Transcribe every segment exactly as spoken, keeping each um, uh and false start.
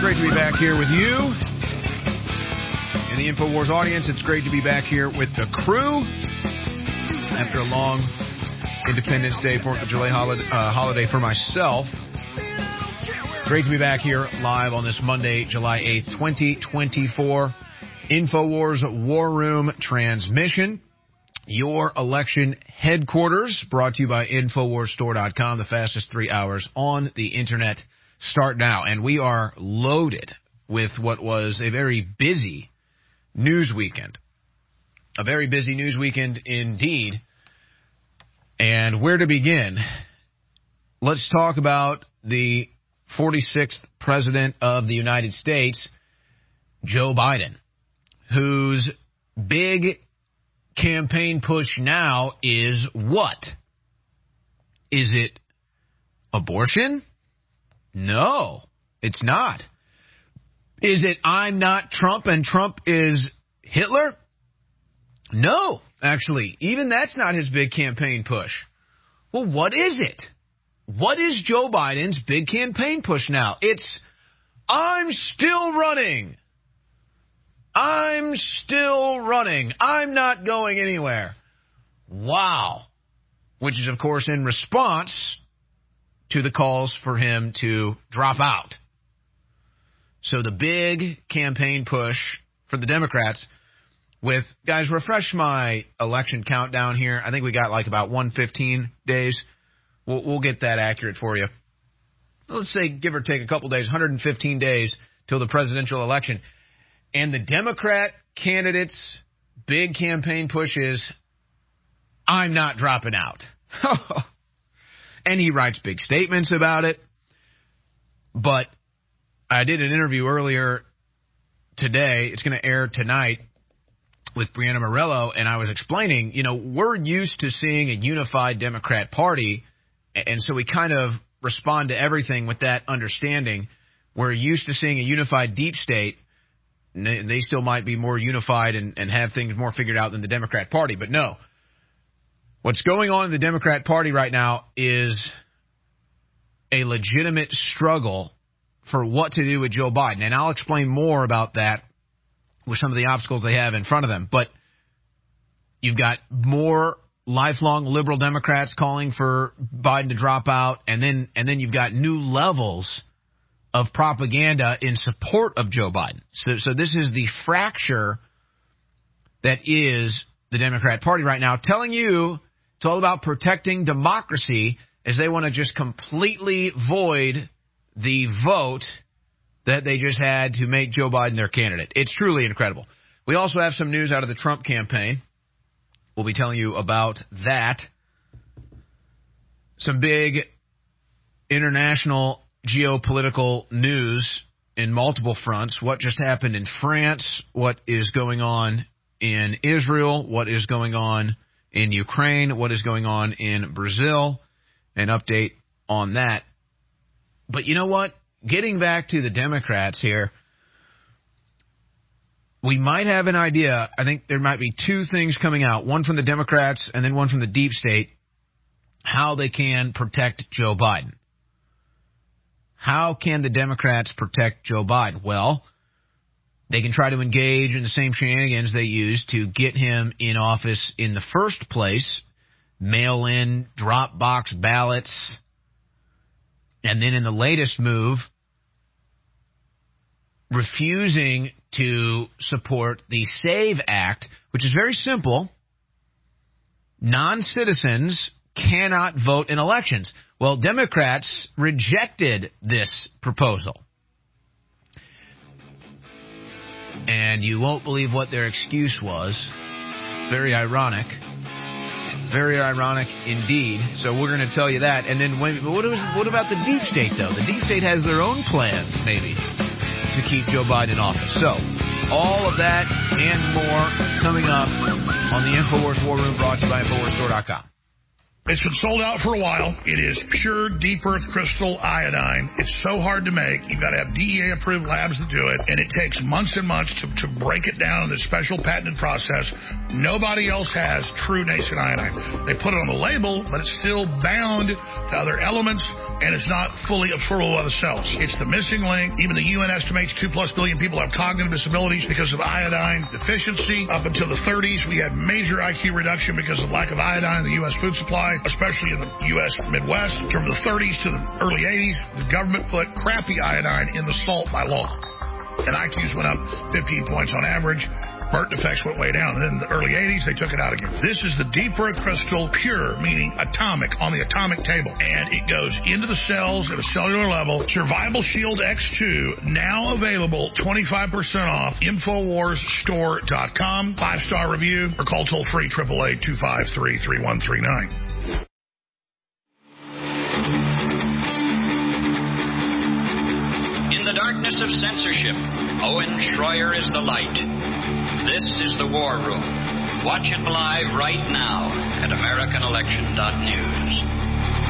great to be back here with you. In the InfoWars audience, it's great to be back here with the crew. After a long Independence Day, fourth of July holiday, uh, holiday for myself. Great to be back here live on this Monday, July eighth, twenty twenty-four. InfoWars War Room transmission. Your election headquarters, brought to you by InfoWars Store dot com, the fastest three hours on the internet. Start now. And we are loaded with what was a very busy news weekend. A very busy news weekend indeed. And where to begin? Let's talk about the forty-sixth President of the United States, Joe Biden, whose big campaign push now is what? Is it abortion? No, it's not. Is it I'm not Trump and Trump is Hitler? No, actually, even that's not his big campaign push. Well, what is it? What is Joe Biden's big campaign push now? It's I'm still running. I'm still running. I'm not going anywhere. Wow. Which is, of course, in response to the calls for him to drop out. So the big campaign push for the Democrats with, guys, refresh my election countdown here. I think we got like about one hundred fifteen days. We'll, we'll get that accurate for you. Let's say, give or take a couple days, one hundred fifteen days till the presidential election. And the Democrat candidate's big campaign push is, I'm not dropping out. And he writes big statements about it. But I did an interview earlier today. It's going to air tonight with Brianna Morello. And I was explaining, you know, we're used to seeing a unified Democrat Party. And so we kind of respond to everything with that understanding. We're used to seeing a unified deep state. They still might be more unified and, and have things more figured out than the Democrat Party. But no. What's going on in the Democrat Party right now is a legitimate struggle for what to do with Joe Biden. And I'll explain more about that with some of the obstacles they have in front of them. But you've got more lifelong liberal Democrats calling for Biden to drop out. And then and then you've got new levels of propaganda in support of Joe Biden. So, so this is the fracture that is the Democrat Party right now, telling you it's all about protecting democracy as they want to just completely void the vote that they just had to make Joe Biden their candidate. It's truly incredible. We also have some news out of the Trump campaign. We'll be telling you about that. Some big international geopolitical news in multiple fronts. What just happened in France, what is going on in Israel, what is going on in Ukraine, what is going on in Brazil, an update on that. But you know what? Getting back to the Democrats here, we might have an idea. I think there might be two things coming out, one from the Democrats and then one from the deep state, how they can protect Joe Biden. How can the Democrats protect Joe Biden? Well, they can try to engage in the same shenanigans they used to get him in office in the first place, mail in, drop box ballots, and then in the latest move, refusing to support the SAVE Act, which is very simple. Non-citizens cannot vote in elections. Well, Democrats rejected this proposal. And you won't believe what their excuse was. Very ironic. Very ironic indeed. So we're going to tell you that. And then when, what, was, what about the deep state, though? The deep state has their own plans, maybe, to keep Joe Biden in office. So all of that and more coming up on the InfoWars War Room, brought to you by InfoWars Store dot com. It's been sold out for a while. It is pure deep earth crystal iodine. It's so hard to make. You've got to have D E A-approved labs that do it, and it takes months and months to, to break it down in this special patented process. Nobody else has true nascent iodine. They put it on the label, but it's still bound to other elements, and it's not fully absorbable by the cells. It's the missing link. Even the U N estimates two plus billion people have cognitive disabilities because of iodine deficiency. Up until the thirties, we had major I Q reduction because of lack of iodine in the U S food supply, especially in the U S Midwest. From the thirties to the early eighties, the government put crappy iodine in the salt by law, and I Qs went up fifteen points on average. Burnt defects went way down. And then in the early eighties, they took it out again. This is the deep earth crystal, pure, meaning atomic, on the atomic table. And it goes into the cells at a cellular level. Survival Shield X two, now available, twenty-five percent off, Infowars Store dot com. Five-star review, or call toll-free, eight eight eight, two five three, three one three nine. In the darkness of censorship, Owen Schroyer is the light. This is the War Room. Watch it live right now at American Election dot news.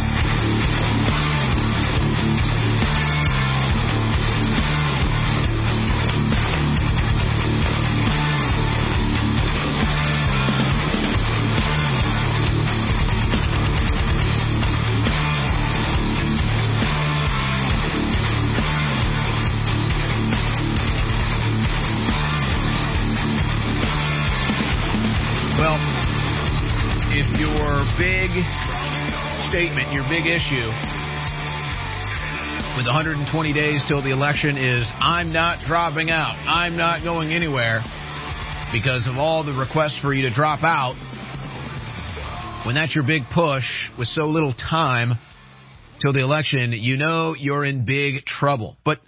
Big statement, your big issue with one hundred twenty days till the election is, I'm not dropping out. I'm not going anywhere because of all the requests for you to drop out. When that's your big push with so little time till the election, you know you're in big trouble. But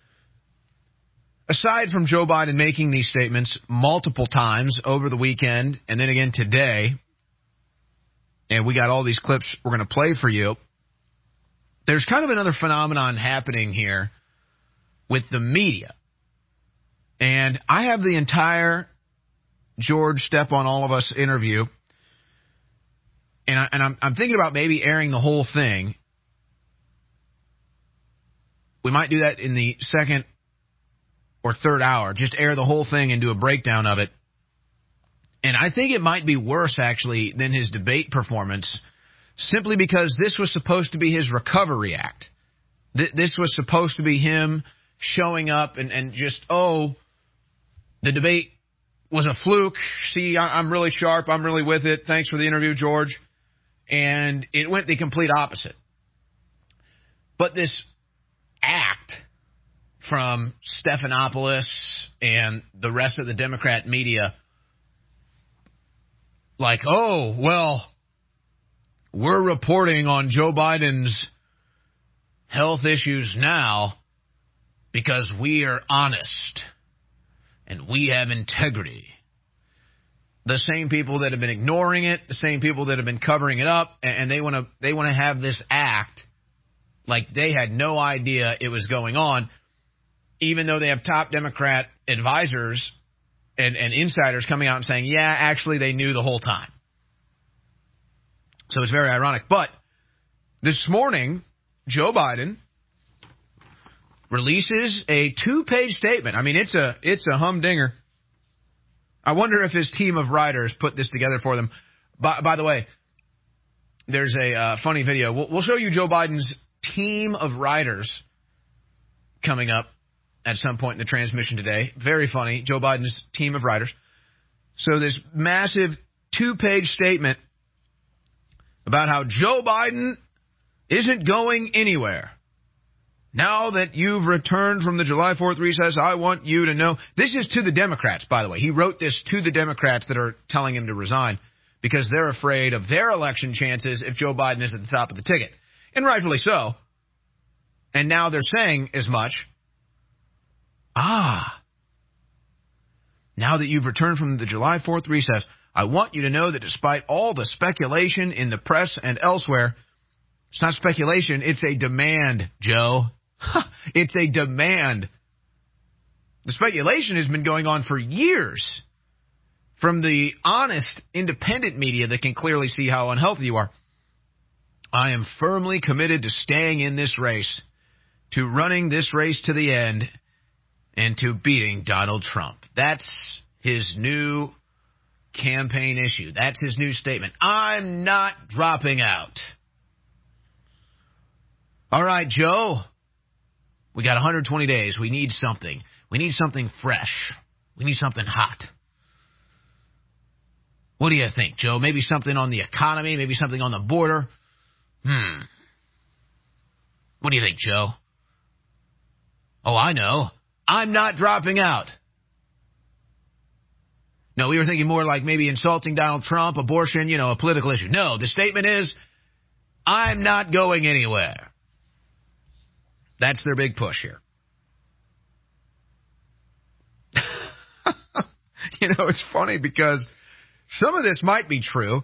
aside from Joe Biden making these statements multiple times over the weekend and then again today, and we got all these clips we're going to play for you, there's kind of another phenomenon happening here with the media. And I have the entire George Step on All of Us interview, and, I, and I'm, I'm thinking about maybe airing the whole thing. We might do that in the second or third hour, just air the whole thing and do a breakdown of it. And I think it might be worse, actually, than his debate performance, simply because this was supposed to be his recovery act. Th- this was supposed to be him showing up and, and just, oh, the debate was a fluke. See, I- I'm really sharp. I'm really with it. Thanks for the interview, George. And it went the complete opposite. But this act from Stephanopoulos and the rest of the Democrat media, like, oh, well, we're reporting on Joe Biden's health issues now because we are honest and we have integrity. The same people that have been ignoring it, the same people that have been covering it up, and they want to they want to have this act like they had no idea it was going on, even though they have top Democrat advisors And, and insiders coming out and saying, yeah, actually, they knew the whole time. So it's very ironic. But this morning, Joe Biden releases a two-page statement. I mean, it's a it's a humdinger. I wonder if his team of writers put this together for them. By, by the way, there's a uh, funny video. We'll, we'll show you Joe Biden's team of writers coming up at some point in the transmission today. Very funny. Joe Biden's team of writers. So this massive two-page statement about how Joe Biden isn't going anywhere. Now that you've returned from the July fourth recess, I want you to know. This is to the Democrats, by the way. He wrote this to the Democrats that are telling him to resign because they're afraid of their election chances if Joe Biden is at the top of the ticket. And rightfully so. And now they're saying as much. Ah, now that you've returned from the July fourth recess, I want you to know that despite all the speculation in the press and elsewhere, it's not speculation, it's a demand, Joe. It's a demand. The speculation has been going on for years from the honest, independent media that can clearly see how unhealthy you are. I am firmly committed to staying in this race, to running this race to the end, and to beating Donald Trump. That's his new campaign issue. That's his new statement. I'm not dropping out. All right, Joe. We got one hundred twenty days. We need something. We need something fresh. We need something hot. What do you think, Joe? Maybe something on the economy, maybe something on the border. Hmm. What do you think, Joe? Oh, I know. I'm not dropping out. No, we were thinking more like maybe insulting Donald Trump, abortion, you know, a political issue. No, the statement is, I'm not going anywhere. That's their big push here. You know, it's funny because some of this might be true.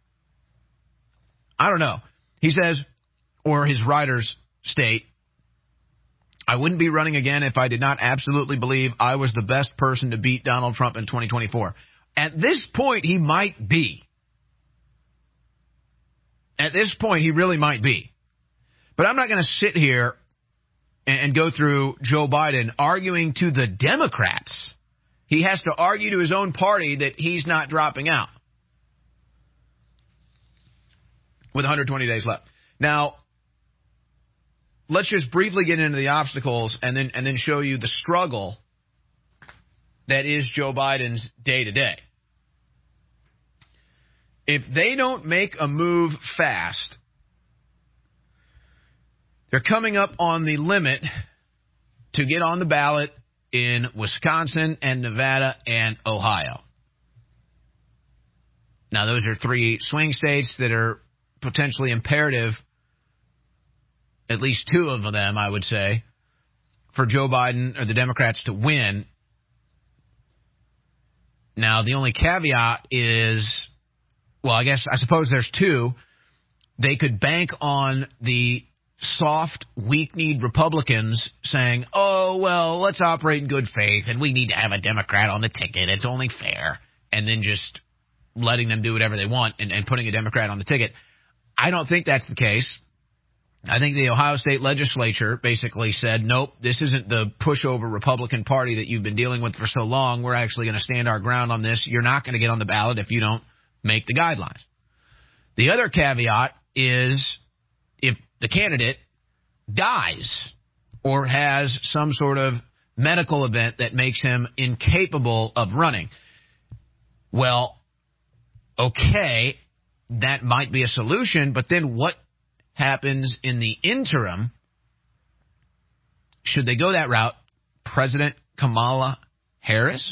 I don't know. He says, or his writers state, I wouldn't be running again if I did not absolutely believe I was the best person to beat Donald Trump in twenty twenty-four. At this point, he might be. At this point, he really might be. But I'm not going to sit here and, and go through Joe Biden arguing to the Democrats. He has to argue to his own party that he's not dropping out. With one hundred twenty days left. Now, let's just briefly get into the obstacles and then and then show you the struggle that is Joe Biden's day-to-day. If they don't make a move fast, they're coming up on the limit to get on the ballot in Wisconsin and Nevada and Ohio. Now, those are three swing states that are potentially imperative, at least two of them, I would say, for Joe Biden or the Democrats to win. Now, the only caveat is, well, I guess, I suppose there's two. They could bank on the soft, weak-kneed Republicans saying, oh, well, let's operate in good faith, and we need to have a Democrat on the ticket. It's only fair. And then just letting them do whatever they want and, and putting a Democrat on the ticket. I don't think that's the case. I think the Ohio State legislature basically said, nope, this isn't the pushover Republican Party that you've been dealing with for so long. We're actually going to stand our ground on this. You're not going to get on the ballot if you don't make the guidelines. The other caveat is if the candidate dies or has some sort of medical event that makes him incapable of running. Well, okay, that might be a solution, but then what happens in the interim? Should they go that route? President Kamala Harris?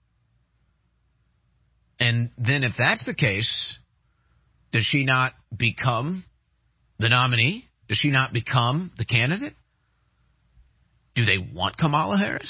And then if that's the case, does she not become the nominee? Does she not become the candidate? Do they want Kamala Harris?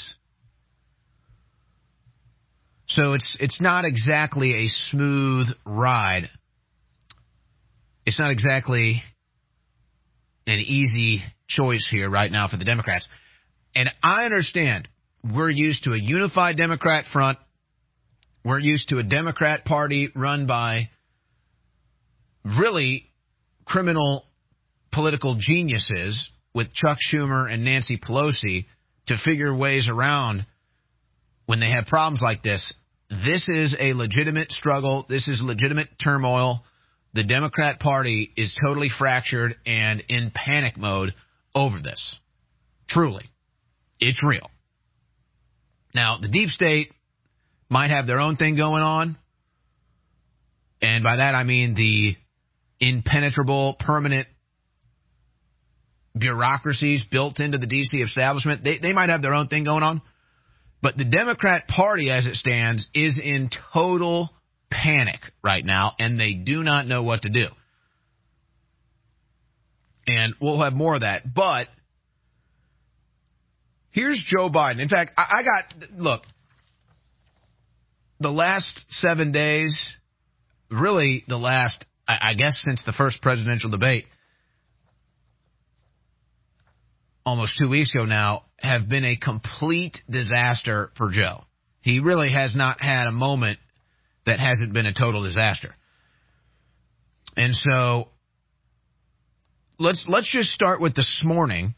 So it's it's not exactly a smooth ride. It's not exactly an easy choice here right now for the Democrats. And I understand we're used to a unified Democrat front. We're used to a Democrat Party run by really criminal political geniuses with Chuck Schumer and Nancy Pelosi to figure ways around when they have problems like this. This is a legitimate struggle. This is legitimate turmoil. The Democrat Party is totally fractured and in panic mode over this. Truly. It's real. Now, the deep state might have their own thing going on. And by that, I mean the impenetrable, permanent bureaucracies built into the D C establishment. They, they might have their own thing going on. But the Democrat Party, as it stands, is in total panic right now, and they do not know what to do. And we'll have more of that. But here's Joe Biden. In fact, I, I got, look, the last seven days, really the last, I, I guess since the first presidential debate, almost two weeks ago now, have been a complete disaster for Joe. He really has not had a moment that hasn't been a total disaster. And so let's let's just start with this morning.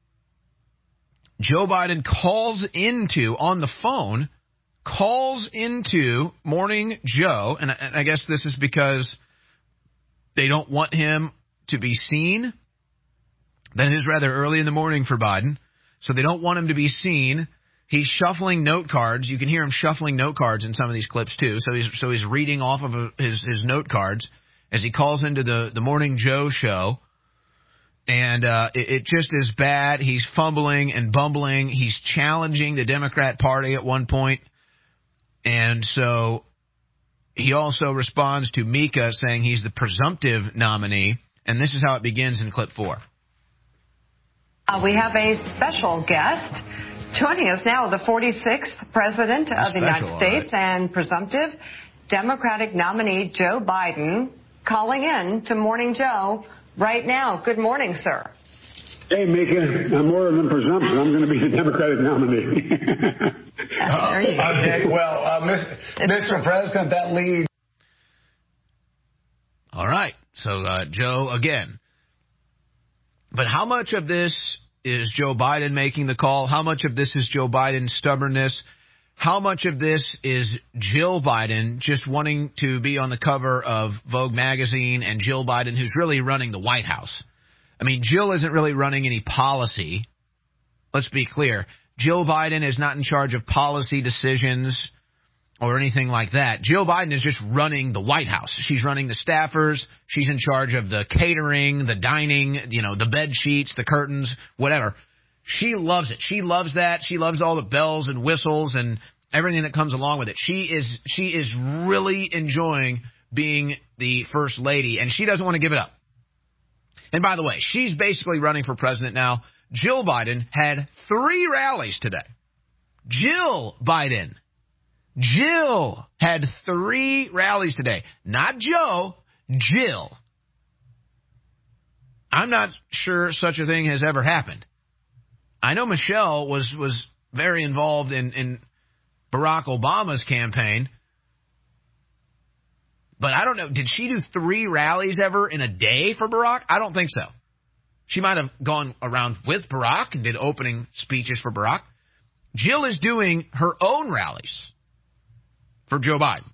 Joe Biden calls into, on the phone, calls into Morning Joe, and, and I guess this is because they don't want him to be seen. That is rather early in the morning for Biden, so they don't want him to be seen. He's shuffling note cards. You can hear him shuffling note cards in some of these clips, too. So he's so he's reading off of a, his, his note cards as he calls into the, the Morning Joe show. And uh, it, it just is bad. He's fumbling and bumbling. He's challenging the Democrat Party at one point. And so he also responds to Mika saying he's the presumptive nominee. And this is how it begins in clip four. Uh, we have a special guest. Joining us now, the forty-sixth President That's of the special, United States right. and presumptive Democratic nominee Joe Biden, calling in to Morning Joe right now. Good morning, sir. Hey, Mika, I'm more than presumptive. I'm going to be the Democratic nominee. uh, there you go. Okay, well, uh, Mister President, that lead. All right. So, uh, Joe, again. But how much of this is Joe Biden making the call? How much of this is Joe Biden's stubbornness? How much of this is Jill Biden just wanting to be on the cover of Vogue magazine and Jill Biden, who's really running the White House? I mean, Jill isn't really running any policy. Let's be clear. Jill Biden is not in charge of policy decisions or anything like that. Jill Biden is just running the White House. She's running the staffers. She's in charge of the catering, the dining, you know, the bed sheets, the curtains, whatever. She loves it. She loves that. She loves all the bells and whistles and everything that comes along with it. She is she is really enjoying being the first lady, and she doesn't want to give it up. And by the way, she's basically running for president now. Jill Biden had three rallies today. Jill Biden. Jill had three rallies today. Not Joe, Jill. I'm not sure such a thing has ever happened. I know Michelle was, was very involved in, in Barack Obama's campaign. But I don't know. Did she do three rallies ever in a day for Barack? I don't think so. She might have gone around with Barack and did opening speeches for Barack. Jill is doing her own rallies for Joe Biden.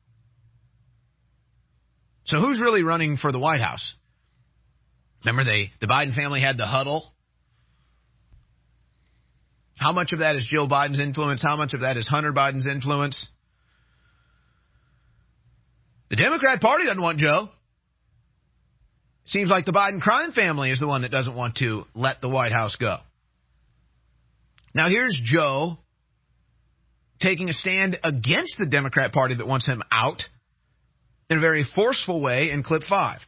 So who's really running for the White House? Remember, they the Biden family had the huddle. How much of that is Jill Biden's influence? How much of that is Hunter Biden's influence? The Democrat Party doesn't want Joe. Seems like the Biden crime family is the one that doesn't want to let the White House go. Now here's Joe taking a stand against the Democrat Party that wants him out in a very forceful way in clip five.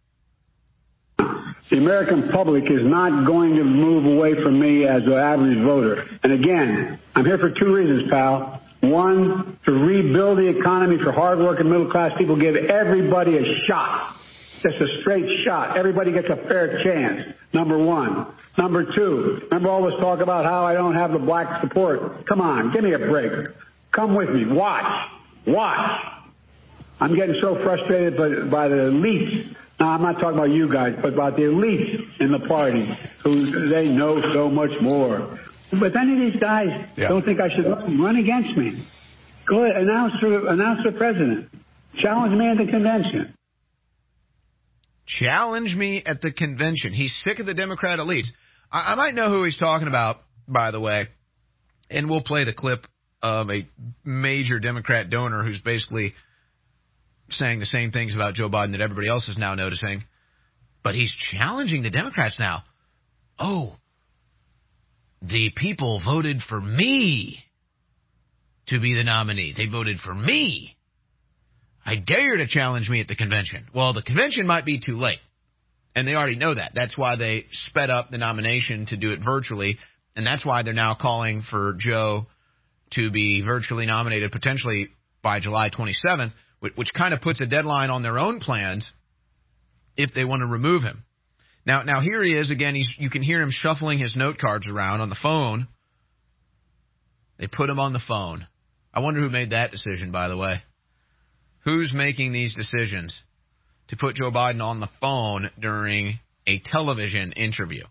The American public is not going to move away from me as an average voter. And again, I'm here for two reasons, pal. One, to rebuild the economy for hardworking middle-class people, give everybody a shot. Just a straight shot. Everybody gets a fair chance, number one. Number two, remember all this talk about how I don't have the black support? Come on, give me a break. Come with me. Watch. Watch. I'm getting so frustrated by, by the elites. Now, I'm not talking about you guys, but about the elites in the party who they know so much more. But any of these guys yeah. don't think I should run, run against me. Go ahead, announce for, announce for president. Challenge me at the convention. Challenge me at the convention. He's sick of the Democrat elites. I, I might know who he's talking about, by the way, and we'll play the clip of a major Democrat donor who's basically saying the same things about Joe Biden that everybody else is now noticing. But he's challenging the Democrats now. Oh, the people voted for me to be the nominee. They voted for me. I dare you to challenge me at the convention. Well, the convention might be too late, and they already know that. That's why they sped up the nomination to do it virtually, and that's why they're now calling for Joe to be virtually nominated potentially by July twenty-seventh, which kind of puts a deadline on their own plans if they want to remove him. Now, now here he is again. He's, you can hear him shuffling his note cards around on the phone. They put him on the phone. I wonder who made that decision, by the way. Who's making these decisions to put Joe Biden on the phone during a television interview.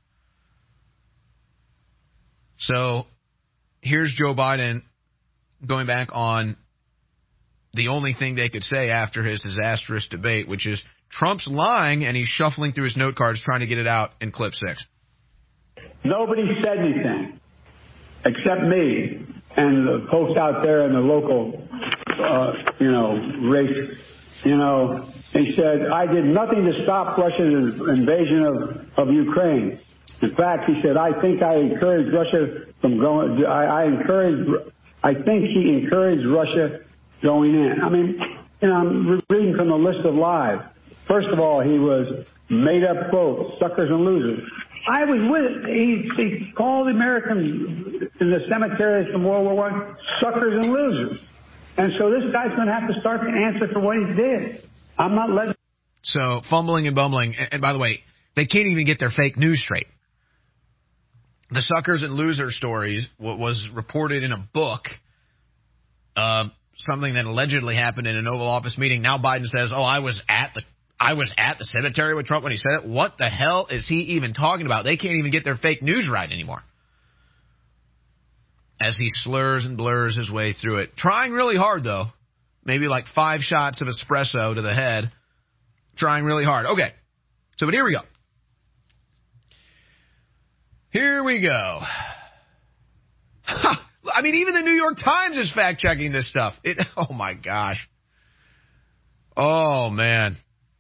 So here's Joe Biden going back on the only thing they could say after his disastrous debate, which is Trump's lying, and he's shuffling through his note cards trying to get it out in clip six. Nobody said anything except me and the folks out there in the local, uh, you know, race. You know, he said, I did nothing to stop Russia's invasion of, of Ukraine. In fact, he said, I think I encouraged Russia from going, I, I encouraged, I think he encouraged Russia going in. I mean, you know, I'm reading from the list of lies. First of all, he was made up quotes, suckers and losers. I was with, he, he called the Americans in the cemeteries from World War One suckers and losers. And so this guy's going to have to start to answer for what he did. I'm not letting. So fumbling and bumbling. And, and by the way, they can't even get their fake news straight. The suckers and losers stories what was reported in a book, uh, something that allegedly happened in an Oval Office meeting. Now Biden says, oh, I was at the I was at the cemetery with Trump when he said it. What the hell is he even talking about? They can't even get their fake news right anymore. As he slurs and blurs his way through it. Trying really hard, though. Maybe like five shots of espresso to the head. Trying really hard. Okay. So, but here we go. Here we go. Ha! I mean, even the New York Times is fact-checking this stuff. It, oh, my gosh. Oh, man.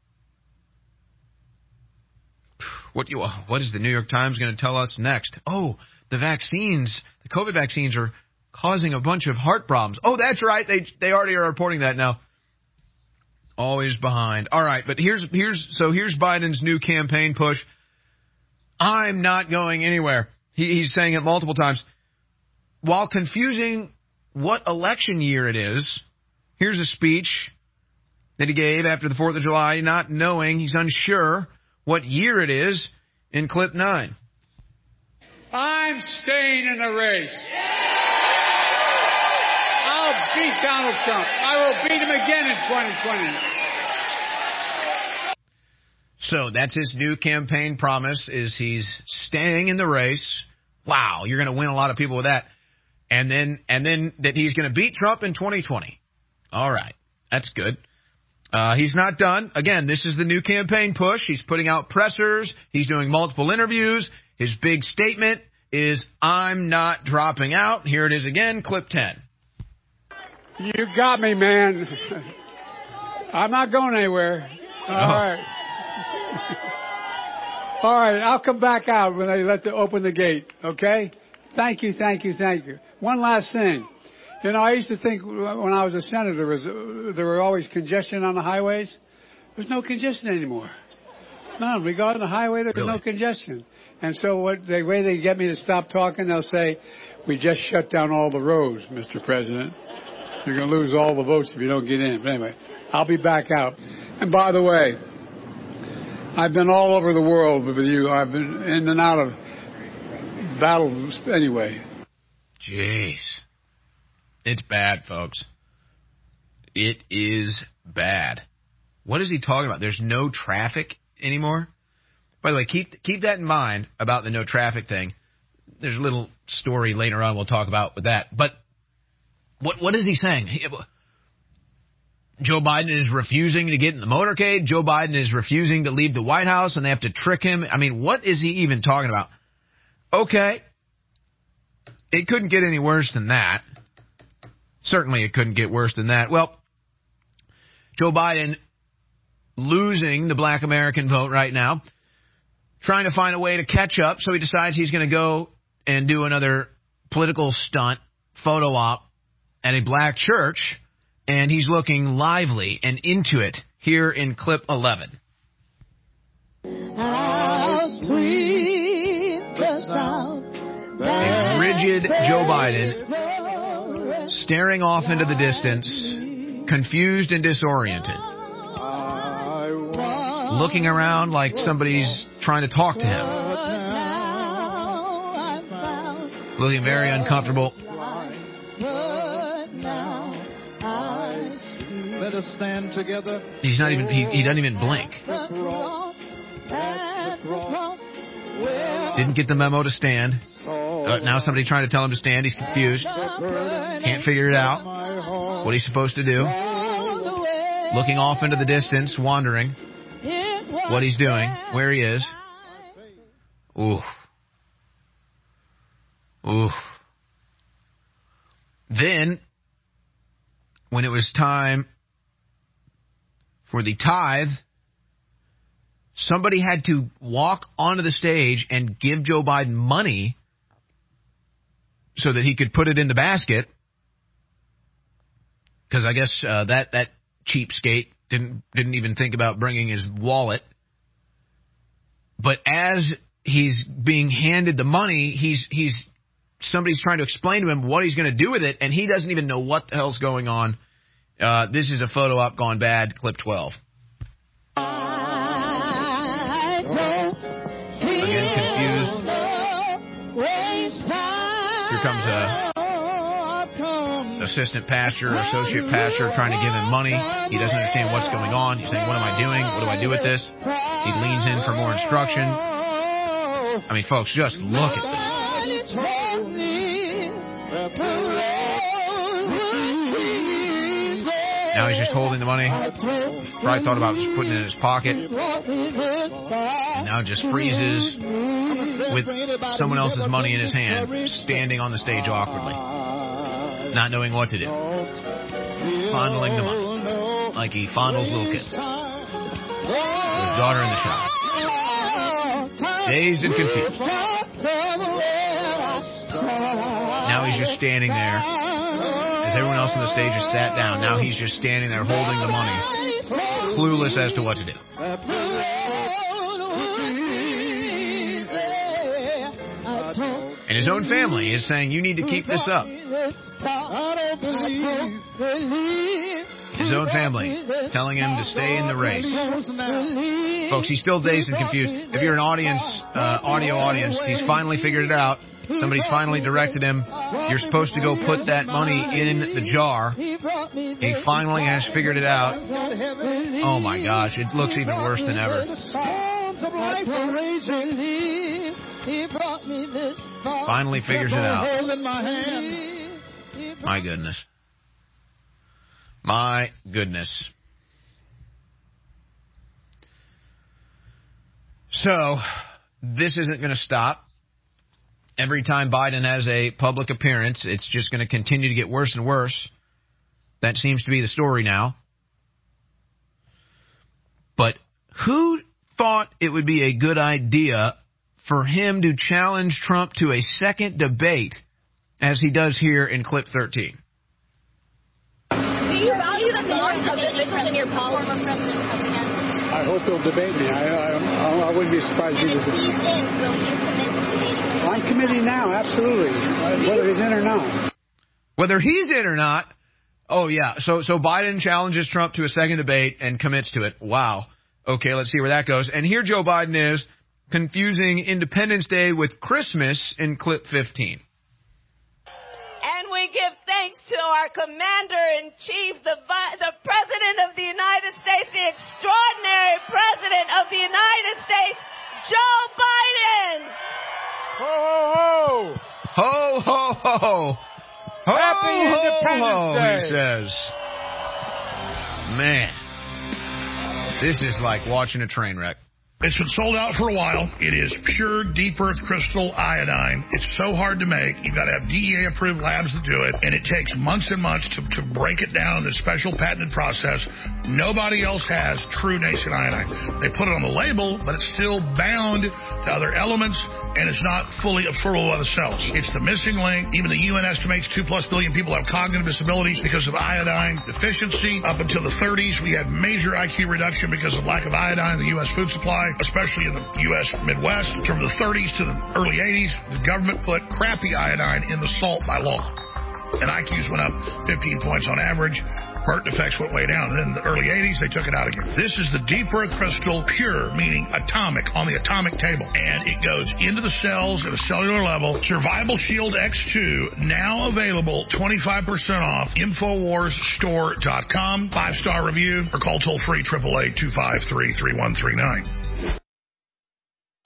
What you what is the New York Times going to tell us next? Oh, the vaccines, the COVID vaccines are causing a bunch of heart problems. Oh, that's right. They they already are reporting that now. Always behind. All right, but here's here's so here's Biden's new campaign push. I'm not going anywhere. He, he's saying it multiple times. While confusing what election year it is, here's a speech that he gave after the fourth of July, not knowing, he's unsure what year it is in clip nine. I'm staying in the race. I'll beat Donald Trump. I will beat him again in twenty twenty. So that's his new campaign promise, is he's staying in the race. Wow, you're going to win a lot of people with that. And then and then that he's going to beat Trump in twenty twenty. All right, that's good. Uh, he's not done. Again, this is the new campaign push. He's putting out pressers. He's doing multiple interviews. His big statement is, I'm not dropping out. Here it is again, clip ten. You got me, man. I'm not going anywhere. All oh. right. All right, I'll come back out when they let the open the gate, okay? Thank you, thank you, thank you. One last thing. You know, I used to think when I was a senator, was, uh, there were always congestion on the highways. There's no congestion anymore. None. We go on the highway, there's really? no congestion. And so what the way they get me to stop talking, they'll say, we just shut down all the roads, Mister President. You're going to lose all the votes if you don't get in. But anyway, I'll be back out. And by the way, I've been all over the world with you. I've been in and out of battles anyway. Jeez. It's bad, folks. It is bad. What is he talking about? There's no traffic anymore? By the way, keep keep that in mind about the no traffic thing. There's a little story later on we'll talk about with that. But what what is he saying? He, Joe Biden is refusing to get in the motorcade. Joe Biden is refusing to leave the White House, and they have to trick him. I mean, what is he even talking about? Okay. It couldn't get any worse than that. Certainly it couldn't get worse than that. Well, Joe Biden losing the black American vote right now, trying to find a way to catch up, so he decides he's going to go and do another political stunt, photo op, at a black church, and he's looking lively and into it here in clip eleven. How sweet the sound. A rigid Joe Biden staring off into the distance, confused and disoriented, looking around like somebody's trying to talk to him, looking very uncomfortable. Let us stand together. He's not even, he, he doesn't even blink. Didn't get the memo to stand. Uh, now somebody trying to tell him to stand. He's confused. Can't figure it out. What he's supposed to do. Looking off into the distance, wondering what he's doing, where he is. Oof. Oof. Then, when it was time for the tithe, somebody had to walk onto the stage and give Joe Biden money so that he could put it in the basket. Because I guess uh, that that cheapskate didn't didn't even think about bringing his wallet. But as he's being handed the money, he's he's somebody's trying to explain to him what he's going to do with it, and he doesn't even know what the hell's going on. Uh, this is a photo op gone bad, clip twelve. Again, confused. Here comes a assistant pastor or associate pastor trying to give him money. He doesn't understand what's going on. He's saying, what am I doing? What do I do with this? He leans in for more instruction. I mean, folks, just look at this. Now he's just holding the money. Probably thought about just putting it in his pocket. And now just freezes with someone else's money in his hand, standing on the stage awkwardly, not knowing what to do. Fondling the money like he fondles little kids. With his daughter in the shower. Dazed and confused. Now he's just standing there. As everyone else on the stage has sat down, now he's just standing there holding the money, clueless as to what to do. And his own family is saying, you need to keep this up. His own family telling him to stay in the race. Folks, he's still dazed and confused. If you're an audience, uh, audio audience, he's finally figured it out. Somebody's finally directed him, you're supposed to go put that money in the jar. He finally has figured it out. Oh my gosh, it looks even worse than ever. Finally figures it out. My goodness. My goodness. So, this isn't going to stop. Every time Biden has a public appearance, it's just going to continue to get worse and worse. That seems to be the story now. But who thought it would be a good idea for him to challenge Trump to a second debate, as he does here in clip thirteen? Do you value the norms of the difference in your power of President Trump again? I hope he'll debate me. I, I, I wouldn't be surprised if he was. If he's in, will you commit to debating? I'm committing now, absolutely, whether he's in or not. Whether he's in or not. Oh, yeah. So so Biden challenges Trump to a second debate and commits to it. Wow. Okay, let's see where that goes. And here Joe Biden is, confusing Independence Day with Christmas in clip fifteen. And we give thanks to our Commander-in-Chief, the, the President of the United States, the extraordinary President of the United States, Joe Biden. Ho, ho, ho. Ho, ho, ho. Ho, Happy ho, Independence ho, Day. he says. Man, this is like watching a train wreck. It's been sold out for a while. It is pure deep earth crystal iodine. It's so hard to make. You've got to have D E A-approved labs to do it, and it takes months and months to, to break it down in this special patented process. Nobody else has true nascent iodine. They put it on the label, but it's still bound to other elements, and it's not fully absorbable by the cells. It's the missing link. Even the U N estimates two plus billion people have cognitive disabilities because of iodine deficiency. Up until the thirties, we had major I Q reduction because of lack of iodine in the U S food supply, especially in the U S Midwest. From the thirties to the early eighties, the government put crappy iodine in the salt by law. And I Qs went up fifteen points on average. Heart defects went way down. And then in the early eighties, they took it out again. This is the deep earth crystal, pure, meaning atomic, on the atomic table. And it goes into the cells at a cellular level. Survival Shield X two, now available twenty-five percent off. Infowars Store dot com. Five-star review, or call toll-free, eight eight eight, two five three, three one three nine.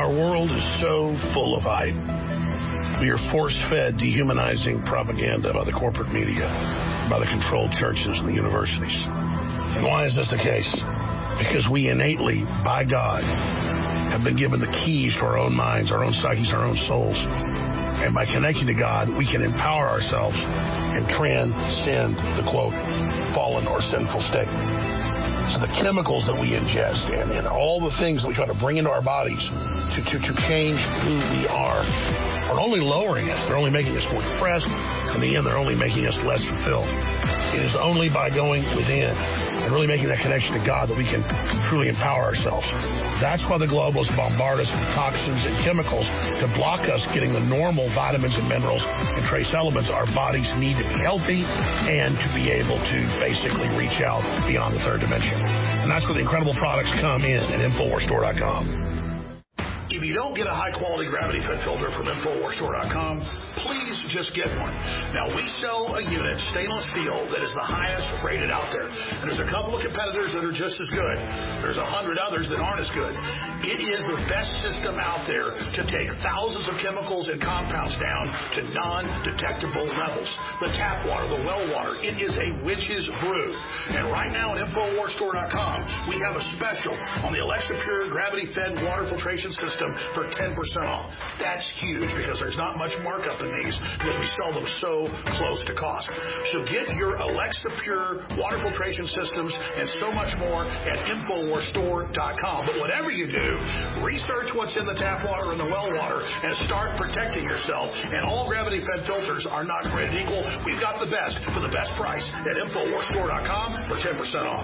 Our world is so full of hype. We are force-fed dehumanizing propaganda by the corporate media, by the controlled churches and the universities. And why is this the case? Because we innately, by God, have been given the keys to our own minds, our own psyches, our own souls. And by connecting to God, we can empower ourselves and transcend the, quote, fallen or sinful state. So the chemicals that we ingest and, and all the things that we try to bring into our bodies to, to, to change who we are are only lowering us. They're only making us more depressed. In the end, they're only making us less fulfilled. It is only by going within and really making that connection to God that we can truly empower ourselves. That's why the globalists bombard us with toxins and chemicals to block us getting the normal vitamins and minerals and trace elements our bodies need to be healthy and to be able to basically reach out beyond the third dimension. And that's where the incredible products come in at Infowars Store dot com. If you don't get a high-quality gravity-fed filter from Infowars Store dot com, please just get one. Now, we sell a unit, stainless steel, that is the highest rated out there. And there's a couple of competitors that are just as good. There's a hundred others that aren't as good. It is the best system out there to take thousands of chemicals and compounds down to non-detectable levels. The tap water, the well water, it is a witch's brew. And right now at Infowars Store dot com, we have a special on the Alexa Pure gravity-fed water filtration system for ten percent off. That's huge because there's not much markup in these because we sell them so close to cost. So get your Alexa Pure water filtration systems and so much more at Infowars Store dot com. But whatever you do, research what's in the tap water and the well water and start protecting yourself. And all gravity-fed filters are not created equal. We've got the best for the best price at Infowars Store dot com for ten percent off.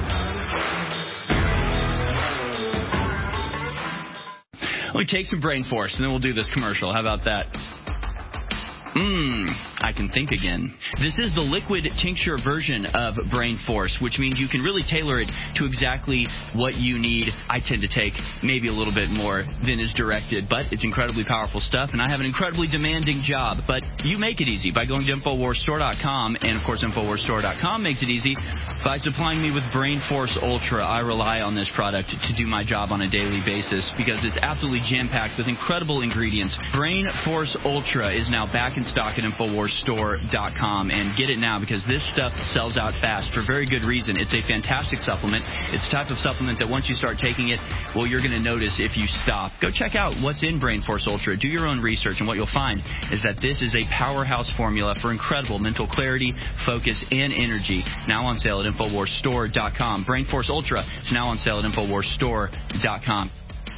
Let me take some brain force, and then we'll do this commercial. How about that? Mmm, I can think again. This is the liquid tincture version of Brain Force, which means you can really tailor it to exactly what you need. I tend to take maybe a little bit more than is directed, but it's incredibly powerful stuff, and I have an incredibly demanding job. But you make it easy by going to Infowars Store dot com, and, of course, Infowars Store dot com makes it easy by supplying me with Brain Force Ultra. I rely on this product to do my job on a daily basis because it's absolutely jam-packed with incredible ingredients. Brain Force Ultra is now back in stock at Infowars Store dot com, and get it now because this stuff sells out fast for very good reason. It's a fantastic supplement. It's the type of supplement that once you start taking it, well, you're going to notice if you stop. Go check out what's in Brain Force Ultra. Do your own research, and what you'll find is that this is a powerhouse formula for incredible mental clarity, focus, and energy. Now on sale at Infowars Store dot com. Brain Force Ultra is now on sale at Infowars Store dot com.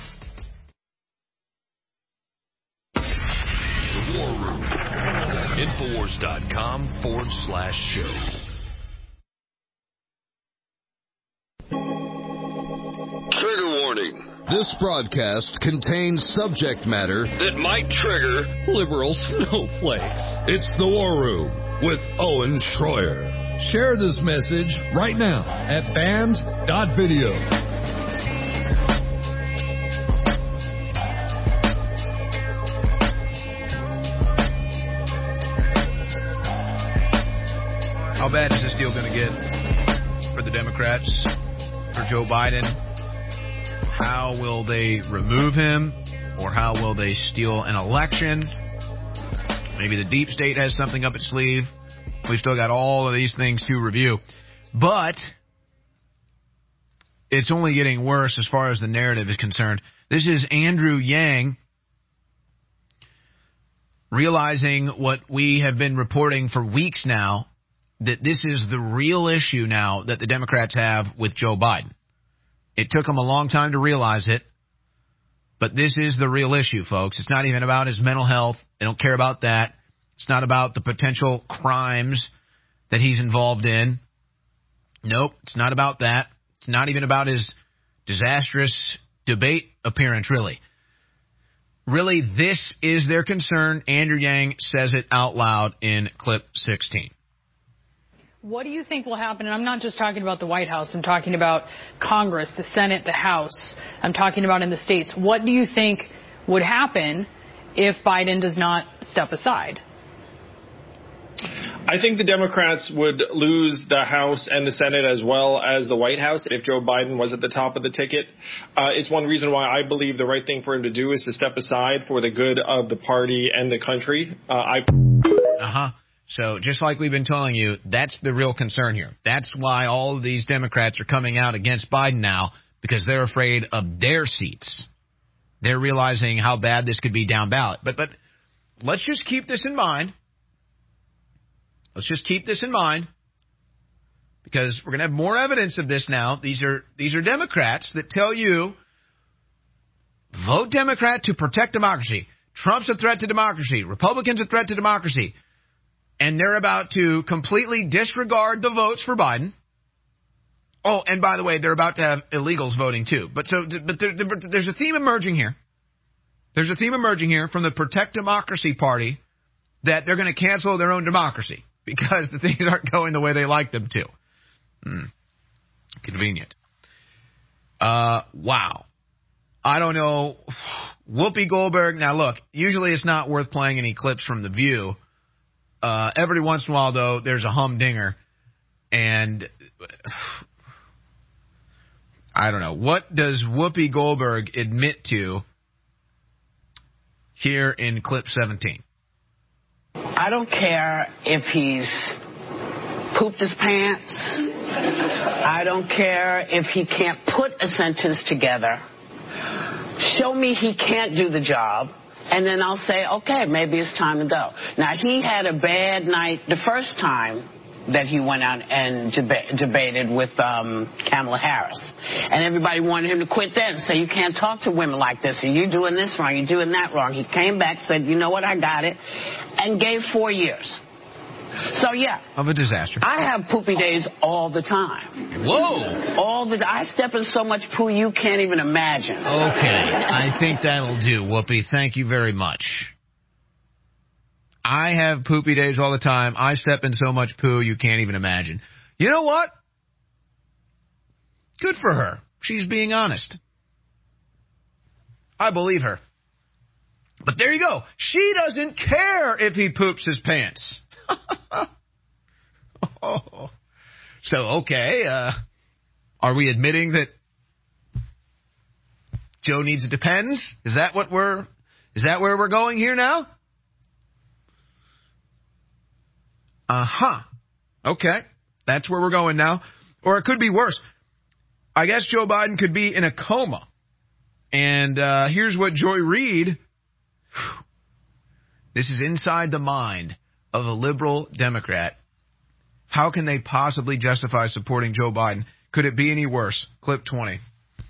Infowars dot com forward slash show. Trigger warning. This broadcast contains subject matter that might trigger liberal snowflakes. It's The War Room with Owen Schroyer. Share this message right now at band dot video. How bad is this deal going to get for the Democrats, for Joe Biden? How will they remove him, or how will they steal an election? Maybe the deep state has something up its sleeve. We've still got all of these things to review. But it's only getting worse as far as the narrative is concerned. This is Andrew Yang realizing what we have been reporting for weeks now, that this is the real issue now that the Democrats have with Joe Biden. It took them a long time to realize it, but this is the real issue, folks. It's not even about his mental health. They don't care about that. It's not about the potential crimes that he's involved in. Nope, it's not about that. It's not even about his disastrous debate appearance, really. Really, this is their concern. Andrew Yang says it out loud in clip sixteen. What do you think will happen? And I'm not just talking about the White House. I'm talking about Congress, the Senate, the House. I'm talking about in the states. What do you think would happen if Biden does not step aside? I think the Democrats would lose the House and the Senate as well as the White House if Joe Biden was at the top of the ticket. Uh, it's one reason why I believe the right thing for him to do is to step aside for the good of the party and the country. Uh, I. Uh-huh. So just like we've been telling you, that's the real concern here. That's why all of these Democrats are coming out against Biden now, because they're afraid of their seats. They're realizing how bad this could be down ballot. But but let's just keep this in mind. Let's just keep this in mind, because we're going to have more evidence of this now. These are these are Democrats that tell you, vote Democrat to protect democracy. Trump's a threat to democracy. Republicans a threat to democracy. And they're about to completely disregard the votes for Biden. Oh, and by the way, they're about to have illegals voting too. But so, but there, there, there's a theme emerging here. There's a theme emerging here from the Protect Democracy Party that they're going to cancel their own democracy because the things aren't going the way they like them to. Hmm. Convenient. Uh, wow. I don't know. Whoopi Goldberg. Now, look, usually it's not worth playing any clips from The View. Uh, every once in a while, though, there's a humdinger. And I don't know. What does Whoopi Goldberg admit to here in clip seventeen? I don't care if he's pooped his pants. I don't care if he can't put a sentence together. Show me he can't do the job, and then I'll say, okay, maybe it's time to go. Now, he had a bad night the first time that he went out and deba- debated with um, Kamala Harris. And everybody wanted him to quit then and say, you can't talk to women like this, or you're doing this wrong, you're doing that wrong. He came back, said, you know what, I got it, and gave four years. So, yeah. Of a disaster. I have poopy days all the time. Whoa. All the I step in so much poo you can't even imagine. Okay. I think that'll do, Whoopi. Thank you very much. I have poopy days all the time. I step in so much poo you can't even imagine. You know what? Good for her. She's being honest. I believe her. But there you go. She doesn't care if he poops his pants. oh. So, okay. Uh, are we admitting that Joe needs a Depends? Is that what we're, is that where we're going here now? Uh-huh. Okay. That's where we're going now. Or it could be worse. I guess Joe Biden could be in a coma. And uh, here's what Joy Reid, this is inside the mind of a liberal Democrat. How can they possibly justify supporting Joe Biden? Could it be any worse? Clip twenty.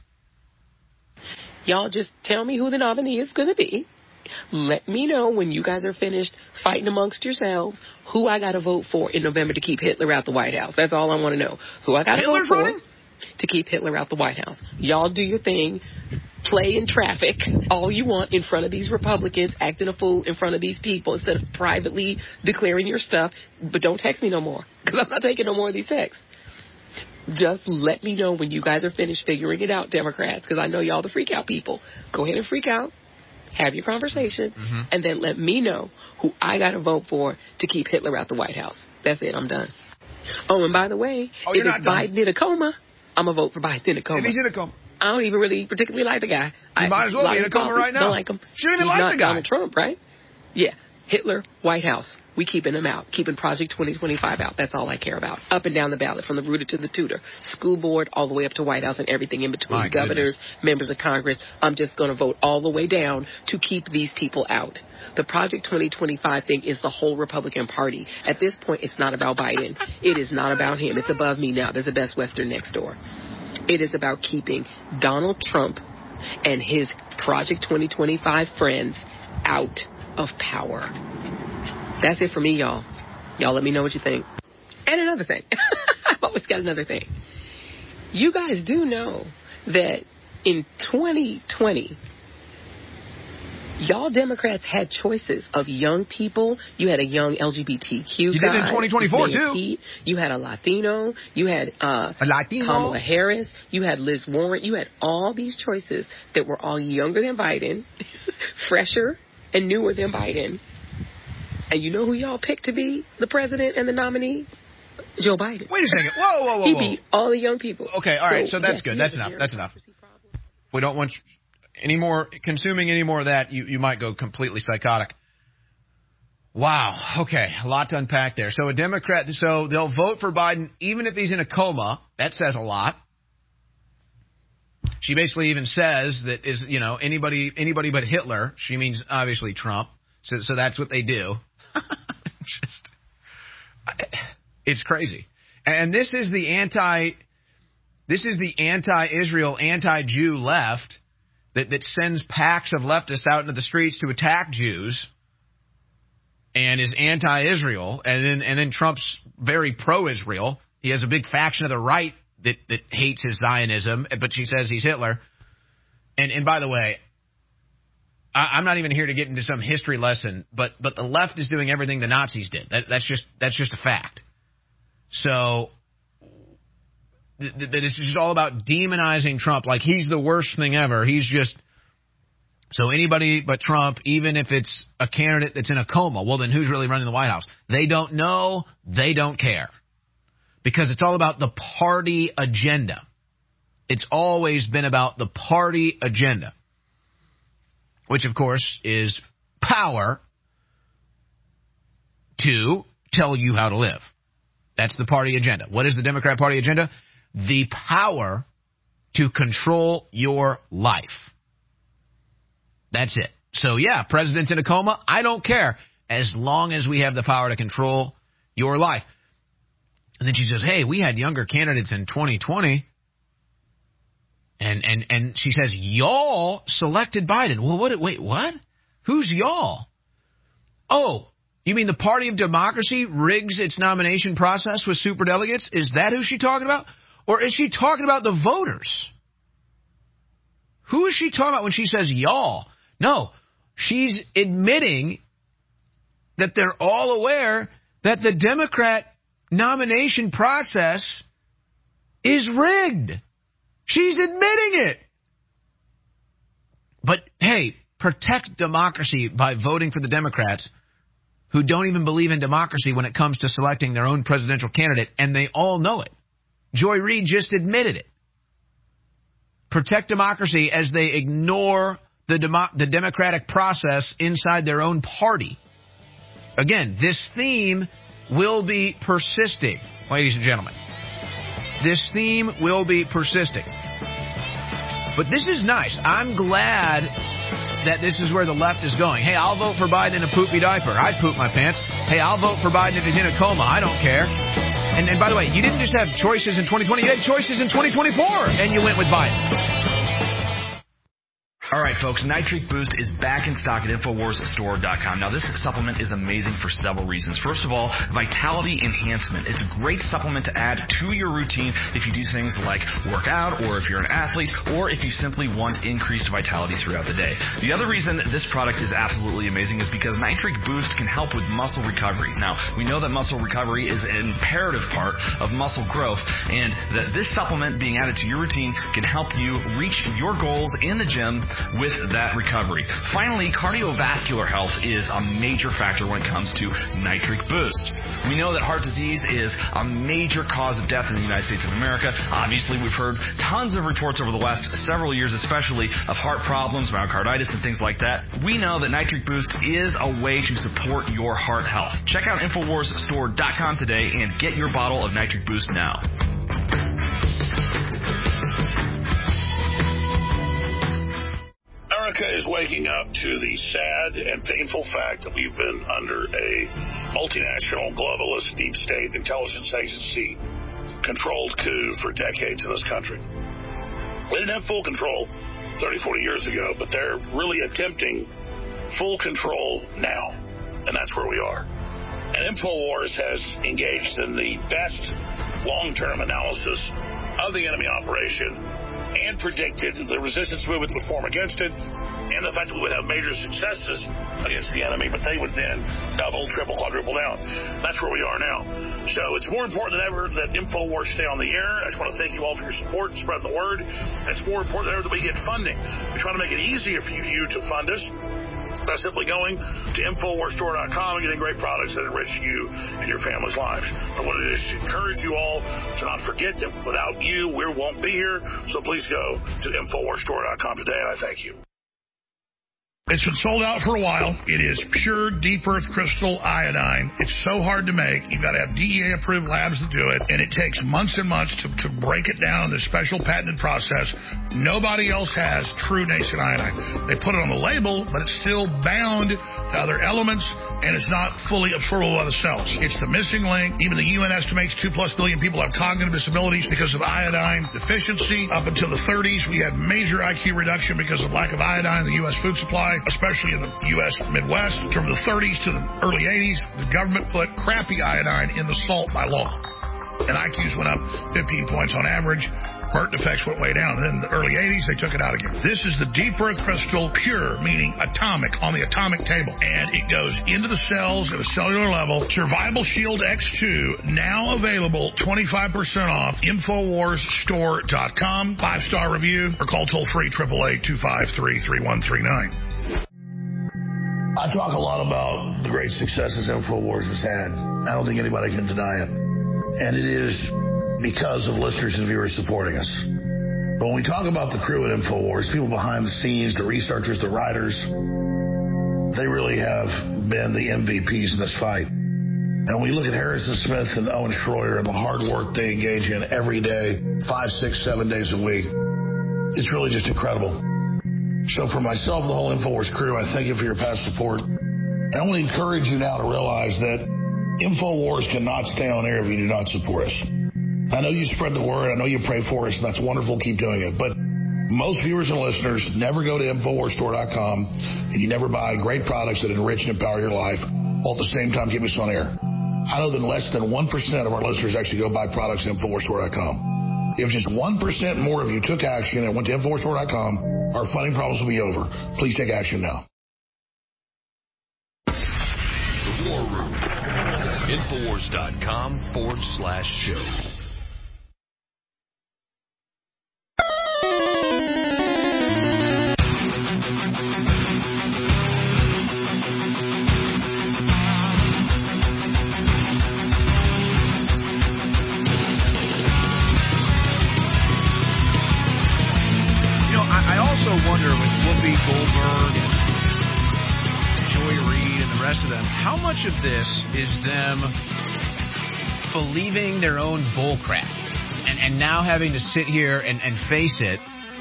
Y'all just tell me who the nominee is going to be. Let me know when you guys are finished fighting amongst yourselves who I got to vote for in November to keep Hitler out the White House. That's all I want to know. Who I got to vote for running? to keep Hitler out the White House. Y'all do your thing. Play in traffic all you want in front of these Republicans, acting a fool in front of these people instead of privately declaring your stuff. But don't text me no more, because I'm not taking no more of these texts. Just let me know when you guys are finished figuring it out, Democrats, because I know y'all the freak out people. Go ahead and freak out. Have your conversation, mm-hmm. and then let me know who I got to vote for to keep Hitler out the White House. That's it. I'm done. Oh, and by the way, oh, if it's Biden in a coma, I'm going to vote for Biden in a coma. If he's in a coma. I don't even really particularly like the guy. You I, might as well be in a coma right now. Don't like him. Shouldn't even He's like not the guy. Donald Trump, right? Yeah. Hitler, White House. We keeping him out. Keeping Project twenty twenty-five out. That's all I care about. Up and down the ballot, from the rooter to the tutor. School board, all the way up to White House and everything in between. My Governors, goodness. members of Congress. I'm just going to vote all the way down to keep these people out. The Project twenty twenty-five thing is the whole Republican Party. At this point, it's not about Biden. It is not about him. It's above me now. There's a Best Western next door. It is about keeping Donald Trump and his Project twenty twenty-five friends out of power. That's it for me, y'all. Y'all let me know what you think. And another thing. I've always got another thing. You guys do know that in twenty twenty, y'all Democrats had choices of young people. You had a young L G B T Q you guy. You did in twenty twenty-four, too. Pete. You had a Latino. You had uh, a Latino? Kamala Harris. You had Liz Warren. You had all these choices that were all younger than Biden, fresher and newer than Biden. And you know who y'all picked to be the president and the nominee? Joe Biden. Wait a second. Whoa, whoa, whoa, He whoa. beat all the young people. Okay, all right, so, so that's yes, good. That's enough. That's enough. We don't want any more, consuming any more of that, you, you might go completely psychotic. Wow. Okay, a lot to unpack there. So a Democrat, so they'll vote for Biden even if he's in a coma. That says a lot. She basically even says that is, you know, anybody anybody but Hitler. She means obviously Trump. So so that's what they do. Just, it's crazy. And this is the anti this is the anti-Israel, anti-Jew left that, that sends packs of leftists out into the streets to attack Jews and is anti-Israel. And then and then Trump's very pro-Israel. He has a big faction of the right that, that hates his Zionism, but she says he's Hitler. And and by the way, I, I'm not even here to get into some history lesson, but but the left is doing everything the Nazis did. That, that's just that's just a fact. So th- th- it's just all about demonizing Trump like he's the worst thing ever. He's just so anybody but Trump, even if it's a candidate that's in a coma, well, then who's really running the White House? They don't know. They don't care. Because it's all about the party agenda. It's always been about the party agenda. Which, of course, is power to tell you how to live. That's the party agenda. What is the Democrat Party agenda? The power to control your life. That's it. So, yeah, president's in a coma. I don't care. As long as we have the power to control your life. And then she says, hey, we had younger candidates in twenty twenty. And and and she says, y'all selected Biden. Well, what? Wait, what? Who's y'all? Oh, you mean the Party of Democracy rigs its nomination process with superdelegates? Is that who she's talking about? Or is she talking about the voters? Who is she talking about when she says y'all? No, she's admitting that they're all aware that the Democrat nomination process is rigged. She's admitting it. But, hey, protect democracy by voting for the Democrats who don't even believe in democracy when it comes to selecting their own presidential candidate, and they all know it. Joy Reid just admitted it. Protect democracy as they ignore the, demo- the democratic process inside their own party. Again, this theme will be persisting, ladies and gentlemen. This theme will be persisting. But this is nice. I'm glad that this is where the left is going. Hey, I'll vote for Biden in a poopy diaper. I'd poop my pants. Hey, I'll vote for Biden if he's in a coma. I don't care. And, and by the way, you didn't just have choices in twenty twenty. You had choices in twenty twenty-four, and you went with Biden. All right, folks, Nitric Boost is back in stock at Infowars Store dot com. Now, this supplement is amazing for several reasons. First of all, vitality enhancement. It's a great supplement to add to your routine if you do things like work out, or if you're an athlete, or if you simply want increased vitality throughout the day. The other reason this product is absolutely amazing is because Nitric Boost can help with muscle recovery. Now, we know that muscle recovery is an imperative part of muscle growth, and that this supplement being added to your routine can help you reach your goals in the gym with that recovery. Finally, cardiovascular health is a major factor when it comes to Nitric Boost. We know that heart disease is a major cause of death in the United States of America. Obviously, we've heard tons of reports over the last several years, especially of heart problems, myocarditis, and things like that. We know that Nitric Boost is a way to support your heart health. Check out Infowars Store dot com today and get your bottle of Nitric Boost now. America is waking up to the sad and painful fact that we've been under a multinational, globalist, deep state intelligence agency controlled coup for decades in this country. We didn't have full control thirty, forty years ago, but they're really attempting full control now, and that's where we are. And InfoWars has engaged in the best long-term analysis of the enemy operation and predicted the resistance movement would form against it, and the fact that we would have major successes against the enemy, but they would then double, triple, quadruple down. That's where we are now. So it's more important than ever that InfoWars stay on the air. I just want to thank you all for your support and spreading the word. It's more important than ever that we get funding. We try to make it easier for you to fund us. by simply going to Infowars Store dot com and getting great products that enrich you and your family's lives. I wanted to just encourage you all to not forget that without you, we won't be here. So please go to Infowars Store dot com today, and I thank you. It's been sold out for a while. It is pure deep earth crystal iodine. It's so hard to make. You've got to have D E A-approved labs to do it, and it takes months and months to, to break it down in this special patented process. Nobody else has true nascent iodine. They put it on the label, but it's still bound to other elements, and it's not fully absorbable by the cells. It's the missing link. Even the U N estimates two plus billion people have cognitive disabilities because of iodine deficiency. Up until the thirties, we had major I Q reduction because of lack of iodine in the U S food supply, especially in the U S Midwest. From the thirties to the early eighties, the government put crappy iodine in the salt by law. And I Qs went up fifteen points on average. Burnt defects went way down. And then in the early eighties, they took it out again. This is the deep earth crystal pure, meaning atomic, on the atomic table. And it goes into the cells at a cellular level. Survival Shield X two, now available twenty-five percent off. Infowars Store dot com. Five-star review or call toll-free eight eight eight, two five three, three one three nine. I talk a lot about the great successes InfoWars has had. I don't think anybody can deny it. And it is because of listeners and viewers supporting us. But when we talk about the crew at InfoWars, people behind the scenes, the researchers, the writers, they really have been the M V Ps in this fight. And when we look at Harrison Smith and Owen Schroyer and the hard work they engage in every day, five, six, seven days a week, it's really just incredible. So for myself and the whole InfoWars crew, I thank you for your past support. And I want to encourage you now to realize that InfoWars cannot stay on air if you do not support us. I know you spread the word. I know you pray for us, and that's wonderful. Keep doing it. But most viewers and listeners never go to Infowars Store dot com, and you never buy great products that enrich and empower your life, while at the same time keep us on air. I know that less than one percent of our listeners actually go buy products at Infowars Store dot com. If just one percent more of you took action and went to Infowars Store dot com, our funding problems will be over. Please take action now. The War Room. Infowars dot com forward slash show. Wonder with Whoopi Goldberg and Joy Reid and the rest of them, how much of this is them believing their own bullcrap and, and now having to sit here and, and face it?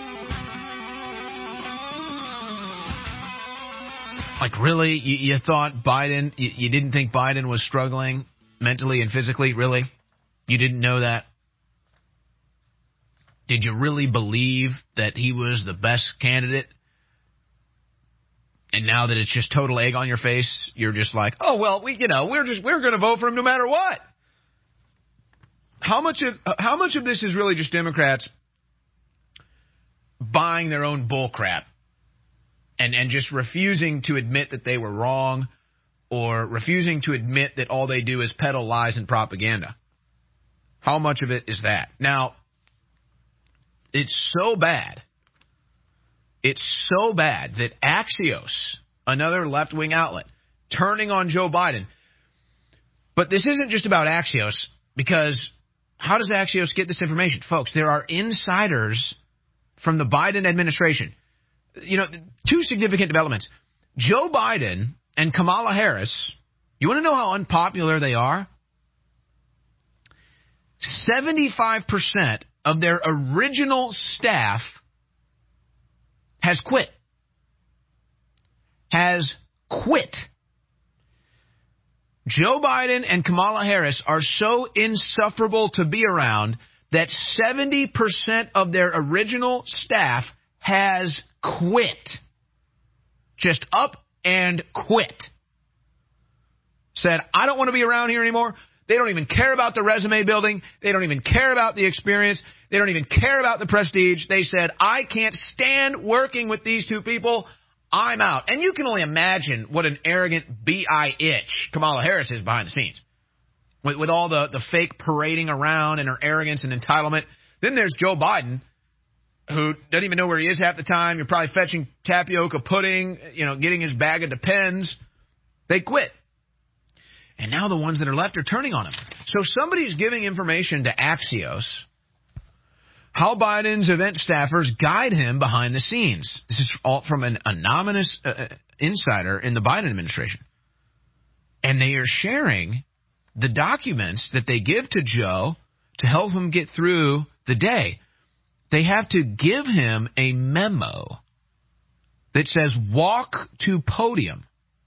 Like, really? You, you thought Biden, you, you didn't think Biden was struggling mentally and physically? Really? You didn't know that? Did you really believe that he was the best candidate? And now that it's just total egg on your face, you're just like, oh, well, we, you know, we're just, we're going to vote for him no matter what. How much of, how much of this is really just Democrats buying their own bull crap and, and just refusing to admit that they were wrong or refusing to admit that all they do is peddle lies and propaganda? How much of it is that? Now, it's so bad, it's so bad that Axios, another left-wing outlet, turning on Joe Biden. But this isn't just about Axios, because how does Axios get this information? Folks, there are insiders from the Biden administration. You know, two significant developments. Joe Biden and Kamala Harris, you want to know how unpopular they are? seventy-five percent of their original staff has quit. Has quit. Joe Biden and Kamala Harris are so insufferable to be around that seventy percent of their original staff has quit. Just up and quit. Said, I don't want to be around here anymore. They don't even care about the resume building. They don't even care about the experience. They don't even care about the prestige. They said, I can't stand working with these two people. I'm out. And you can only imagine what an arrogant B I itch Kamala Harris is behind the scenes. With, with all the, the fake parading around and her arrogance and entitlement. Then there's Joe Biden, who doesn't even know where he is half the time. You're probably fetching tapioca pudding, you know, getting his bag of Depends. They quit. And now the ones that are left are turning on him. So somebody's giving information to Axios how Biden's event staffers guide him behind the scenes. This is all from an anonymous uh, insider in the Biden administration. And they are sharing the documents that they give to Joe to help him get through the day. They have to give him a memo that says, walk to podium.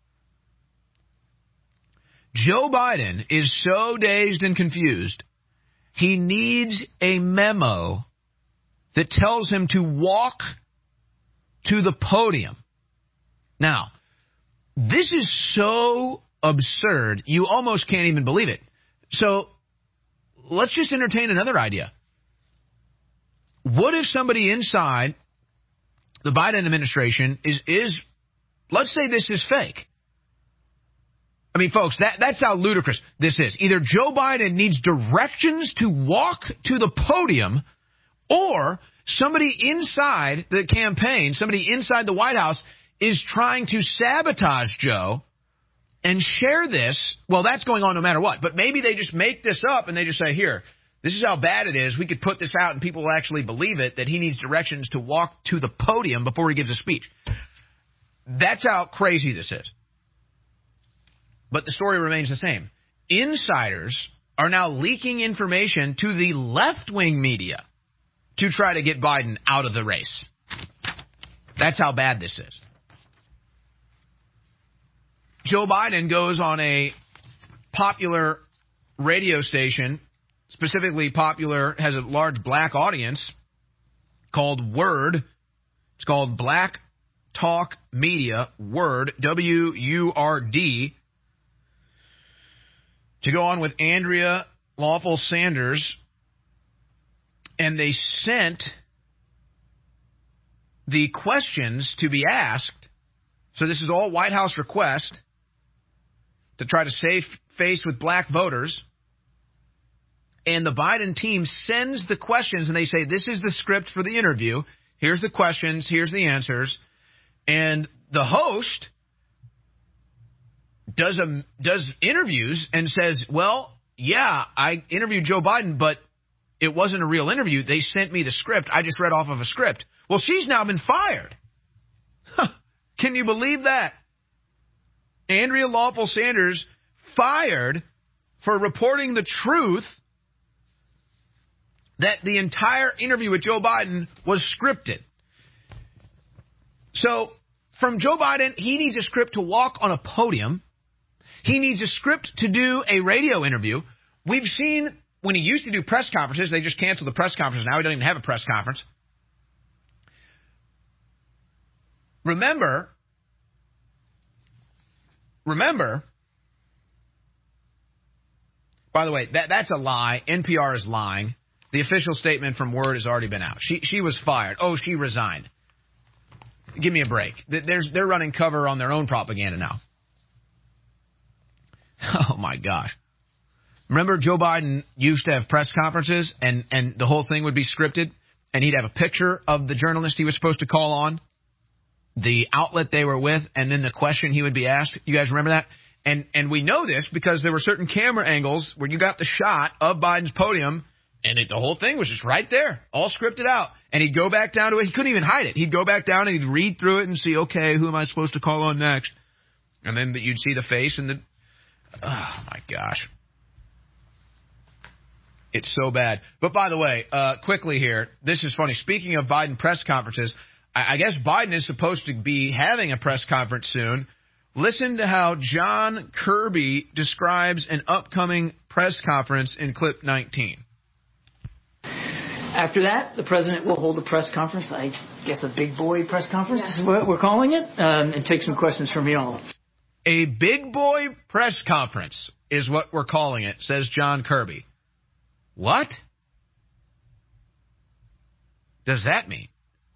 Joe Biden is so dazed and confused, he needs a memo that tells him to walk to the podium. Now, this is so absurd, you almost can't even believe it. So let's just entertain another idea. What if somebody inside the Biden administration is, is let's say this is fake. I mean, folks, that, that's how ludicrous this is. Either Joe Biden needs directions to walk to the podium, or somebody inside the campaign, somebody inside the White House is trying to sabotage Joe and share this. Well, that's going on no matter what. But maybe they just make this up and they just say, here, this is how bad it is. We could put this out and people will actually believe it, that he needs directions to walk to the podium before he gives a speech. That's how crazy this is. But the story remains the same. Insiders are now leaking information to the left-wing media to try to get Biden out of the race. That's how bad this is. Joe Biden goes on a popular radio station, specifically popular, has a large black audience, called Word. It's called Black Talk Media, Word, W U R D, to go on with Andrea Lawful Sanders, and they sent the questions to be asked. So this is all White House request to try to save face with black voters. And the Biden team sends the questions, and they say, this is the script for the interview. Here's the questions. Here's the answers. And the host does a, does interviews and says, well, yeah, I interviewed Joe Biden, but it wasn't a real interview. They sent me the script. I just read off of a script. Well, she's now been fired. Huh. Can you believe that? Andrea Lawful Sanders fired for reporting the truth that the entire interview with Joe Biden was scripted. So from Joe Biden, he needs a script to walk on a podium. He needs a script to do a radio interview. We've seen when he used to do press conferences, they just canceled the press conference. Now he doesn't even have a press conference. Remember, remember, by the way, that, that's a lie. N P R is lying. The official statement from Word has already been out. She she was fired. Oh, she resigned. Give me a break. There's, they're running cover on their own propaganda now. Oh, my gosh. Remember Joe Biden used to have press conferences and, and the whole thing would be scripted, and he'd have a picture of the journalist he was supposed to call on, the outlet they were with, and then the question he would be asked. You guys remember that? And and we know this because there were certain camera angles where you got the shot of Biden's podium, and it, the whole thing was just right there, all scripted out. And he'd go back down to it. He couldn't even hide it. He'd go back down and he'd read through it and see, okay, who am I supposed to call on next? And then you'd see the face and the, oh, my gosh. It's so bad. But by the way, uh, quickly here, this is funny. Speaking of Biden press conferences, I, I guess Biden is supposed to be having a press conference soon. Listen to how John Kirby describes an upcoming press conference in clip nineteen. After that, the president will hold a press conference, I guess a big boy press conference is what we're calling it, um, and take some questions from y'all. A big boy press conference is what we're calling it, says John Kirby. What does that mean?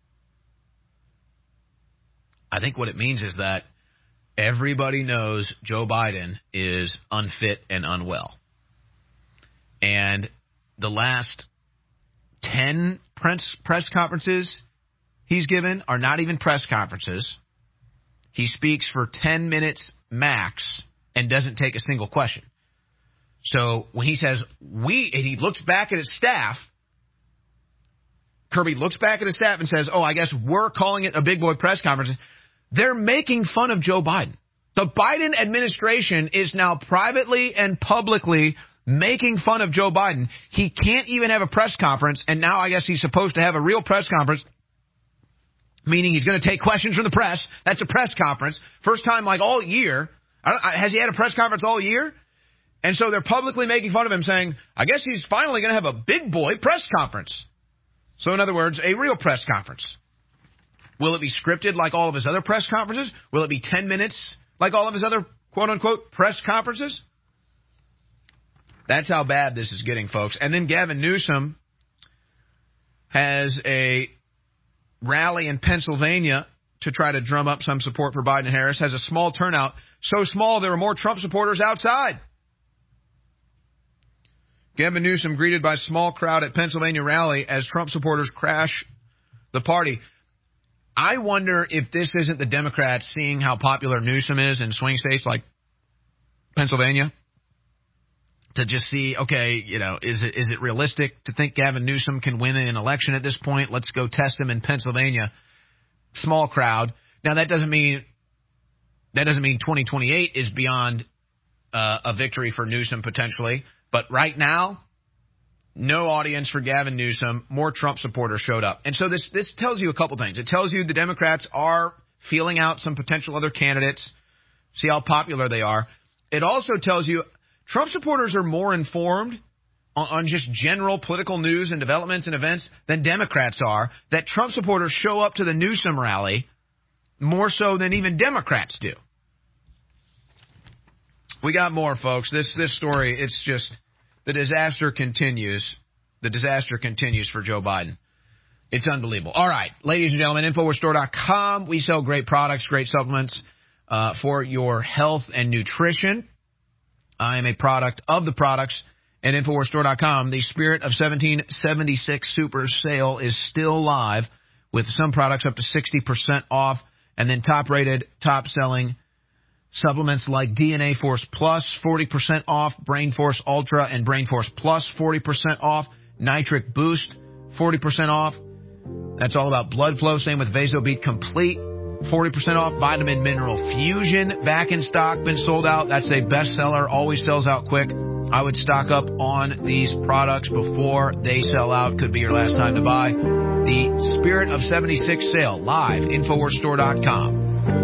I think what it means is that everybody knows Joe Biden is unfit and unwell. And the last ten press, press conferences he's given are not even press conferences. He speaks for ten minutes max and doesn't take a single question. So when he says we, and he looks back at his staff, Kirby looks back at his staff and says, oh, I guess we're calling it a big boy press conference. They're making fun of Joe Biden. The Biden administration is now privately and publicly making fun of Joe Biden. He can't even have a press conference, and now I guess he's supposed to have a real press conference, meaning he's going to take questions from the press. That's a press conference. First time like all year. I don't, has he had a press conference all year? And so they're publicly making fun of him, saying, I guess he's finally going to have a big boy press conference. So in other words, a real press conference. Will it be scripted like all of his other press conferences? Will it be ten minutes like all of his other quote-unquote press conferences? That's how bad this is getting, folks. And then Gavin Newsom has a rally in Pennsylvania to try to drum up some support for Biden and Harris. Has a small turnout. So small there were more Trump supporters outside. Gavin Newsom greeted by small crowd at Pennsylvania rally as Trump supporters crash the party. I wonder if this isn't the Democrats seeing how popular Newsom is in swing states like Pennsylvania, to just see, okay, you know, is it is it realistic to think Gavin Newsom can win an election at this point? Let's go test him in Pennsylvania. Small crowd. Now that doesn't mean that doesn't mean twenty twenty-eight is beyond uh, a victory for Newsom potentially. But right now, no audience for Gavin Newsom. More Trump supporters showed up. And so this this tells you a couple things. It tells you the Democrats are feeling out some potential other candidates, see how popular they are. It also tells you Trump supporters are more informed on, on just general political news and developments and events than Democrats are, that Trump supporters show up to the Newsom rally more so than even Democrats do. We got more, folks. This this story, it's just... The disaster continues. The disaster continues for Joe Biden. It's unbelievable. All right, ladies and gentlemen, Infowars Store dot com. We sell great products, great supplements uh, for your health and nutrition. I am a product of the products at Infowars Store dot com. The Spirit of seventeen seventy-six Super Sale is still live with some products up to sixty percent off, and then top-rated, top-selling supplements like D N A Force Plus, forty percent off, Brain Force Ultra and Brain Force Plus, forty percent off, Nitric Boost, forty percent off. That's all about blood flow. Same with VasoBeat Complete, forty percent off. Vitamin Mineral Fusion, back in stock, been sold out. That's a bestseller, always sells out quick. I would stock up on these products before they sell out. Could be your last time to buy. The Spirit of seventy-six sale, live, Infowars Store dot com.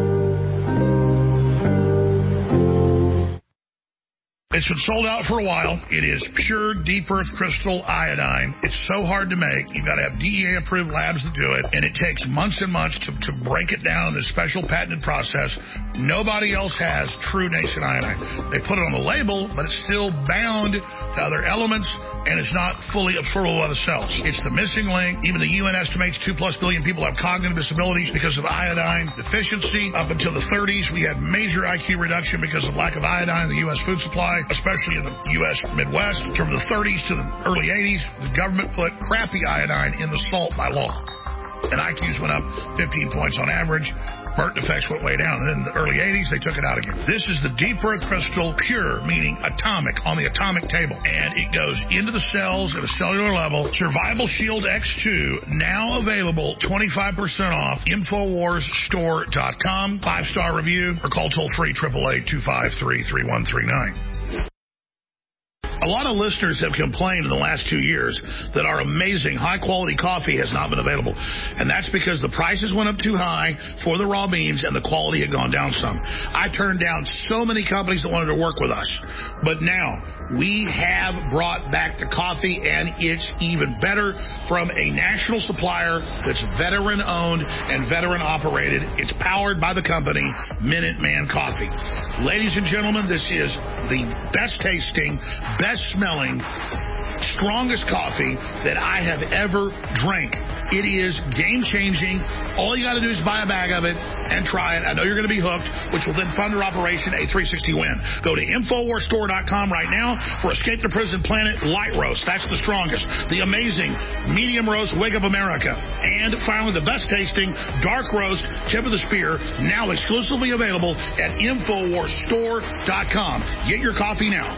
It's been sold out for a while. It is pure deep earth crystal iodine. It's so hard to make. You've got to have D E A-approved labs to do it, and it takes months and months to, to break it down in this special patented process. Nobody else has true nascent iodine. They put it on the label, but it's still bound to other elements, and it's not fully absorbable by the cells. It's the missing link. Even the U N estimates two plus billion people have cognitive disabilities because of iodine deficiency. Up until the thirties, we had major I Q reduction because of lack of iodine in the U S food supply, especially in the U S Midwest. From the thirties to the early eighties, the government put crappy iodine in the salt by law, and I Qs went up fifteen points on average. Burnt defects went way down. And then in the early eighties, they took it out again. This is the deep earth crystal, pure, meaning atomic, on the atomic table. And it goes into the cells at a cellular level. Survival Shield X two, now available, twenty-five percent off, Infowars Store dot com. Five-star review, or call toll-free, eight eight eight, two five three, three one three nine. A lot of listeners have complained in the last two years that our amazing high-quality coffee has not been available. And that's because the prices went up too high for the raw beans and the quality had gone down some. I turned down so many companies that wanted to work with us. But now, we have brought back the coffee, and it's even better from a national supplier that's veteran-owned and veteran-operated. It's powered by the company Minuteman Coffee. Ladies and gentlemen, this is the best-tasting, best-smelling, strongest coffee that I have ever drank. It is game-changing. All you got to do is buy a bag of it and try it. I know you're going to be hooked, which will then fund our operation, A three sixty Win. Go to Infowars Store dot com right now for Escape the Prison Planet Light Roast. That's the strongest. The amazing Medium Roast Wake Up America. And finally, the best tasting Dark Roast Tip of the Spear, now exclusively available at Infowars Store dot com. Get your coffee now.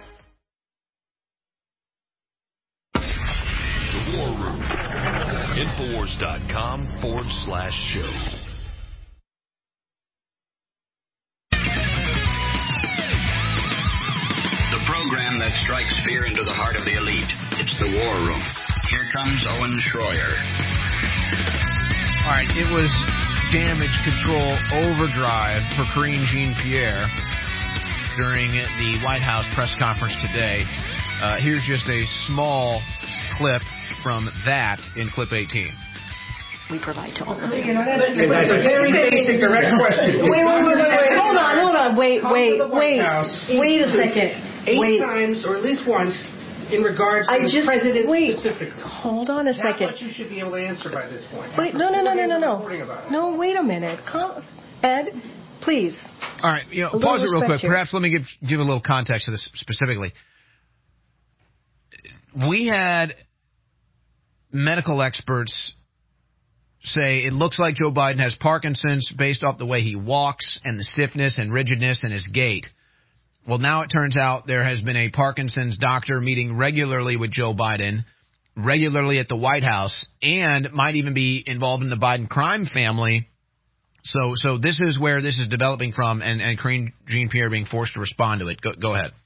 The War Room. Infowars dot com forward slash show. The program that strikes fear into the heart of the elite. It's the War Room. Here comes Owen Schroyer. All right, it was damage control overdrive for Karine Jean-Pierre during the White House press conference today. Uh, here's just a small clip from that in clip eighteen. We provide to all of them. You know, that's, that's a very basic, direct question. Wait, wait, wait, wait, wait. Hold on, hold on. Wait, wait, wait. Wait a second. Eight wait. times, or at least once, in regards to I the just, president wait. specifically. Hold on a That's second. what you should be able to answer by this point. Wait, no, no, no, no, no, no. No, wait a minute. Come, Ed, please. All right, you know, pause it real quick. Here. Perhaps let me give give a little context to this specifically. We had medical experts say it looks like Joe Biden has Parkinson's based off the way he walks and the stiffness and rigidness in his gait. Well, now it turns out there has been a Parkinson's doctor meeting regularly with Joe Biden, regularly at the White House, and might even be involved in the Biden crime family. So so this is where this is developing from, and, and Karine Jean-Pierre being forced to respond to it. Go, go ahead.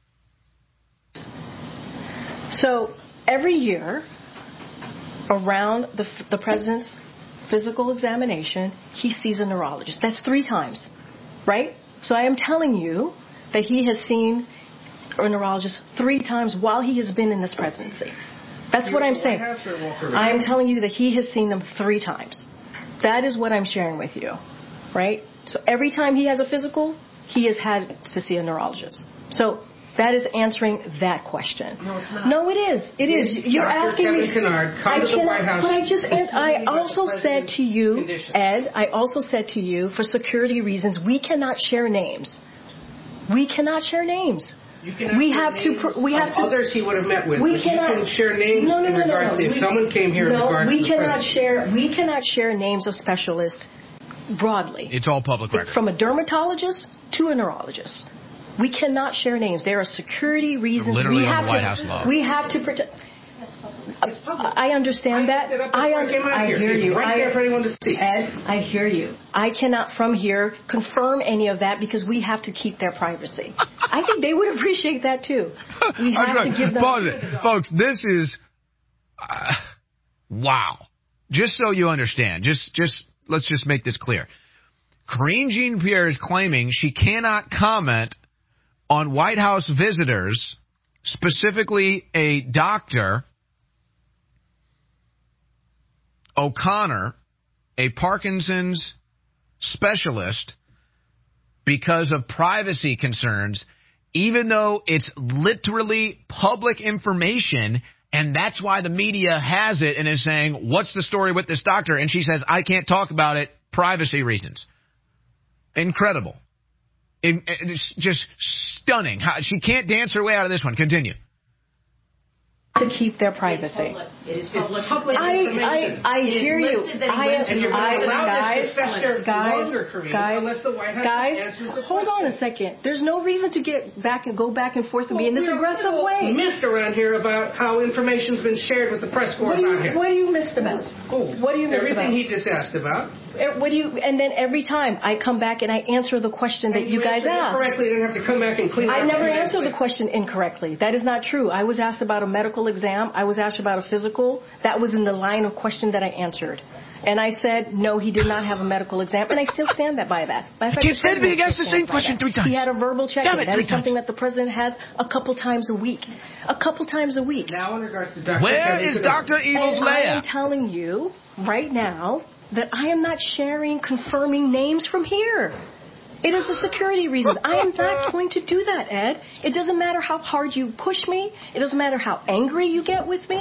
So every year, around the, the president's physical examination, he sees a neurologist. That's three times, right? So I am telling you that he has seen a neurologist three times while he has been in this presidency. That's what I'm saying. I am telling you that he has seen them three times. That is what I'm sharing with you, right? So every time he has a physical, he has had to see a neurologist. So that is answering that question. No, it's not. No, it is. It is. You're Doctor asking Kevin me. Kennard, come I to the cannot, White House. But I just, I also said to you, condition. Ed, I also said to you, for security reasons, we cannot share names. We cannot share names. You cannot we share have names to. We have of to. others he would have met with. We but cannot you can share names no, no, in no, regards no, no. to if we, someone came here no, in regards we to the cannot president. share. We cannot share names of specialists broadly. It's all public record. From a dermatologist to a neurologist. We cannot share names. There are security reasons. Literally we on have the White to, House law. We have to protect. I understand I that. up I, I, came out I here. hear It's you. right I, there for anyone to see. Ed, I hear you. I cannot from here confirm any of that because we have to keep their privacy. I think they would appreciate that too. We have sorry, to give them. pause it. Folks, this is uh, wow. Just so you understand, just just let's just make this clear. Karine Jean-Pierre is claiming she cannot comment on White House visitors, specifically a doctor, O'Connor, a Parkinson's specialist, because of privacy concerns, even though it's literally public information, and that's why the media has it and is saying, what's the story with this doctor? And she says, I can't talk about it, privacy reasons. Incredible. It, it's just stunning. How, she can't dance her way out of this one. Continue. To keep their privacy. It is public, public I, information. I, I hear you. I, and you're I, going to allow guys, this to fester guys, longer, Karine, guys, unless the White House guys, answers the hold question. on a second. There's no reason to get back and go back and forth and well, be in this aggressive way. Miffed around here about how information's been shared with the press corps what about you, him. What are you missed about? Oh, what are you missed everything about? he just asked about. What do you? And then every time I come back and I answer the question that and you, you guys asked. Correctly, you didn't have to come back and clean. I up never two answered later. the question incorrectly. That is not true. I was asked about a medical exam. I was asked about a physical. That was in the line of question that I answered. And I said, no, he did not have a medical exam. And I still stand that by that. By fact, You said me against the same question three times. He had a verbal check-in. Damn it, that three is something times. that the president has a couple times a week. A couple times a week. Now in regards to Doctor Where Kevin is Kennard. Doctor Evil's and I Leia? am telling you right now that I am not sharing, confirming names from here. It is a security reason. I am not going to do that, Ed. It doesn't matter how hard you push me. It doesn't matter how angry you get with me.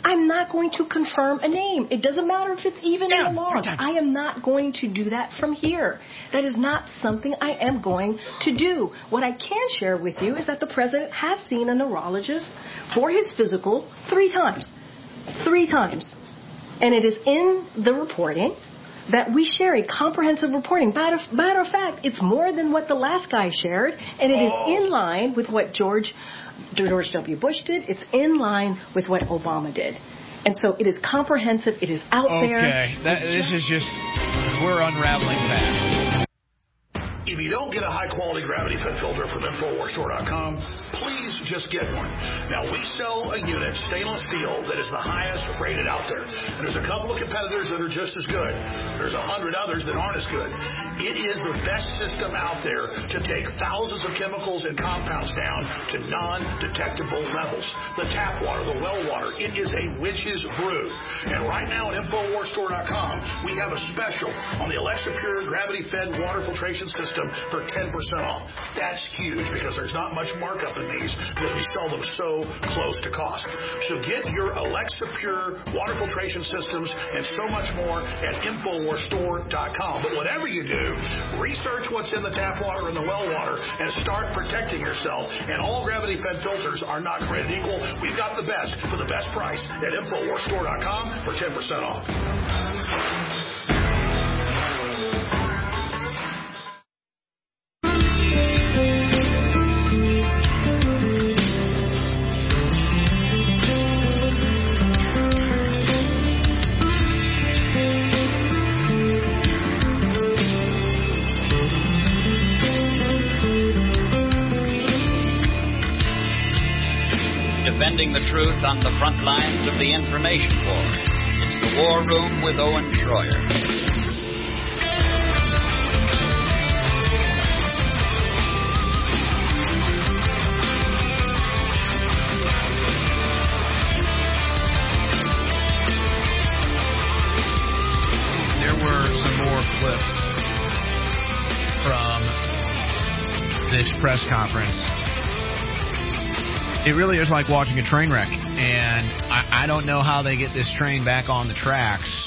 I'm not going to confirm a name. It doesn't matter if it's even yeah, in the law. I am not going to do that from here. That is not something I am going to do. What I can share with you is that the president has seen a neurologist for his physical three times. Three times. And it is in the reporting that we share a comprehensive reporting. Matter of, matter of fact, it's more than what the last guy shared, and it is in line with what George George W. Bush did. It's in line with what Obama did. And so it is comprehensive. It is out okay. there. Okay, this is just, we're unraveling fast. If you don't get a high-quality gravity fed filter from Infowars Store dot com, please just get one. Now, we sell a unit, stainless steel, that is the highest rated out there. And there's a couple of competitors that are just as good. There's a hundred others that aren't as good. It is the best system out there to take thousands of chemicals and compounds down to non-detectable levels. The tap water, the well water, it is a witch's brew. And right now at Infowars Store dot com, we have a special on the Alexa Pure gravity-fed water filtration system for ten percent off. That's huge because there's not much markup in these because we sell them so close to cost. So get your Alexa Pure water filtration systems and so much more at Infowars Store dot com. But whatever you do, research what's in the tap water and the well water and start protecting yourself. And all gravity-fed filters are not created equal. We've got the best for the best price at Infowars Store dot com for ten percent off. Defending the truth on the front lines of the information war. It's the War Room with Owen Schroyer. There were some more clips from this press conference. It really is like watching a train wreck, and I, I don't know how they get this train back on the tracks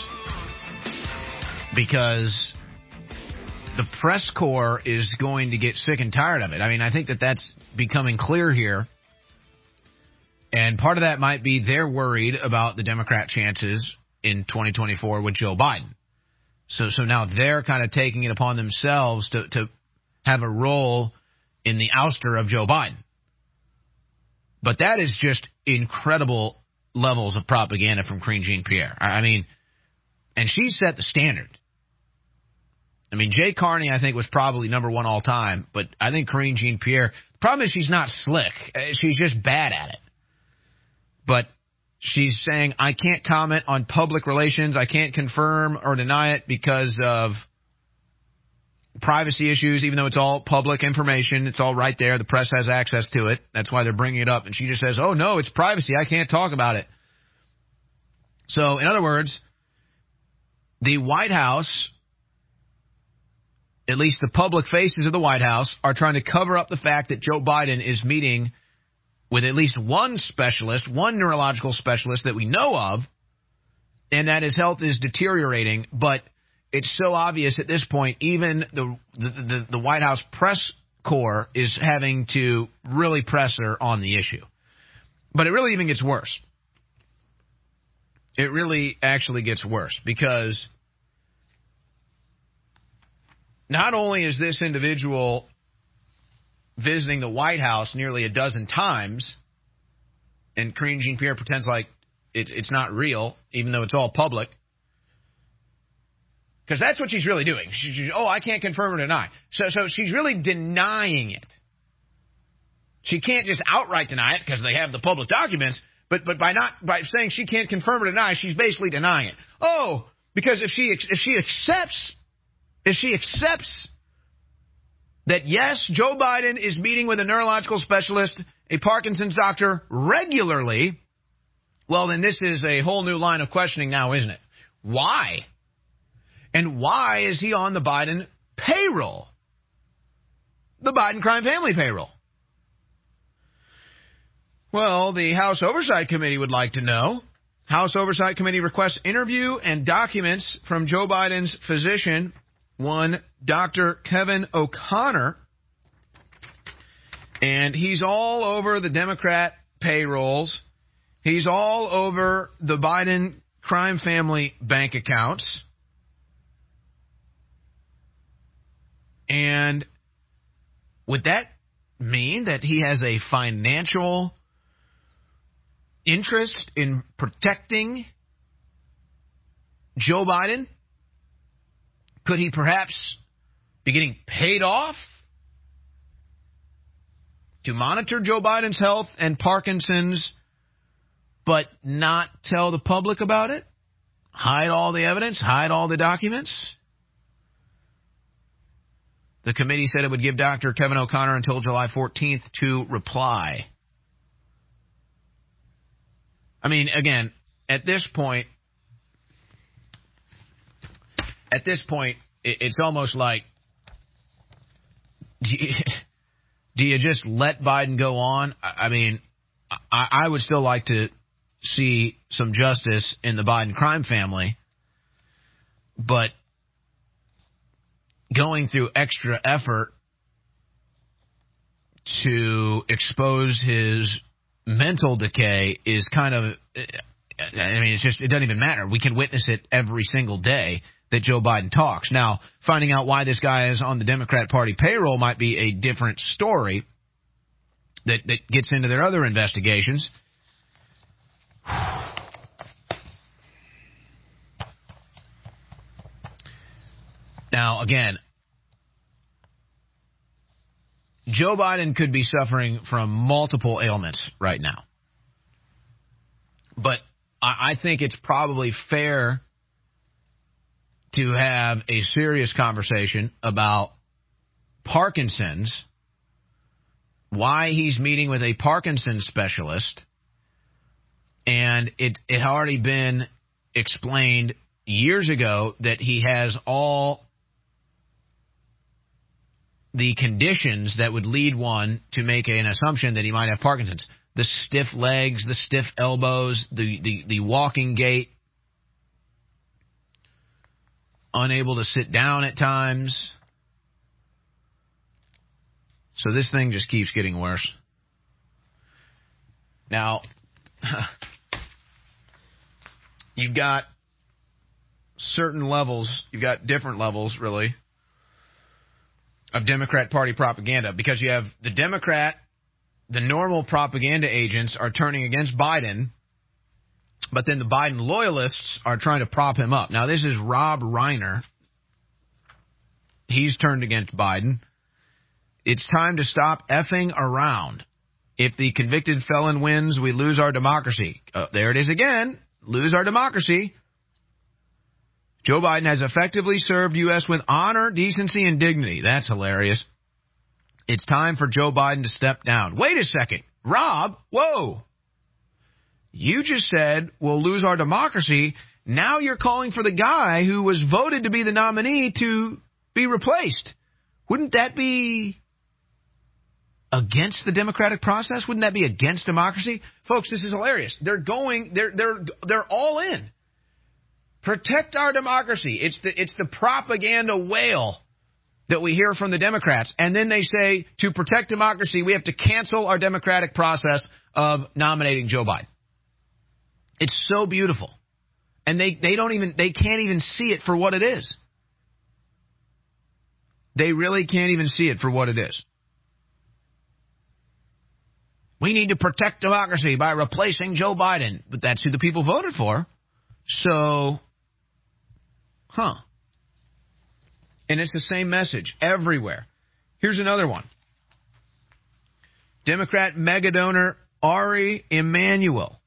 because the press corps is going to get sick and tired of it. I mean, I think that that's becoming clear here, and part of that might be they're worried about the Democrat chances in twenty twenty-four with Joe Biden. So, so now they're kind of taking it upon themselves to, to have a role in the ouster of Joe Biden. But that is just incredible levels of propaganda from Karine Jean-Pierre. I mean, and she set the standard. I mean, Jay Carney, I think, was probably number one all time, but I think Karine Jean-Pierre, the problem is she's not slick. She's just bad at it. But she's saying, I can't comment on public relations. I can't confirm or deny it because of privacy issues, even though it's all public information. It's all right there. The press has access to it. That's why they're bringing it up. And she just says, oh, no, it's privacy. I can't talk about it. So, in other words, the White House, at least the public faces of the White House, are trying to cover up the fact that Joe Biden is meeting with at least one specialist, one neurological specialist that we know of, and that his health is deteriorating. But it's so obvious at this point, even the, the the the White House press corps is having to really press her on the issue. But it really even gets worse. It really actually gets worse because not only is this individual visiting the White House nearly a dozen times, and Karine Jean-Pierre pretends like it, it's not real, even though it's all public, because that's what she's really doing. She, she, oh, I can't confirm or deny. So, so she's really denying it. She can't just outright deny it because they have the public documents. But, but by not by saying she can't confirm or deny, she's basically denying it. Oh, because if she if she accepts if she accepts that yes, Joe Biden is meeting with a neurological specialist, a Parkinson's doctor, regularly, well, then this is a whole new line of questioning now, isn't it? Why? And why is he on the Biden payroll? The Biden crime family payroll. Well, the House Oversight Committee would like to know. House Oversight Committee requests interview and documents from Joe Biden's physician, one Doctor Kevin O'Connor. And he's all over the Democrat payrolls. He's all over the Biden crime family bank accounts. And would that mean that he has a financial interest in protecting Joe Biden? Could he perhaps be getting paid off to monitor Joe Biden's health and Parkinson's, but not tell the public about it? Hide all the evidence? Hide all the documents? The committee said it would give Doctor Kevin O'Connor until July fourteenth to reply. I mean, again, at this point, at this point, it's almost like, do you, do you just let Biden go on? I mean, I, I would still like to see some justice in the Biden crime family, but going through extra effort to expose his mental decay is kind of, I mean, it's just, it doesn't even matter. We can witness it every single day that Joe Biden talks. Now, finding out why this guy is on the Democrat Party payroll might be a different story that, that gets into their other investigations. Now, again, Joe Biden could be suffering from multiple ailments right now. But I, I think it's probably fair to have a serious conversation about Parkinson's, why he's meeting with a Parkinson's specialist, and it, it had already been explained years ago that he has all the conditions that would lead one to make an assumption that he might have Parkinson's. The stiff legs, the stiff elbows, the, the, the walking gait, unable to sit down at times. So this thing just keeps getting worse. Now, you've got certain levels, you've got different levels, really, of Democrat Party propaganda, because you have the Democrat, the normal propaganda agents are turning against Biden, but then the Biden loyalists are trying to prop him up. Now, this is Rob Reiner. He's turned against Biden. It's time to stop effing around. If the convicted felon wins, we lose our democracy. Uh, there it is again. Lose our democracy. Joe Biden has effectively served U S with honor, decency, and dignity. That's hilarious. It's time for Joe Biden to step down. Wait a second. Rob, whoa. You just said we'll lose our democracy. Now you're calling for the guy who was voted to be the nominee to be replaced. Wouldn't that be against the democratic process? Wouldn't that be against democracy? Folks, this is hilarious. They're going, they're, they're, they're all in. Protect our democracy. It's the it's the propaganda wail that we hear from the Democrats. And then they say, to protect democracy, we have to cancel our democratic process of nominating Joe Biden. It's so beautiful. And they, they don't even they can't even see it for what it is. They really can't even see it for what it is. We need to protect democracy by replacing Joe Biden. But that's who the people voted for. So, huh. And it's the same message everywhere. Here's another one. Democrat mega donor Ari Emanuel.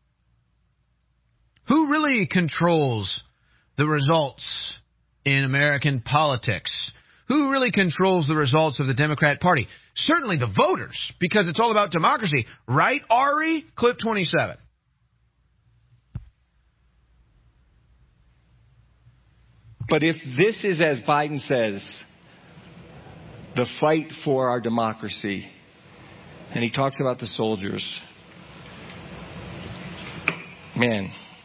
Who really controls the results in American politics? Who really controls the results of the Democrat Party? Certainly the voters, because it's all about democracy. Right, Ari? Clip twenty-seven. But if this is, as Biden says, the fight for our democracy, and he talks about the soldiers, man,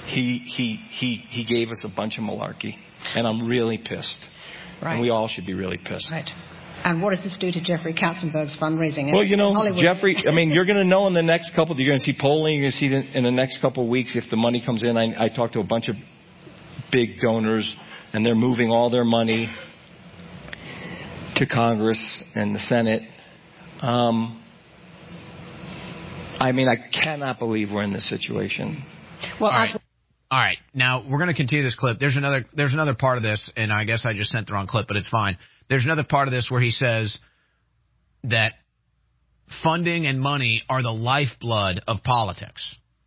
he he he he gave us a bunch of malarkey, and I'm really pissed. Right. And we all should be really pissed. Right. And what does this do to Jeffrey Katzenberg's fundraising? Well, you know, Hollywood? Jeffrey, I mean, you're going to know in the next couple, you're going to see polling, you're going to see it in the next couple of weeks if the money comes in. I, I talked to a bunch of big donors, and they're moving all their money to Congress and the Senate. Um, I mean, I cannot believe we're in this situation. Well, all right. All right. Now, we're going to continue this clip. There's another there's another part of this, and I guess I just sent the wrong clip, but it's fine. There's another part of this where he says that funding and money are the lifeblood of politics.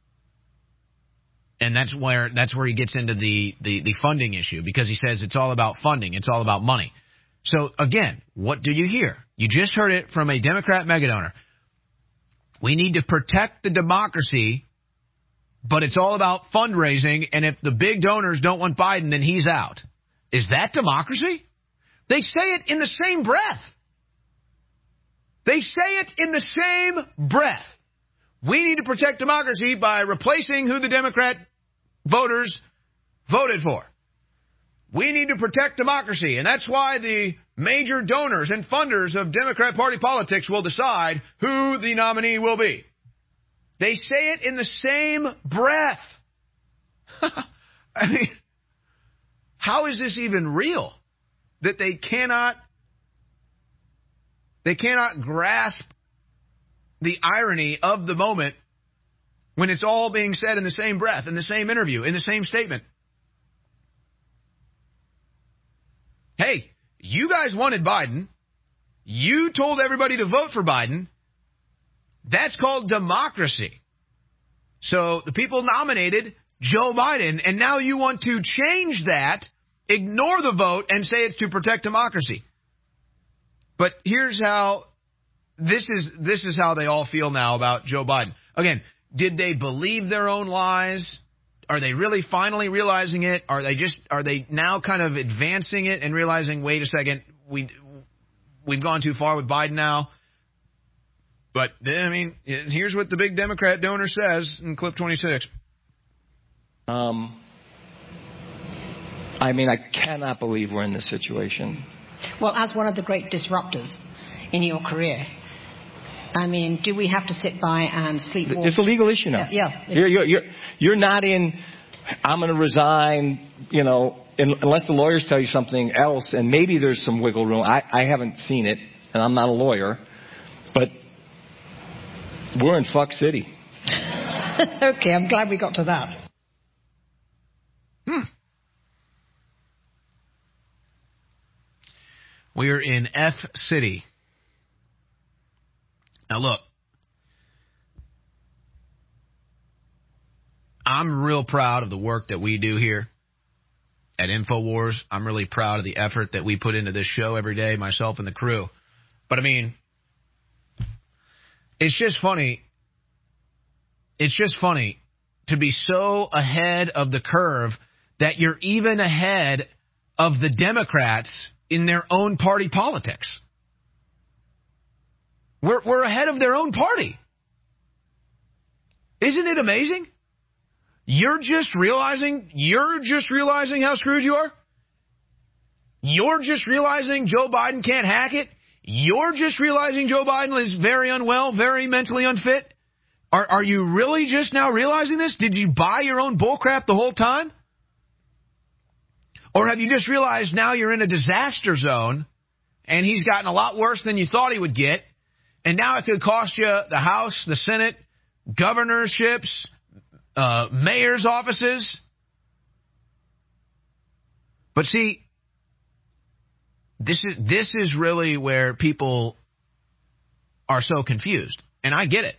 And that's where that's where he gets into the, the, the funding issue, because he says it's all about funding. It's all about money. So, again, what do you hear? You just heard it from a Democrat megadonor. We need to protect the democracy, but it's all about fundraising, and if the big donors don't want Biden, then he's out. Is that democracy? They say it in the same breath. They say it in the same breath. We need to protect democracy by replacing who the Democrat voters voted for. We need to protect democracy, and that's why the major donors and funders of Democrat Party politics will decide who the nominee will be. They say it in the same breath. I mean, how is this even real? That they cannot, they cannot grasp the irony of the moment when it's all being said in the same breath, in the same interview, in the same statement. Hey, you guys wanted Biden. You told everybody to vote for Biden. That's called democracy. So the people nominated Joe Biden, and now you want to change that, ignore the vote, and say it's to protect democracy. But here's how this is this is how they all feel now about Joe Biden. Again, did they believe their own lies? Are they really finally realizing it? Are they just are they now kind of advancing it and realizing, wait a second, we we've gone too far with Biden now? But I mean, here's what the big Democrat donor says in clip twenty-six. Um, I mean, I cannot believe we're in this situation. Well, as one of the great disruptors in your career, I mean, do we have to sit by and sleepwalk? It's a legal issue now. Yeah. yeah you're, you're, you're, you're not in, I'm going to resign, you know, in, unless the lawyers tell you something else, and maybe there's some wiggle room. I, I haven't seen it, and I'm not a lawyer, but we're in fuck city. Okay, I'm glad we got to that. Hmm. We're in F City. Now, look, I'm real proud of the work that we do here at InfoWars. I'm really proud of the effort that we put into this show every day, myself and the crew. But, I mean, it's just funny. It's just funny to be so ahead of the curve that you're even ahead of the Democrats in their own party politics. We're, we're ahead of their own party. Isn't it amazing? You're just realizing, you're just realizing how screwed you are? You're just realizing Joe Biden can't hack it? You're just realizing Joe Biden is very unwell, very mentally unfit? Are, are you really just now realizing this? Did you buy your own bullcrap the whole time? Or have you just realized now you're in a disaster zone and he's gotten a lot worse than you thought he would get, and now it could cost you the House, the Senate, governorships, uh, mayor's offices? But see, this is this is really where people are so confused, and I get it.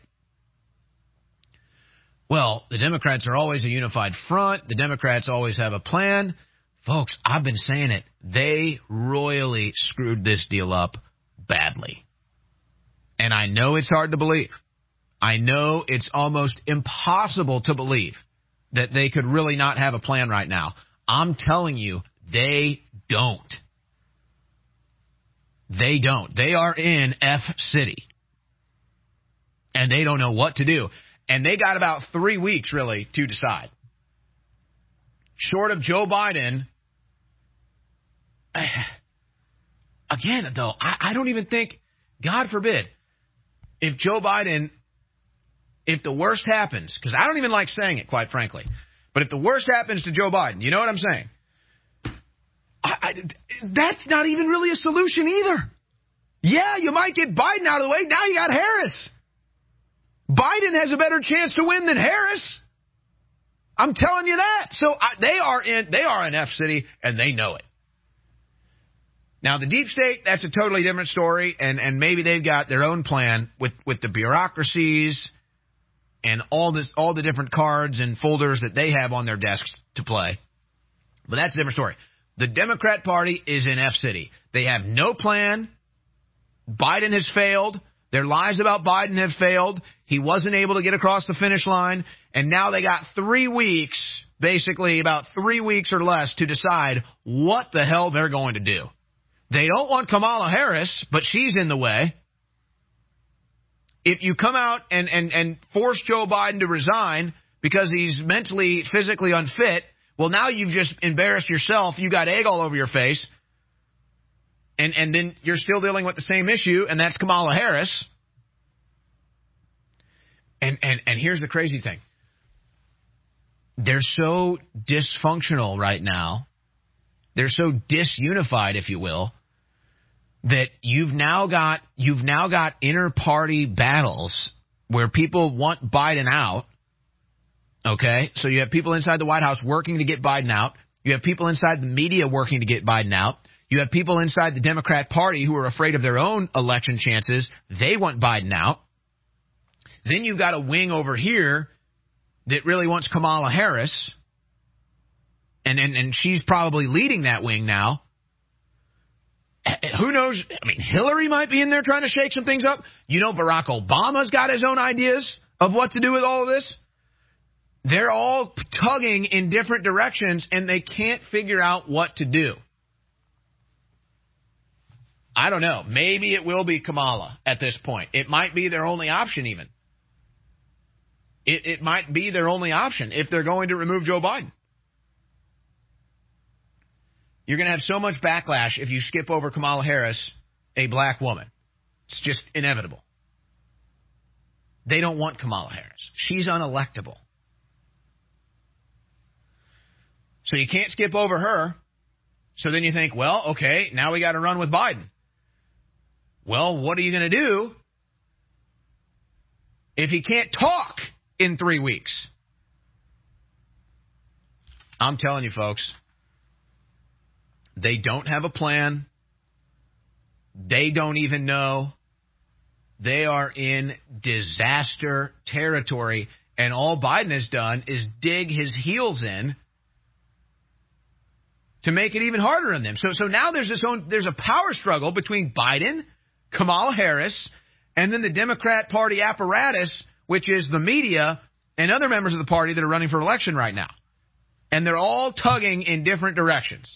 Well, the Democrats are always a unified front. The Democrats always have a plan. Folks, I've been saying it. They royally screwed this deal up badly. And I know it's hard to believe. I know it's almost impossible to believe that they could really not have a plan right now. I'm telling you, they don't. They don't. They are in F City. And they don't know what to do. And they got about three weeks, really, to decide. short of Joe Biden, again, though, I, I don't even think, God forbid, if Joe Biden, if the worst happens, because I don't even like saying it, quite frankly, but if the worst happens to Joe Biden, you know what I'm saying? I, I, that's not even really a solution either. Yeah, you might get Biden out of the way. Now you got Harris. Biden has a better chance to win than Harris. I'm telling you that. So I, they are in they are in F City, and they know it. Now, the deep state, that's a totally different story, and, and maybe they've got their own plan with, with the bureaucracies and all this all the different cards and folders that they have on their desks to play. But that's a different story. The Democrat Party is in F City. They have no plan. Biden has failed. Their lies about Biden have failed. He wasn't able to get across the finish line. And now they got three weeks, basically about three weeks or less, to decide what the hell they're going to do. They don't want Kamala Harris, but she's in the way. If you come out and, and, and force Joe Biden to resign because he's mentally, physically unfit, well, now you've just embarrassed yourself. You got egg all over your face. And and then you're still dealing with the same issue, and that's Kamala Harris. And, and, and here's the crazy thing. They're so dysfunctional right now. They're so disunified, if you will, that you've now got you've now got inter-party battles where people want Biden out. Okay? So you have people inside the White House working to get Biden out. You have people inside the media working to get Biden out. You have people inside the Democrat Party who are afraid of their own election chances. They want Biden out. Then you've got a wing over here that really wants Kamala Harris. And, and, and she's probably leading that wing now. Who knows? I mean, Hillary might be in there trying to shake some things up. You know, Barack Obama's got his own ideas of what to do with all of this. They're all tugging in different directions, and they can't figure out what to do. I don't know. Maybe it will be Kamala at this point. It might be their only option even. It, it might be their only option if they're going to remove Joe Biden. You're going to have so much backlash if you skip over Kamala Harris, a black woman. It's just inevitable. They don't want Kamala Harris. She's unelectable. So you can't skip over her. So then you think, well, okay, now we got to run with Biden. Well, what are you going to do if he can't talk in three weeks? I'm telling you, folks, they don't have a plan. They don't even know. They are in disaster territory. And all Biden has done is dig his heels in to make it even harder on them. So so now there's this own there's a power struggle between Biden, Kamala Harris, and then the Democrat Party apparatus, which is the media and other members of the party that are running for election right now. And they're all tugging in different directions.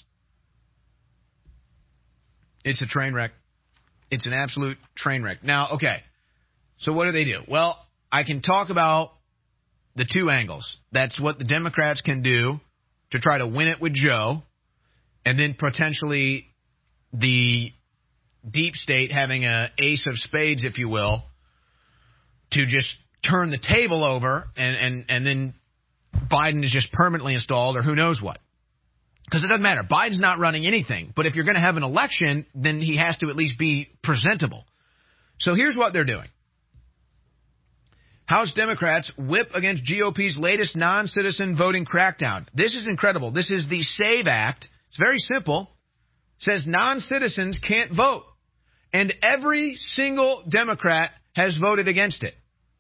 It's a train wreck. It's an absolute train wreck. Now, okay, so what do they do? Well, I can talk about the two angles. That's what the Democrats can do to try to win it with Joe, and then potentially the deep state having an ace of spades, if you will, to just turn the table over, and, and, and then Biden is just permanently installed, or who knows what. Because it doesn't matter. Biden's not running anything. But if you're going to have an election, then he has to at least be presentable. So here's what they're doing. House Democrats whip against G O P's latest non-citizen voting crackdown. This is incredible. This is the SAVE Act. It's very simple. It says non-citizens can't vote. And every single Democrat has voted against it.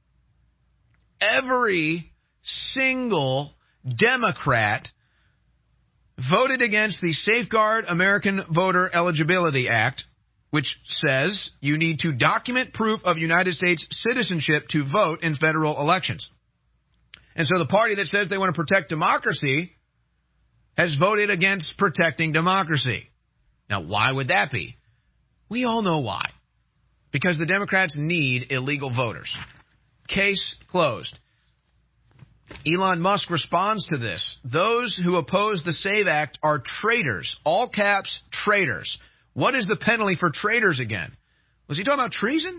Every single Democrat voted against the Safeguard American Voter Eligibility Act, which says you need to document proof of United States citizenship to vote in federal elections. And so the party that says they want to protect democracy has voted against protecting democracy. Now, why would that be? We all know why. Because the Democrats need illegal voters. Case closed. Elon Musk responds to this. Those who oppose the SAVE Act are traitors. All caps, traitors. What is the penalty for traitors again? Was he talking about treason?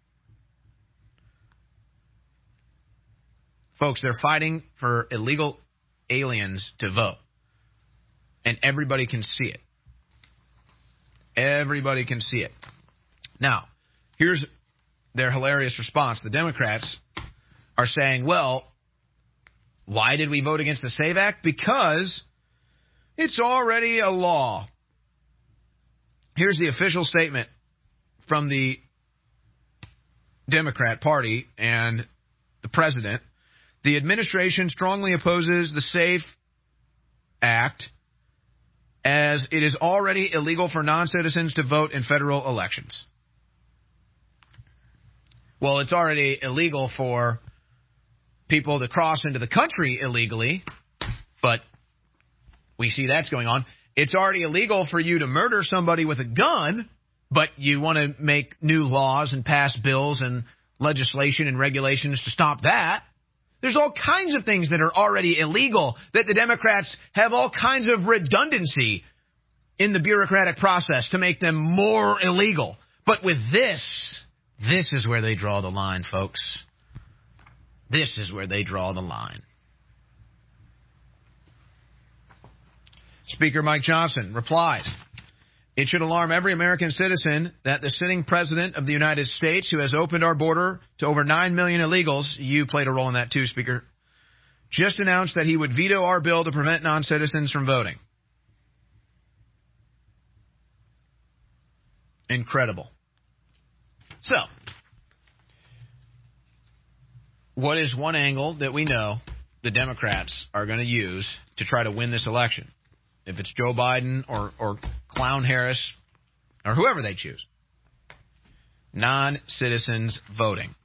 Folks, they're fighting for illegal aliens to vote. And everybody can see it. Everybody can see it. Now, here's their hilarious response. The Democrats are saying, well, why did we vote against the SAVE Act? Because it's already a law. Here's the official statement from the Democrat Party and the president. The administration strongly opposes the SAFE Act as it is already illegal for non-citizens to vote in federal elections. Well, it's already illegal for people to cross into the country illegally, but we see that's going on. It's already illegal for you to murder somebody with a gun, but you want to make new laws and pass bills and legislation and regulations to stop that. There's all kinds of things that are already illegal that the Democrats have all kinds of redundancy in the bureaucratic process to make them more illegal. But with this, this is where they draw the line, folks. This is where they draw the line. Speaker Mike Johnson replies, it should alarm every American citizen that the sitting president of the United States, who has opened our border to over nine million illegals, you played a role in that too, Speaker, just announced that he would veto our bill to prevent non-citizens from voting. Incredible. So, what is one angle that we know the Democrats are going to use to try to win this election? If it's Joe Biden or, or Clown Harris or whoever they choose. Non-citizens voting.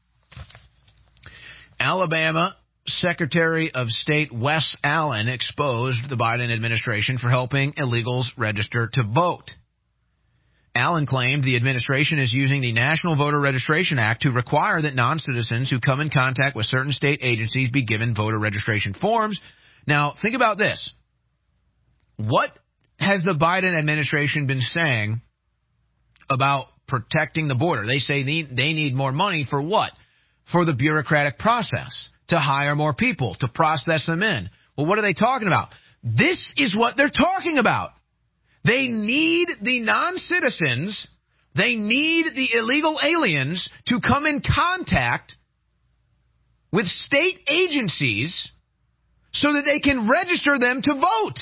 Alabama Secretary of State Wes Allen exposed the Biden administration for helping illegals register to vote. Allen claimed the administration is using the National Voter Registration Act to require that non-citizens who come in contact with certain state agencies be given voter registration forms. Now, think about this. What has the Biden administration been saying about protecting the border? They say they, they need more money for what? For the bureaucratic process, to hire more people, to process them in. Well, what are they talking about? This is what they're talking about. They need the non-citizens, they need the illegal aliens to come in contact with state agencies so that they can register them to vote.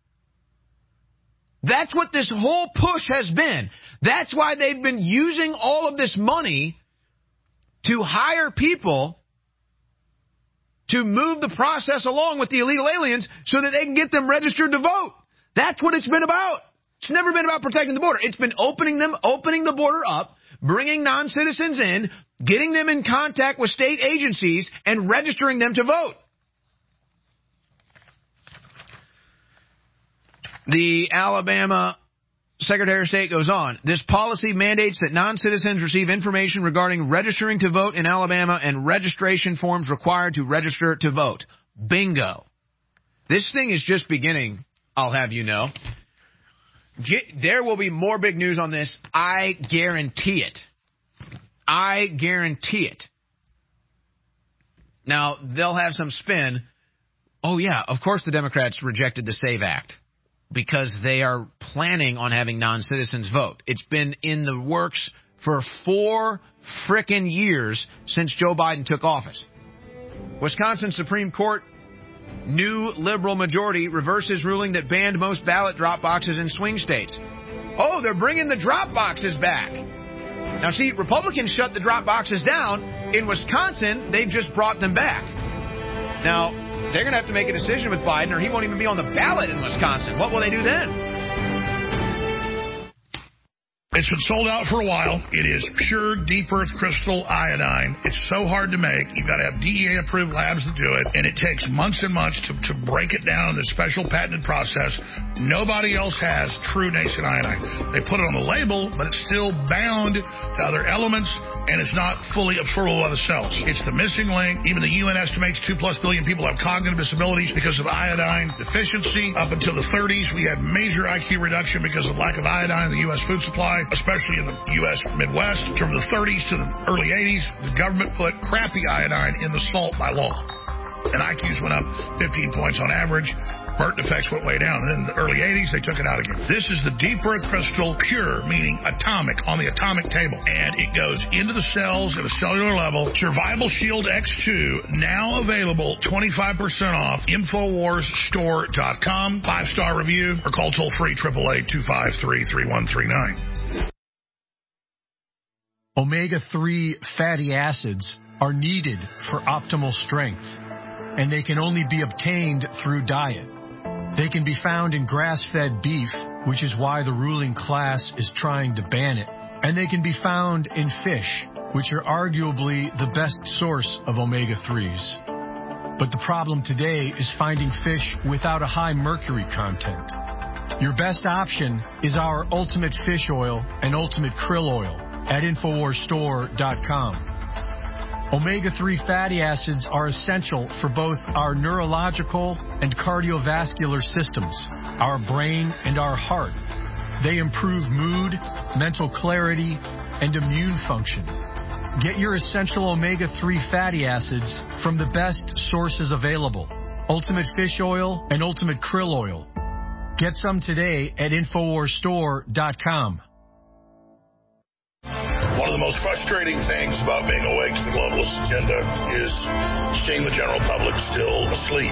That's what this whole push has been. That's why they've been using all of this money to hire people to move the process along with the illegal aliens so that they can get them registered to vote. That's what it's been about. It's never been about protecting the border. It's been opening them, opening the border up, bringing non-citizens in, getting them in contact with state agencies, and registering them to vote. The Alabama Secretary of State goes on. This policy mandates that non-citizens receive information regarding registering to vote in Alabama and registration forms required to register to vote. Bingo. This thing is just beginning, I'll have you know. Get, there will be more big news on this. I guarantee it. I guarantee it. Now, they'll have some spin. Oh, yeah, of course the Democrats rejected the SAVE Act because they are planning on having non-citizens vote. It's been in the works for four frickin' years since Joe Biden took office. Wisconsin Supreme Court new liberal majority reverses ruling that banned most ballot drop boxes in swing states. Oh, they're bringing the drop boxes back. Now, see, Republicans shut the drop boxes down. In Wisconsin, they've just brought them back. Now, they're going to have to make a decision with Biden, or he won't even be on the ballot in Wisconsin. What will they do then? It's been sold out for a while. It is pure deep earth crystal iodine. It's so hard to make. You've got to have D E A-approved labs to do it, and it takes months and months to, to break it down in this special patented process. Nobody else has true nascent iodine. They put it on the label, but it's still bound to other elements, and it's not fully absorbable by the cells. It's the missing link. Even the U N estimates two plus billion people have cognitive disabilities because of iodine deficiency. Up until the thirties, we had major I Q reduction because of lack of iodine in the U S food supply, especially in the U S Midwest. From the thirties to the early eighties, the government put crappy iodine in the salt by law. And I Qs went up fifteen points on average. Burton effects went way down. And then in the early eighties, they took it out again. This is the deep earth crystal, pure, meaning atomic, on the atomic table. And it goes into the cells at a cellular level. Survival Shield X two, now available twenty-five percent off, Infowars Store dot com. Five-star review, or call toll-free, eight eight eight, two five three, three one three nine. omega three fatty acids are needed for optimal strength, and they can only be obtained through diet. They can be found in grass-fed beef, which is why the ruling class is trying to ban it, and they can be found in fish, which are arguably the best source of omega threes. But the problem today is finding fish without a high mercury content. Your best option is our Ultimate Fish Oil and Ultimate Krill Oil at Infowars Store dot com. omega three fatty acids are essential for both our neurological and cardiovascular systems, our brain and our heart. They improve mood, mental clarity, and immune function. Get your essential omega three fatty acids from the best sources available, Ultimate Fish Oil and Ultimate Krill Oil. Get some today at Infowars Store dot com. One of the most frustrating things about being awake to the globalist agenda is seeing the general public still asleep.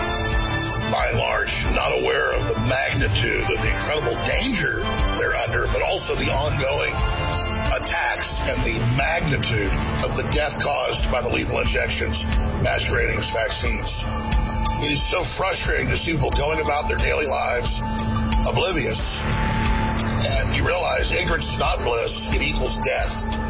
By and large, not aware of the magnitude of the incredible danger they're under, but also the ongoing attacks and the magnitude of the death caused by the lethal injections masquerading as vaccines. It is so frustrating to see people going about their daily lives oblivious. And you realize ignorance is not bliss, it equals death.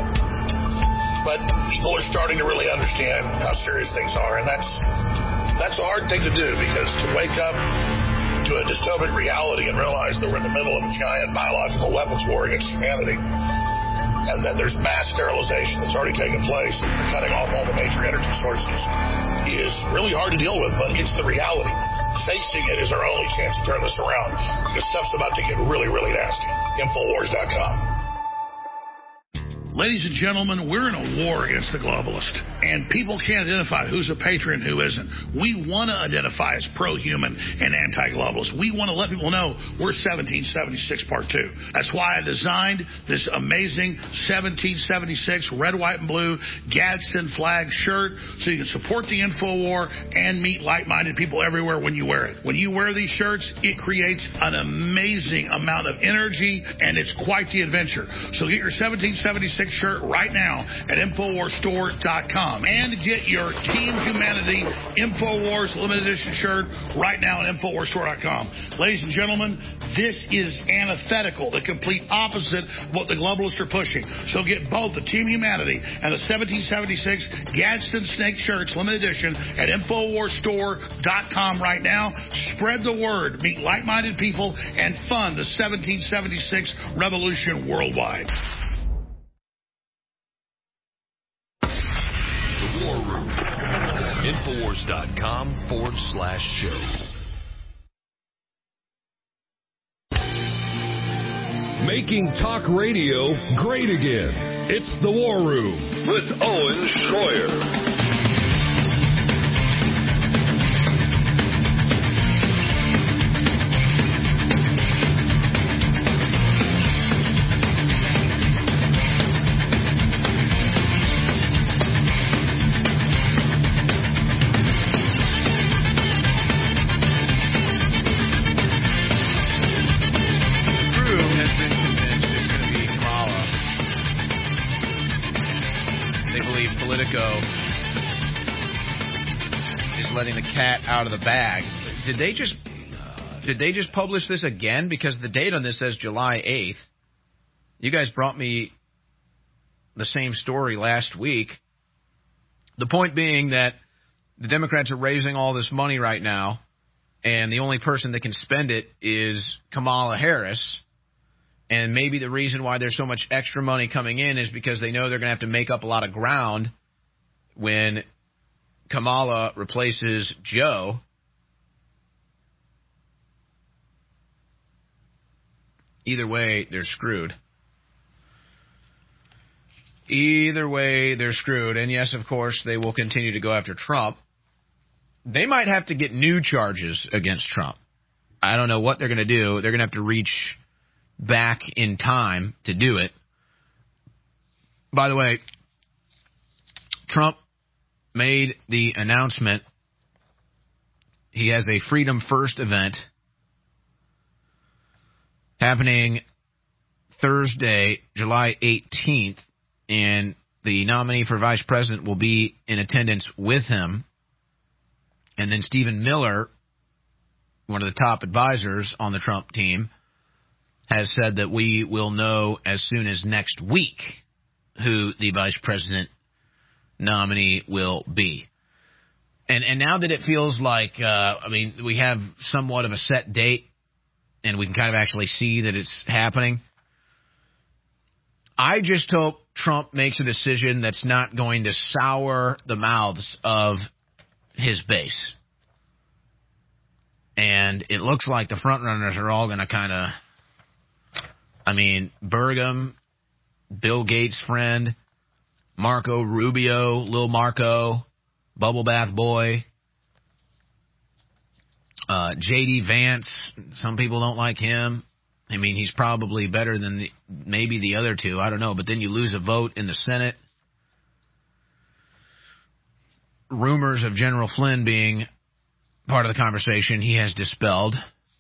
But people are starting to really understand how serious things are, and that's that's a hard thing to do, because to wake up to a dystopic reality and realize that we're in the middle of a giant biological weapons war against humanity, and that there's mass sterilization that's already taken place, and cutting off all the major energy sources, is really hard to deal with, but it's the reality. Facing it is our only chance to turn this around, because stuff's about to get really, really nasty. Infowars dot com. Ladies and gentlemen, we're in a war against the globalist, and people can't identify who's a patriot and who isn't. We want to identify as pro-human and anti-globalist. We want to let people know we're seventeen seventy-six Part two. That's why I designed this amazing seventeen seventy-six red, white, and blue Gadsden flag shirt, so you can support the InfoWar and meet like-minded people everywhere when you wear it. When you wear these shirts, it creates an amazing amount of energy, and it's quite the adventure. So get your seventeen seventy-six shirt right now at Infowars Store dot com, and get your Team Humanity Infowars limited edition shirt right now at Infowars Store dot com. Ladies and gentlemen, this is antithetical, the complete opposite of what the globalists are pushing. So get both the Team Humanity and the seventeen seventy-six Gadsden Snake shirts limited edition at Infowars Store dot com right now. Spread the word, meet like-minded people, and fund the seventeen seventy-six revolution worldwide. Infowars dot com forward slash show. Making talk radio great again. It's The War Room with Owen Schroyer. Letting the cat out of the bag. Did they just did they just publish this again? Because the date on this says July eighth. You guys brought me the same story last week. The point being that the Democrats are raising all this money right now, and the only person that can spend it is Kamala Harris. And maybe the reason why there's so much extra money coming in is because they know they're going to have to make up a lot of ground when Kamala replaces Joe. Either way, they're screwed. Either way, they're screwed. And yes, of course, they will continue to go after Trump. They might have to get new charges against Trump. I don't know what they're going to do. They're going to have to reach back in time to do it. By the way, Trump made the announcement. He has a Freedom First event happening Thursday, July eighteenth, and the nominee for vice president will be in attendance with him. And then Stephen Miller, one of the top advisors on the Trump team, has said that we will know as soon as next week who the vice president nominee will be. And and now that it feels like, uh, I mean, we have somewhat of a set date and we can kind of actually see that it's happening, I just hope Trump makes a decision that's not going to sour the mouths of his base. And it looks like the frontrunners are all going to kind of, I mean, Burgum, Bill Gates' friend, Marco Rubio, Lil Marco, Bubble Bath Boy, uh, J D Vance. Some people don't like him. I mean, he's probably better than the, maybe the other two. I don't know. But then you lose a vote in the Senate. Rumors of General Flynn being part of the conversation, he has dispelled.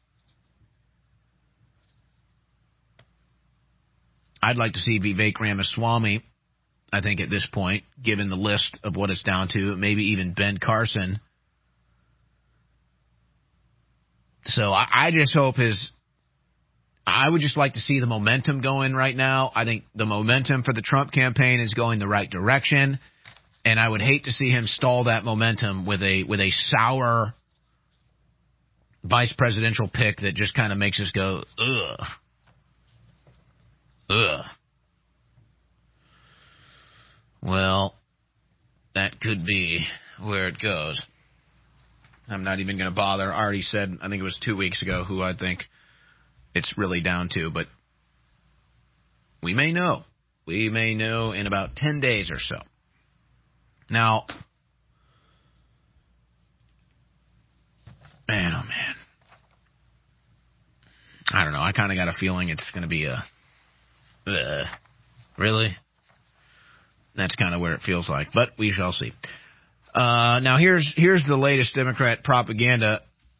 I'd like to see Vivek Ramaswamy, I think at this point, given the list of what it's down to, maybe even Ben Carson. So I, I just hope his... I would just like to see the momentum going right now. I think the momentum for the Trump campaign is going the right direction, and I would hate to see him stall that momentum with a with a sour vice presidential pick that just kind of makes us go, ugh. Ugh. Well, that could be where it goes. I'm not even going to bother. I already said, I think it was two weeks ago, who I think it's really down to, but we may know. We may know in about ten days or so. Now, man, oh man. I don't know. I kind of got a feeling it's going to be a, uh, really? That's kind of where it feels like, but we shall see. Uh, now, here's here's the latest Democrat propaganda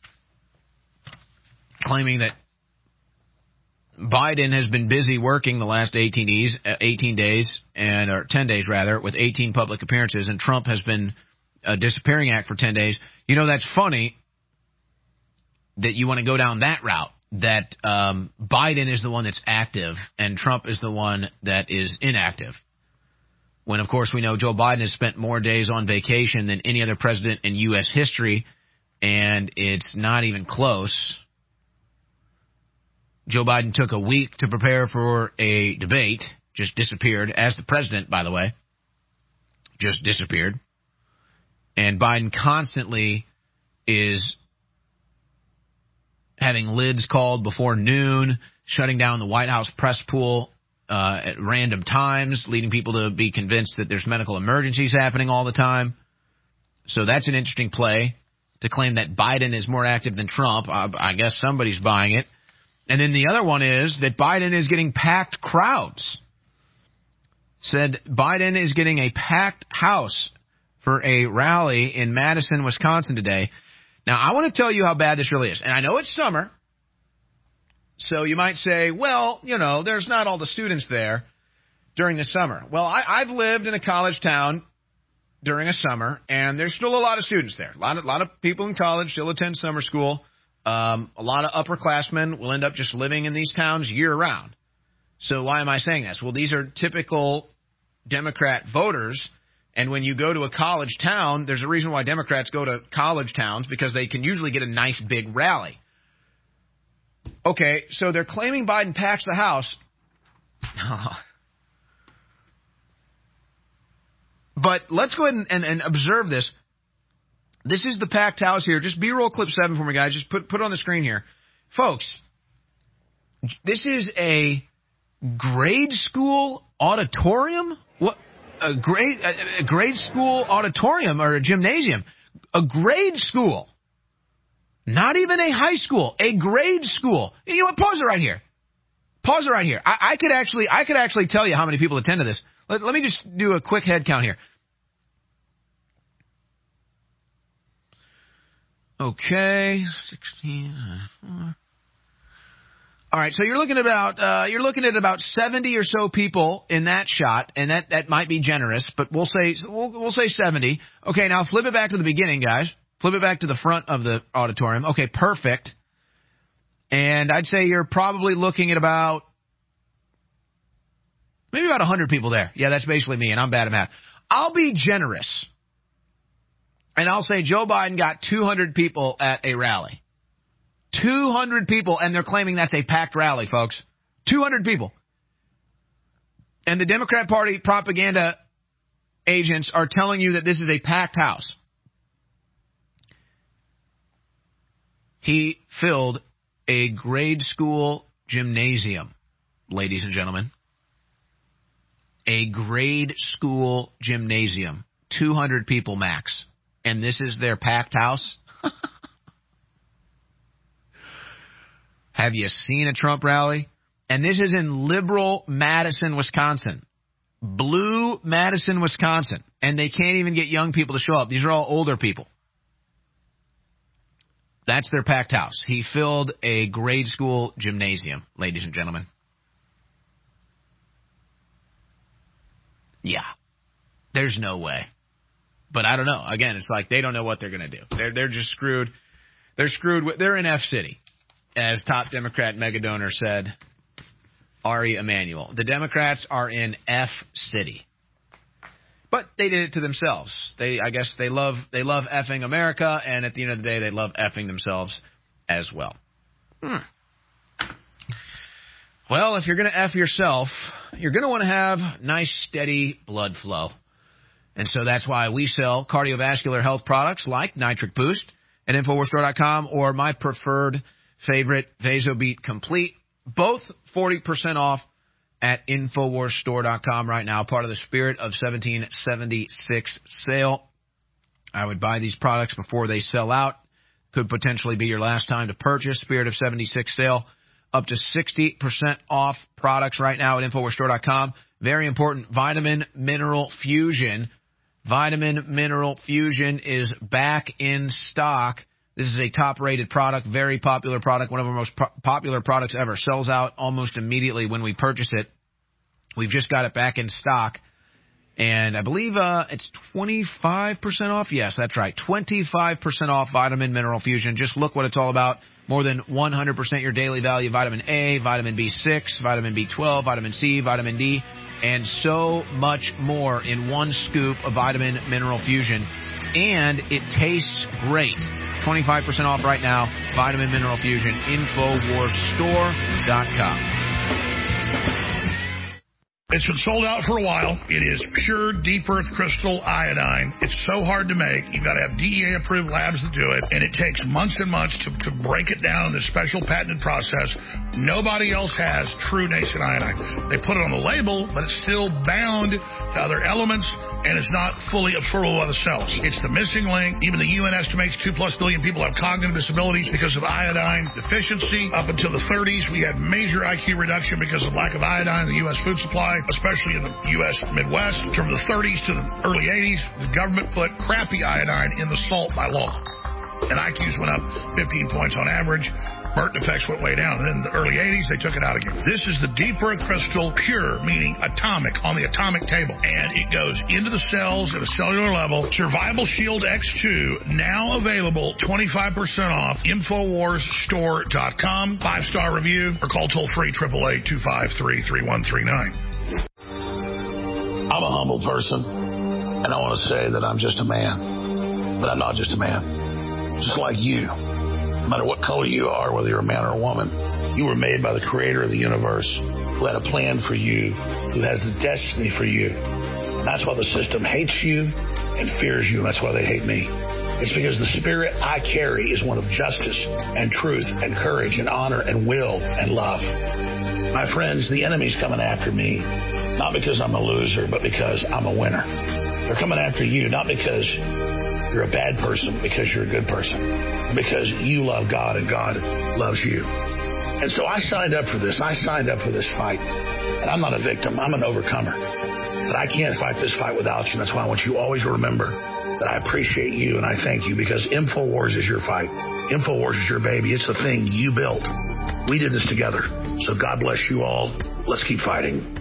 claiming that Biden has been busy working the last eighteen days, eighteen days, and or ten days rather, with eighteen public appearances, and Trump has been a disappearing act for ten days. You know, that's funny that you want to go down that route, that um, Biden is the one that's active and Trump is the one that is inactive. When, of course, we know Joe Biden has spent more days on vacation than any other president in U S history, and it's not even close. Joe Biden took a week to prepare for a debate, just disappeared, as the president, by the way, just disappeared. And Biden constantly is having lids called before noon, shutting down the White House press pool uh, at random times, leading people to be convinced that there's medical emergencies happening all the time. So that's an interesting play, to claim that Biden is more active than Trump. I, I guess somebody's buying it. And then the other one is that Biden is getting packed crowds. Said Biden is getting a packed house for a rally in Madison, Wisconsin today. Now, I want to tell you how bad this really is. And I know it's summer, so you might say, well, you know, there's not all the students there during the summer. Well, I, I've lived in a college town during a summer, and there's still a lot of students there. A lot of, a lot of people in college still attend summer school. Um, a lot of upperclassmen will end up just living in these towns year-round. So why am I saying this? Well, these are typical Democrat voters. And when you go to a college town, there's a reason why Democrats go to college towns, because they can usually get a nice big rally. Okay, so they're claiming Biden packs the House. But let's go ahead and, and, and observe this. This is the packed house here. Just B-roll clip seven for me, guys. Just put, put it on the screen here. Folks, this is a grade school auditorium? What? A grade, a, a grade school auditorium or a gymnasium? A grade school. Not even a high school. A grade school. You know what? Pause it right here. Pause it right here. I, I could actually, I could actually tell you how many people attend to this. Let, let me just do a quick head count here. Okay, sixteen. All right, so you're looking at about uh, you're looking at about seventy or so people in that shot, and that, that might be generous, but we'll say we'll we'll say seventy. Okay, now flip it back to the beginning, guys. Flip it back to the front of the auditorium. Okay, perfect. And I'd say you're probably looking at about maybe about one hundred people there. Yeah, that's basically me, and I'm bad at math. I'll be generous, and I'll say Joe Biden got two hundred people at a rally. two hundred people, and they're claiming that's a packed rally, folks. two hundred people. And the Democrat Party propaganda agents are telling you that this is a packed house. He filled a grade school gymnasium, ladies and gentlemen. A grade school gymnasium. two hundred people max. And this is their packed house? Have you seen a Trump rally? And this is in liberal Madison, Wisconsin. Blue Madison, Wisconsin. And they can't even get young people to show up. These are all older people. That's their packed house. He filled a grade school gymnasium, ladies and gentlemen. Yeah. There's no way. But I don't know. Again, it's like they don't know what they're going to do. They're they're just screwed. They're screwed. With, they're in F City, as top Democrat mega donor said, Ari Emanuel. The Democrats are in F City. But they did it to themselves. They, I guess, they love they love effing America, and at the end of the day, they love effing themselves as well. Hmm. Well, if you're going to F yourself, you're going to want to have nice, steady blood flow. And so that's why we sell cardiovascular health products like Nitric Boost at Infowars Store dot com, or my preferred favorite, VasoBeat Complete. Both forty percent off at Infowars Store dot com right now, part of the Spirit of seventeen seventy-six sale. I would buy these products before they sell out. Could potentially be your last time to purchase. Spirit of seventy-six sale. Up to sixty percent off products right now at Infowars Store dot com. Very important, Vitamin Mineral Fusion. Vitamin Mineral Fusion is back in stock. This is a top-rated product, very popular product, one of our most po- popular products ever. Sells out almost immediately when we purchase it. We've just got it back in stock. And I believe uh, it's twenty-five percent off. Yes, that's right. twenty-five percent off Vitamin Mineral Fusion. Just look what it's all about. More than one hundred percent your daily value. Vitamin A, vitamin B six, vitamin B twelve, vitamin C, vitamin D, and so much more in one scoop of Vitamin Mineral Fusion. And it tastes great. twenty-five percent off right now. Vitamin Mineral Fusion. Infowars Store dot com. It's been sold out for a while. It is pure deep earth crystal iodine. It's so hard to make. You've got to have D E A-approved labs to do it, and it takes months and months to, to break it down in this special patented process. Nobody else has true nascent iodine. They put it on the label, but it's still bound to other elements, and it's not fully absorbable by the cells. It's the missing link. Even the U N estimates two plus billion people have cognitive disabilities because of iodine deficiency. Up until the thirties, we had major I Q reduction because of lack of iodine in the U S food supply, especially in the U S Midwest. From the thirties to the early eighties, the government put crappy iodine in the salt by law, and I Qs went up fifteen points on average. burnt effects went way down. And in the early eighties, they took it out again. This is the Deep Earth Crystal Pure, meaning atomic, on the atomic table. And it goes into the cells at a cellular level. Survival Shield X two, now available, twenty-five percent off, Infowars Store dot com. Five-star review, or call toll-free, eight eight eight, two five three, three one three nine. I'm a humble person, and I want to say that I'm just a man. But I'm not just a man. Just like you. No matter what color you are, whether you're a man or a woman, you were made by the creator of the universe, who had a plan for you, who has a destiny for you. And that's why the system hates you and fears you, and that's why they hate me. It's because the spirit I carry is one of justice and truth and courage and honor and will and love. My friends, the enemy's coming after me, not because I'm a loser, but because I'm a winner. They're coming after you, not because you're a bad person, because you're a good person, because you love God and God loves you. And so I signed up for this. I signed up for this fight. And I'm not a victim. I'm an overcomer. But I can't fight this fight without you. That's why I want you always to remember that I appreciate you and I thank you, because InfoWars is your fight. InfoWars is your baby. It's the thing you built. We did this together. So God bless you all. Let's keep fighting.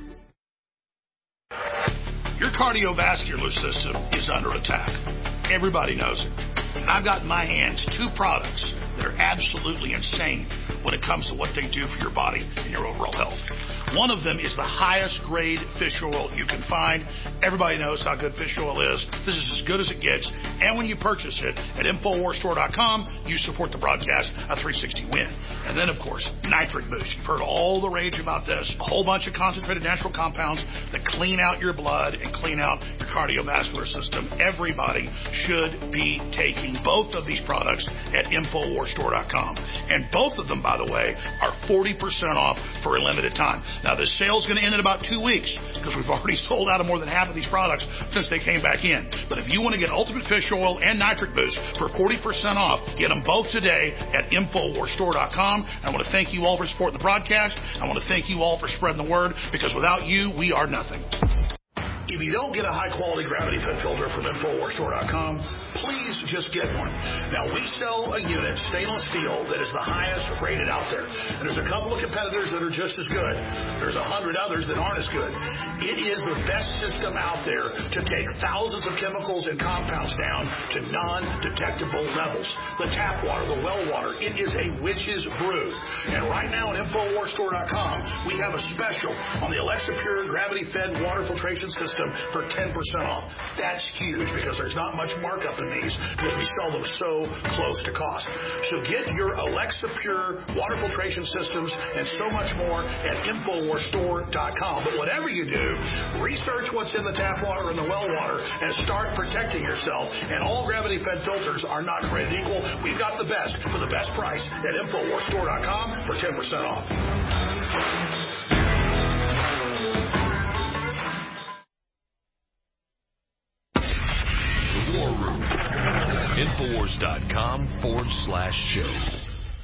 Your cardiovascular system is under attack. Everybody knows it. And I've got in my hands two products that are absolutely insane when it comes to what they do for your body and your overall health. One of them is the highest grade fish oil you can find. Everybody knows how good fish oil is. This is as good as it gets. And when you purchase it at Infowars Store dot com, you support the broadcast of three sixty Win. And then, of course, Nitric Boost. You've heard all the rage about this. A whole bunch of concentrated natural compounds that clean out your blood and clean out your cardiovascular system. Everybody should be taking both of these products at Infowars Store dot com. And both of them, by the way, are forty percent off for a limited time. Now, this sale's going to end in about two weeks because we've already sold out of more than half of these products since they came back in. But if you want to get Ultimate Fish Oil and Nitric Boost for forty percent off, get them both today at Infowars Store dot com. I want to thank you all for supporting the broadcast. I want to thank you all for spreading the word, because without you, we are nothing. If you don't get a high-quality gravity-fed filter from Infowars Store dot com, please just get one. Now, we sell a unit, stainless steel, that is the highest rated out there. And there's a couple of competitors that are just as good. There's a hundred others that aren't as good. It is the best system out there to take thousands of chemicals and compounds down to non-detectable levels. The tap water, the well water, it is a witch's brew. And right now at Infowars Store dot com, we have a special on the Alexa Pure gravity-fed water filtration system for ten percent off. That's huge, because there's not much markup in these, because we sell them so close to cost. So get your Alexa Pure water filtration systems and so much more at Infowars Store dot com. But whatever you do, research what's in the tap water and the well water and start protecting yourself. And all gravity-fed filters are not created equal. We've got the best for the best price at Infowars Store dot com for ten percent off. War Room. Infowars dot com forward slash show.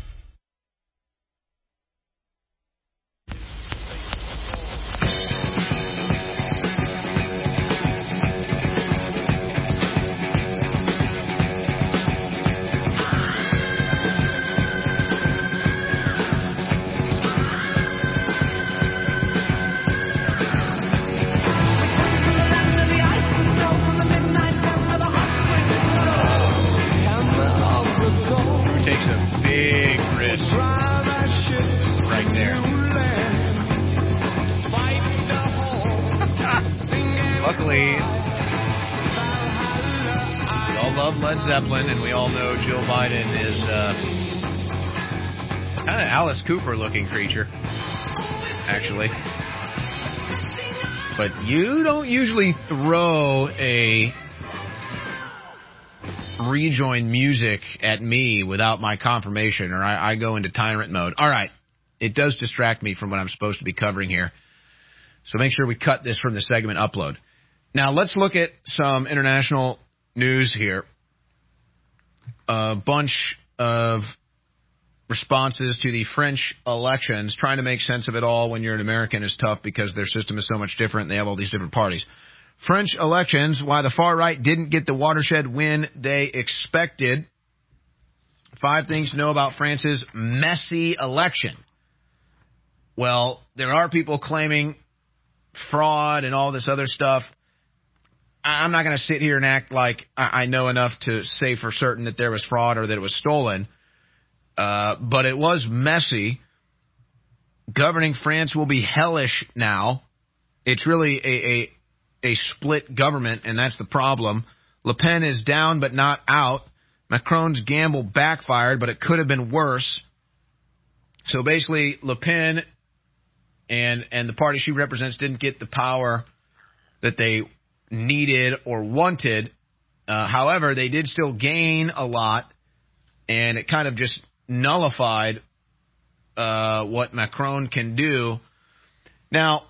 Zeppelin, and we all know Joe Biden is uh, kind of Alice Cooper looking creature, actually. But you don't usually throw a rejoin music at me without my confirmation, or I, I go into tyrant mode. All right, it does distract me from what I'm supposed to be covering here, so make sure we cut this from the segment upload. Now let's look at some international news here. A bunch of responses to the French elections. Trying to make sense of it all when you're an American is tough because their system is so much different. They have all these different parties. French elections, why the far right didn't get the watershed win they expected. Five things to know about France's messy election. Well, there are people claiming fraud and all this other stuff. I'm not going to sit here and act like I know enough to say for certain that there was fraud or that it was stolen. Uh, but it was messy. Governing France will be hellish now. It's really a, a, a split government, and that's the problem. Le Pen is down but not out. Macron's gamble backfired, but it could have been worse. So basically, Le Pen and and the party she represents didn't get the power that they needed or wanted. Uh, however, they did still gain a lot, and it kind of just nullified uh, what Macron can do. Now,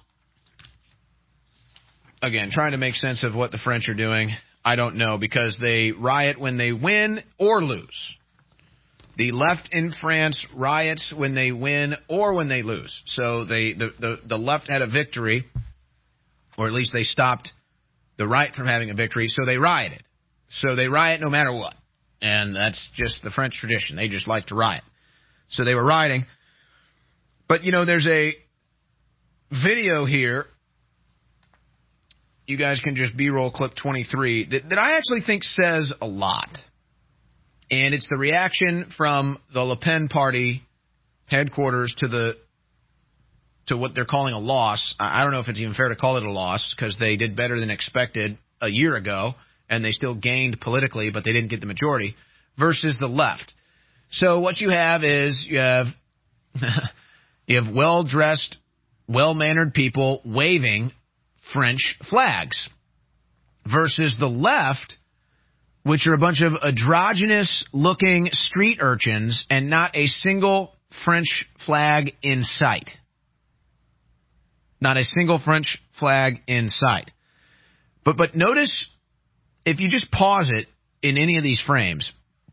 again, trying to make sense of what the French are doing, I don't know, because they riot when they win or lose. The left in France riots when they win or when they lose. So they the, the, the left had a victory, or at least they stopped the right from having a victory, so they rioted. So they riot no matter what. And that's just the French tradition. They just like to riot. So they were rioting. But, you know, there's a video here. You guys can just B-roll clip twenty-three that, that I actually think says a lot. And it's the reaction from the Le Pen party headquarters to the to what they're calling a loss. I don't know if it's even fair to call it a loss because they did better than expected a year ago, and they still gained politically, but they didn't get the majority, versus the left. So what you have is you have you have well-dressed, well-mannered people waving French flags versus the left, which are a bunch of androgynous-looking street urchins and not a single French flag in sight. Not a single French flag in sight. But but notice, if you just pause it in any of these frames,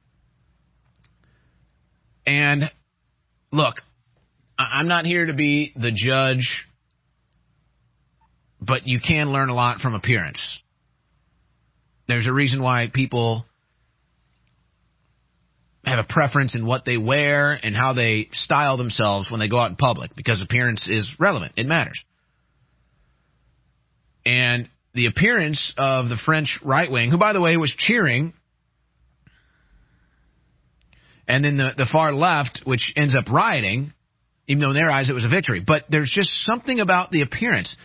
and look, I'm not here to be the judge, but you can learn a lot from appearance. There's a reason why people have a preference in what they wear and how they style themselves when they go out in public, because appearance is relevant. It matters. And the appearance of the French right wing, who, by the way, was cheering, and then the, the far left, which ends up rioting, even though in their eyes it was a victory. But there's just something about the appearance.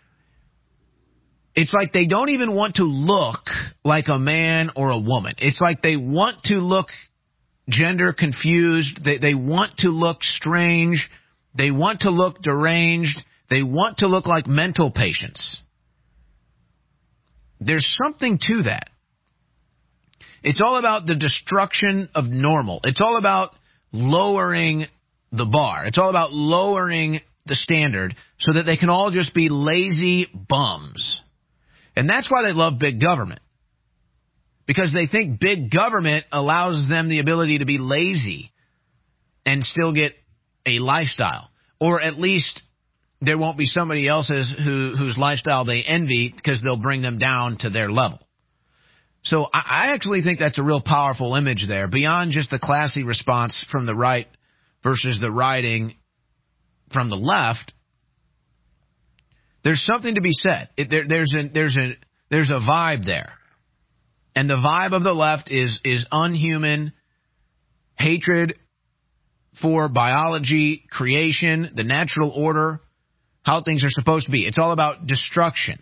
It's like they don't even want to look like a man or a woman. It's like they want to look gender confused. They, they want to look strange. They want to look deranged. They want to look like mental patients. There's something to that. It's all about the destruction of normal. It's all about lowering the bar. It's all about lowering the standard so that they can all just be lazy bums. And that's why they love big government. Because they think big government allows them the ability to be lazy and still get a lifestyle. Or at least there won't be somebody else's who, whose lifestyle they envy, because they'll bring them down to their level. So I, I actually think that's a real powerful image there, beyond just the classy response from the right versus the rioting from the left. There's something to be said. It, there, there's a there's a there's a vibe there, and the vibe of the left is is unhuman hatred for biology, creation, the natural order, how things are supposed to be. It's all about destruction.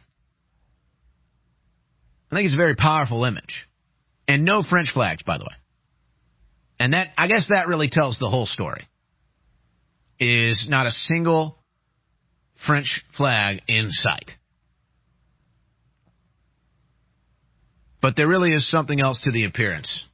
I think it's a very powerful image, and no French flags, by the way. And that, I guess, that really tells the whole story. Is not a single French flag in sight. But there really is something else to the appearance.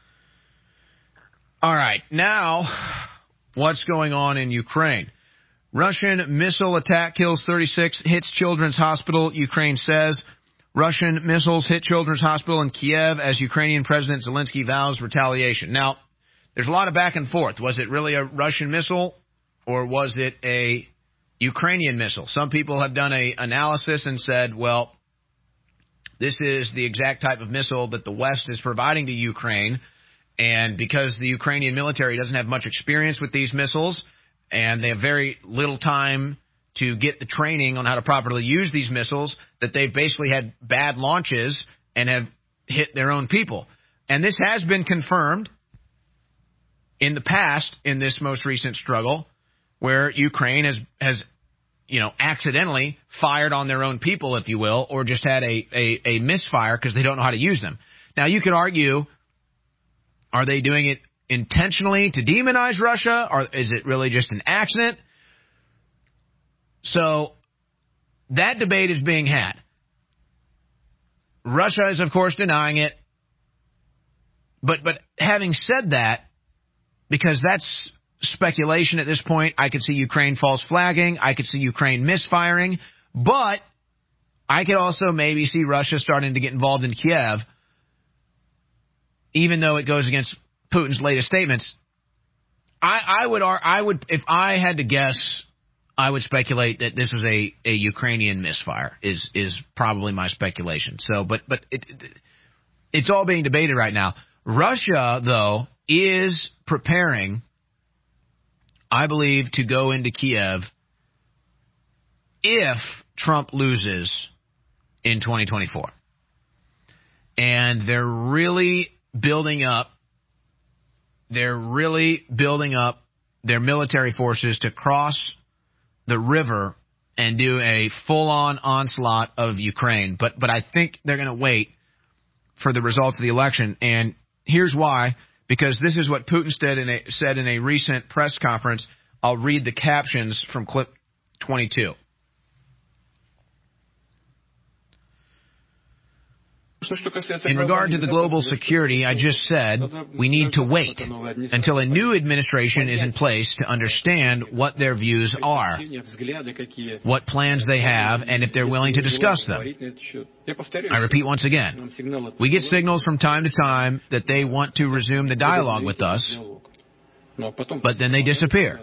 All right, now, what's going on in Ukraine? Russian missile attack kills thirty-six, hits children's hospital, Ukraine says. Russian missiles hit children's hospital in Kiev as Ukrainian President Zelensky vows retaliation. Now, there's a lot of back and forth. Was it really a Russian missile, or was it a Ukrainian missile? Some people have done an analysis and said, well, this is the exact type of missile that the West is providing to Ukraine, And because the Ukrainian military doesn't have much experience with these missiles, and they have very little time to get the training on how to properly use these missiles, that they've basically had bad launches and have hit their own people. And this has been confirmed in the past in this most recent struggle, where Ukraine has, has you know, accidentally fired on their own people, if you will, or just had a, a, a misfire because they don't know how to use them. Now, you could argue, are they doing it intentionally to demonize Russia, or is it really just an accident? So that debate is being had. Russia is, of course, denying it. But but having said that, because that's speculation at this point, I could see Ukraine false flagging. I could see Ukraine misfiring. But I could also maybe see Russia starting to get involved in Kiev, even though it goes against Putin's latest statements. I, I would, I would, if I had to guess, I would speculate that this was a, a Ukrainian misfire. Is is probably my speculation. So, but but it, it, it's all being debated right now. Russia, though, is preparing, I believe, to go into Kiev if Trump loses in twenty twenty-four, and they're really building up. They're really building up their military forces to cross the river and do a full-on onslaught of Ukraine. But but I think they're going to wait for the results of the election. And here's why. Because this is what Putin said in a, said in a recent press conference. I'll read the captions from clip twenty-two. In regard to the global security, I just said we need to wait until a new administration is in place to understand what their views are, what plans they have, and if they're willing to discuss them. I repeat once again, we get signals from time to time that they want to resume the dialogue with us, but then they disappear.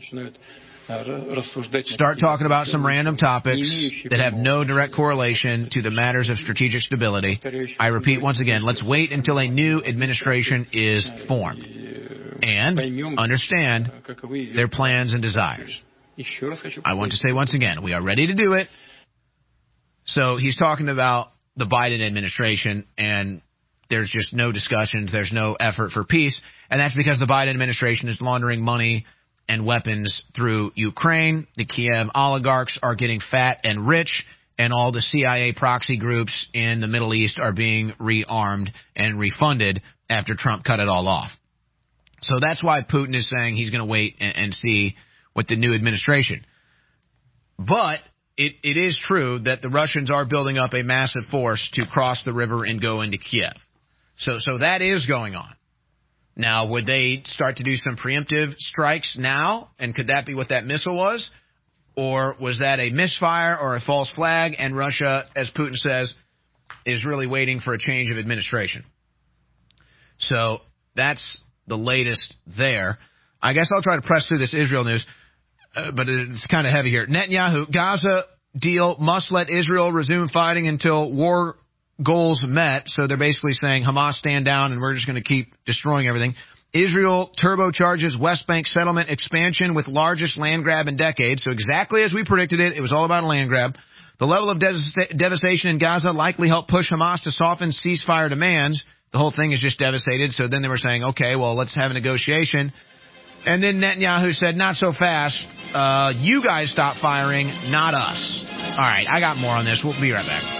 Start talking about some random topics that have no direct correlation to the matters of strategic stability. I repeat once again, let's wait until a new administration is formed and understand their plans and desires. I want to say once again, we are ready to do it. So he's talking about the Biden administration, and there's just no discussions, there's no effort for peace, and that's because the Biden administration is laundering money and weapons through Ukraine. The Kiev oligarchs are getting fat and rich, and all the C I A proxy groups in the Middle East are being rearmed and refunded after Trump cut it all off. So that's why Putin is saying he's going to wait and, and see with the new administration. But it, it is true that the Russians are building up a massive force to cross the river and go into Kiev. So, so that is going on. Now, would they start to do some preemptive strikes now? And could that be what that missile was? Or was that a misfire or a false flag? And Russia, as Putin says, is really waiting for a change of administration. So that's the latest there. I guess I'll try to press through this Israel news, uh, but it's kind of heavy here. Netanyahu, Gaza deal must let Israel resume fighting until war goals met. So they're basically saying Hamas stand down and we're just going to keep destroying everything. Israel turbocharges West Bank settlement expansion with largest land grab in decades. So exactly as we predicted it, it was all about a land grab. The level of de- devastation in Gaza likely helped push Hamas to soften ceasefire demands. The whole thing is just devastated. So then they were saying, okay, well, let's have a negotiation. And then Netanyahu said, not so fast. Uh, you guys stop firing, not us. All right, I got more on this. We'll be right back.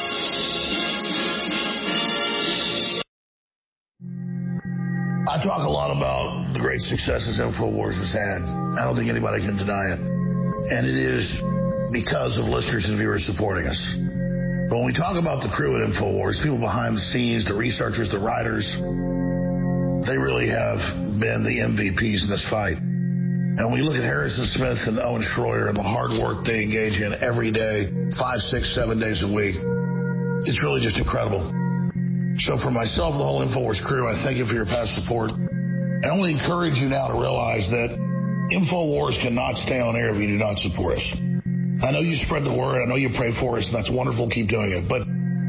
I talk a lot about the great successes InfoWars has had. I don't think anybody can deny it. And it is because of listeners and viewers supporting us. But when we talk about the crew at InfoWars, people behind the scenes, the researchers, the writers, they really have been the M V Ps in this fight. And when we look at Harrison Smith and Owen Schroyer and the hard work they engage in every day, five, six, seven days a week, it's really just incredible. So for myself and the whole InfoWars crew, I thank you for your past support. I only encourage you now to realize that InfoWars cannot stay on air if you do not support us. I know you spread the word. I know you pray for us, and that's wonderful. Keep doing it. But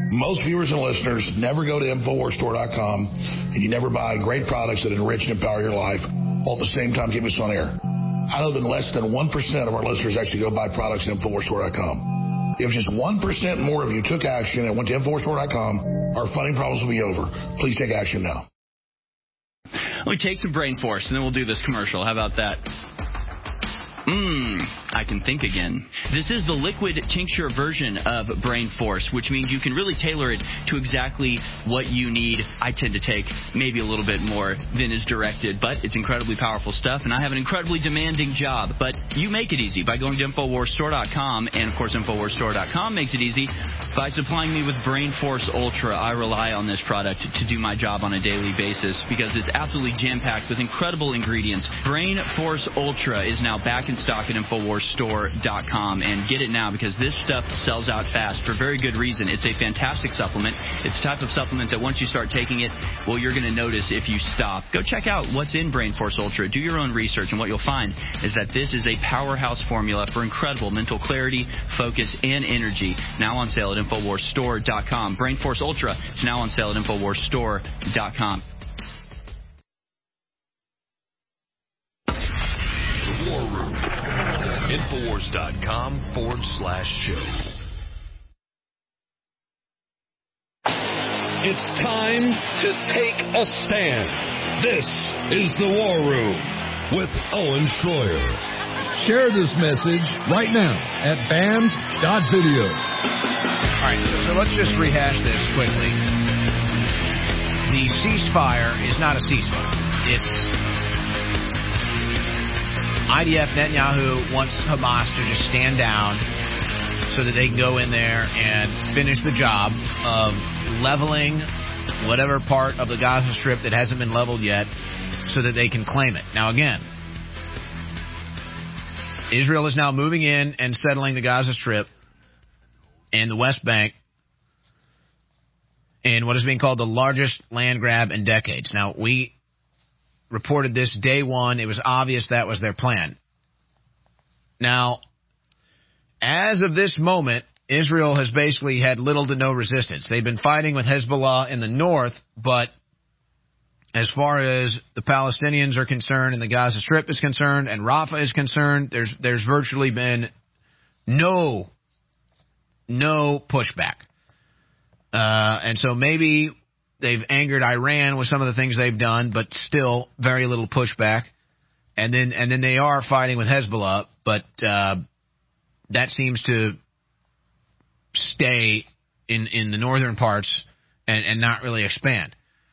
Most viewers and listeners never go to Infowars Store dot com, and you never buy great products that enrich and empower your life, while at the same time keep us on air. I know that less than one percent of our listeners actually go buy products at Infowars Store dot com. If just one percent more of you took action and went to Infowars Store dot com, our funding problems will be over. Please take action now. Let me take some brain force, and then we'll do this commercial. How about that? Mmm, I can think again. This is the liquid tincture version of Brain Force, which means you can really tailor it to exactly what you need. I tend to take maybe a little bit more than is directed, but it's incredibly powerful stuff, and I have an incredibly demanding job. But you make it easy by going to Infowars Store dot com, and, of course, Infowars Store dot com makes it easy by supplying me with Brain Force Ultra. I rely on this product to do my job on a daily basis because it's absolutely jam-packed with incredible ingredients. Brain Force Ultra is now back in stock at Infowars Store dot com, and get it now because this stuff sells out fast for very good reason. It's a fantastic supplement. It's the type of supplement that once you start taking it, well, you're going to notice if you stop. Go check out what's in Brain Force Ultra. Do your own research, and what you'll find is that this is a powerhouse formula for incredible mental clarity, focus, and energy. Now on sale at Infowars Store dot com. Brain Force Ultra is now on sale at Infowars Store dot com. War Room. Infowars dot com forward slash show. It's time to take a stand. This is the War Room with Owen Schroyer. Share this message right now at band dot video. All right, so, so let's just rehash this quickly. The ceasefire is not a ceasefire. It's I D F Netanyahu wants Hamas to just stand down so that they can go in there and finish the job of leveling whatever part of the Gaza Strip that hasn't been leveled yet so that they can claim it. Now, again, Israel is now moving in and settling the Gaza Strip and the West Bank in what is being called the largest land grab in decades. Now, we reported this day one. It was obvious that was their plan. Now, as of this moment, Israel has basically had little to no resistance. They've been fighting with Hezbollah in the north, but as far as the Palestinians are concerned and the Gaza Strip is concerned and Rafah is concerned, there's there's virtually been no, no pushback. Uh, and so maybe they've angered Iran with some of the things they've done, but still very little pushback. And then and then they are fighting with Hezbollah, but uh, that seems to stay in, in the northern parts and, and not really expand.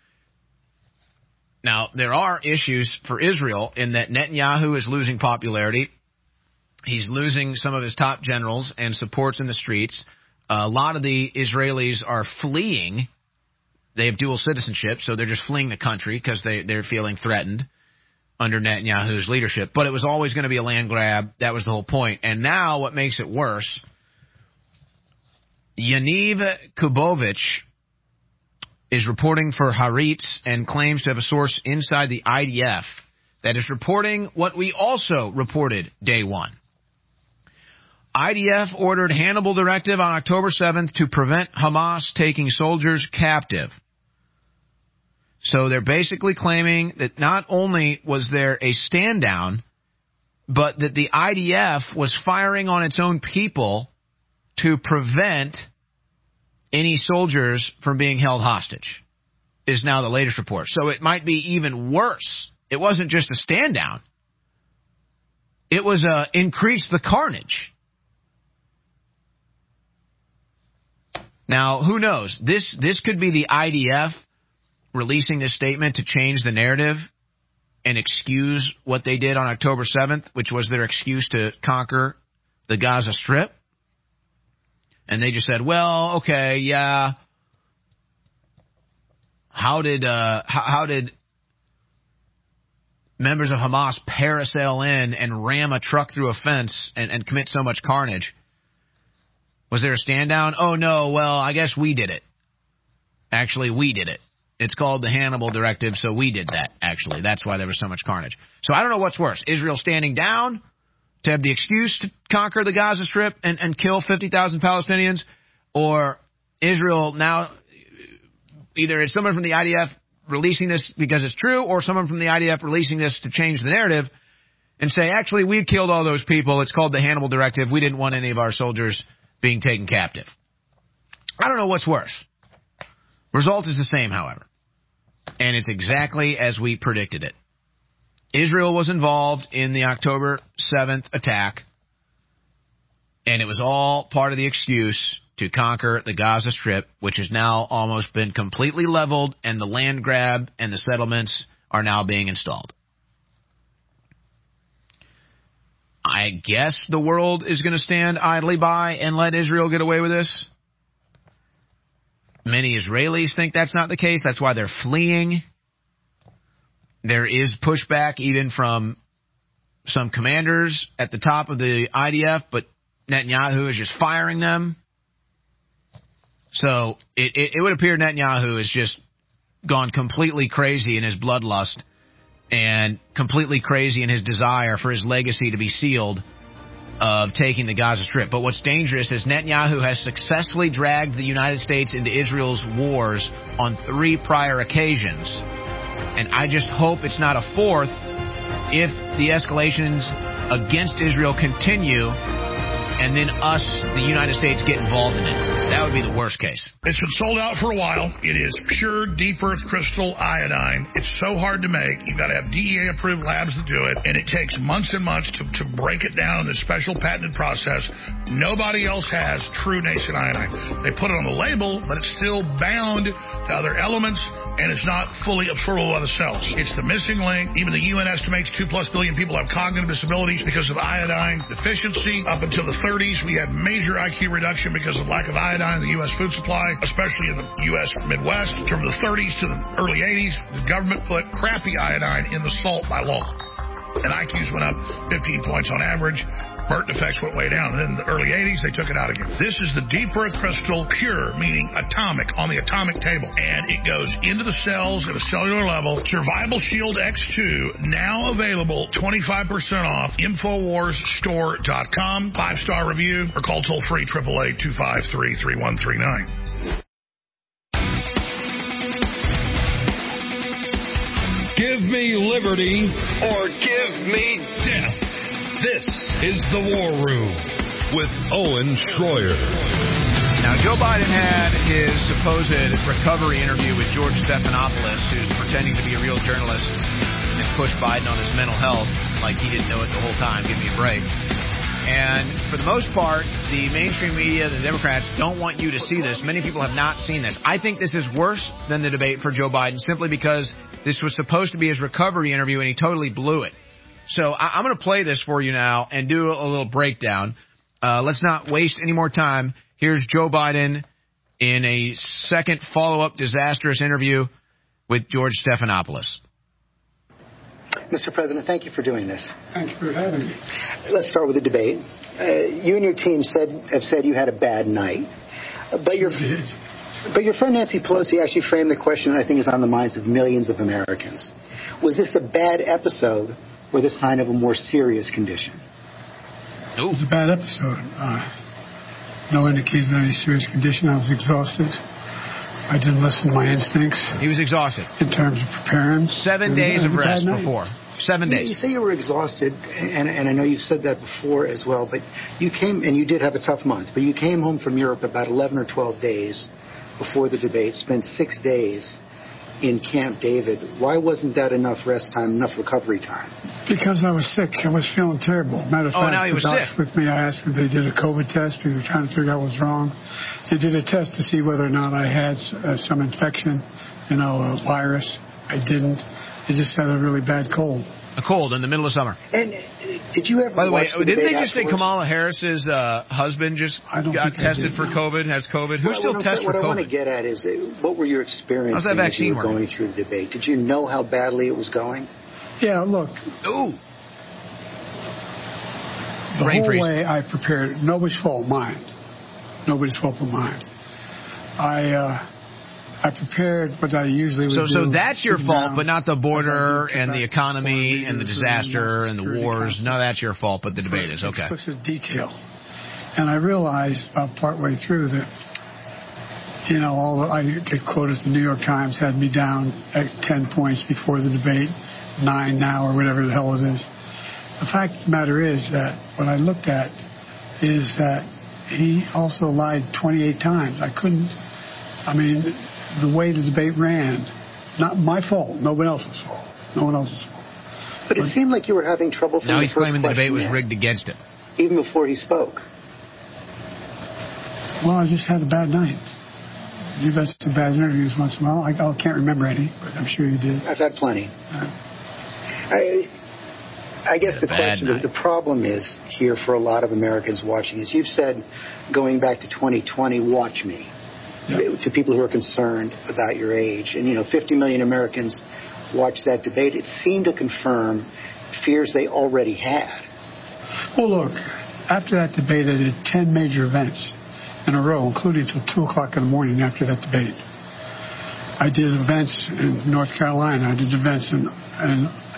Now, there are issues for Israel in that Netanyahu is losing popularity. He's losing some of his top generals and supports in the streets. Uh, a lot of the Israelis are fleeing. They have dual citizenship, so they're just fleeing the country because they, they're feeling threatened under Netanyahu's leadership. But it was always going to be a land grab. That was the whole point. And now what makes it worse, Yaniv Kubovich is reporting for Haaretz and claims to have a source inside the I D F that is reporting what we also reported day one. I D F ordered Hannibal Directive on October seventh to prevent Hamas taking soldiers captive. So they're basically claiming that not only was there a stand down, but that the I D F was firing on its own people to prevent any soldiers from being held hostage, is now the latest report. So it might be even worse. It wasn't just a stand down. It was uh, increase the carnage. Now, who knows? This this could be the I D F releasing this statement to change the narrative and excuse what they did on October seventh, which was their excuse to conquer the Gaza Strip. And they just said, well, okay, yeah. How did uh, how, how did members of Hamas parasail in and ram a truck through a fence and, and commit so much carnage? Was there a stand down? Oh, no, well, I guess we did it. Actually, we did it. It's called the Hannibal Directive, so we did that, actually. That's why there was so much carnage. So I don't know what's worse. Israel standing down to have the excuse to conquer the Gaza Strip and, and kill fifty thousand Palestinians, or Israel now, either it's someone from the I D F releasing this because it's true, or someone from the I D F releasing this to change the narrative and say, actually, we killed all those people. It's called the Hannibal Directive. We didn't want any of our soldiers being taken captive. I don't know what's worse. Result is the same, however. And it's exactly as we predicted it. Israel was involved in the October seventh attack, and it was all part of the excuse to conquer the Gaza Strip, which has now almost been completely leveled, and the land grab and the settlements are now being installed. I guess the world is going to stand idly by and let Israel get away with this. Many Israelis think that's not the case. That's why they're fleeing. There is pushback even from some commanders at the top of the I D F, but Netanyahu is just firing them. So it, it, it would appear Netanyahu has just gone completely crazy in his bloodlust and completely crazy in his desire for his legacy to be sealed of taking the Gaza Strip. But what's dangerous is Netanyahu has successfully dragged the United States into Israel's wars on three prior occasions. And I just hope it's not a fourth if the escalations against Israel continue and then us, the United States, get involved in it. That would be the worst case. It's been sold out for a while. It is pure deep earth crystal iodine. It's so hard to make. You've got to have D E A-approved labs to do it, and it takes months and months to, to break it down in this special patented process. Nobody else has true nascent iodine. They put it on the label, but it's still bound to other elements, and it's not fully absorbable by the cells. It's the missing link. Even the U N estimates two plus billion people have cognitive disabilities because of iodine deficiency. Up until the thirties, we had major I Q reduction because of lack of iodine in the U S food supply, especially in the U S Midwest. From the thirties to the early eighties, the government put crappy iodine in the salt by law. And I Qs went up fifteen points on average. Birth defects went way down. And then in the early eighties, they took it out again. This is the deep earth crystal pure, meaning atomic, on the atomic table. And it goes into the cells at a cellular level. Survival Shield X two, now available twenty-five percent off. Infowars Store dot com. Five-star review or call toll-free eight eight eight, two five three, three one three nine. Give me liberty or give me death. This is The War Room with Owen Schroyer. Now, Joe Biden had his supposed recovery interview with George Stephanopoulos, who's pretending to be a real journalist and pushed Biden on his mental health like he didn't know it the whole time. Give me a break. And for the most part, the mainstream media, the Democrats, don't want you to see this. Many people have not seen this. I think this is worse than the debate for Joe Biden simply because this was supposed to be his recovery interview and he totally blew it. So I, I'm going to play this for you now and do a, a little breakdown. Uh, let's not waste any more time. Here's Joe Biden in a second follow-up disastrous interview with George Stephanopoulos. Mister President, thank you for doing this. Thank you for having me. Let's start with the debate. Uh, you and your team said have said you had a bad night, but your but your friend Nancy Pelosi actually framed the question that I think is on the minds of millions of Americans. Was this a bad episode or the sign of a more serious condition? It was a bad episode. Uh, no indication of any serious condition. I was exhausted. I didn't listen to my instincts. He was exhausted. In terms of preparing. Seven days of rest before. Seven days. You say you were exhausted, and, and I know you've said that before as well, but you came, and you did have a tough month, but you came home from Europe about eleven or twelve days before the debate, spent six days in Camp David. Why wasn't that enough rest time, enough recovery time? Because I was sick. I was feeling terrible. Matter of oh, fact, now he was the docs sick. with me, I asked if they did a COVID test because we were trying to figure out what was wrong. They did a test to see whether or not I had uh, some infection, you know, a virus. I didn't. They just had a really bad cold. A cold in the middle of summer. And did you ever? By the way, the didn't they just afterwards? say Kamala Harris's uh, husband just got tested for COVID, has COVID? Who well, still tests for what COVID? What I want to get at is, uh, what were your experiences How's that vaccine as you were working? going through the debate? Did you know how badly it was going? Yeah, look. Ooh. The Brain whole freeze. way I prepared, nobody's fault, mine. Nobody's fault but mine. I uh, I prepared what I usually would so, do. So that's your fault, now, but not the border and the economy and the disaster and the wars. No, that's your fault, but the debate is. Okay. Explicit detail. And I realized about partway through that you know, all the, I get quoted. The New York Times had me down at ten points before the debate, nine now or whatever the hell it is. The fact of the matter is that what I looked at is that he also lied twenty-eight times. I couldn't, I mean, the way the debate ran, not my fault, no one else's fault. No one else's fault. But it seemed like you were having trouble from now the he's first claiming the debate was yet, rigged against him. even before he spoke. Well, I just had a bad night. You've had some bad interviews once in a while. I, I can't remember any, but I'm sure you did. I've had plenty. Uh, I, I guess the bad question, night. the, the problem is here for a lot of Americans watching is you've said, going back to twenty twenty, watch me, yeah. to people who are concerned about your age. And, you know, fifty million Americans watched that debate. It seemed to confirm fears they already had. Well, look, after that debate, I did ten major events in a row, including till two o'clock in the morning after that debate. I did events in North Carolina. I did events in, in,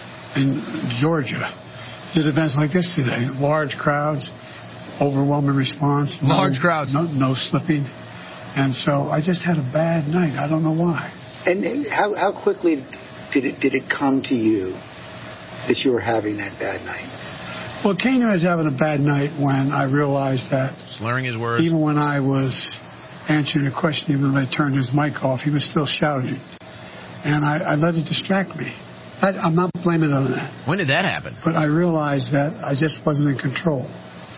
in Georgia. Did events like this today. Large crowds, overwhelming response. No, Large crowds. No, no slipping. And so I just had a bad night. I don't know why. And how, how quickly did it, did it come to you that you were having that bad night? Well, it came to me as having a bad night when I realized that slurring his words. Even when I was answering a question, even when I turned his mic off, he was still shouting. And I, I let it distract me. I, I'm not blaming it on that. When did that happen? But I realized that I just wasn't in control.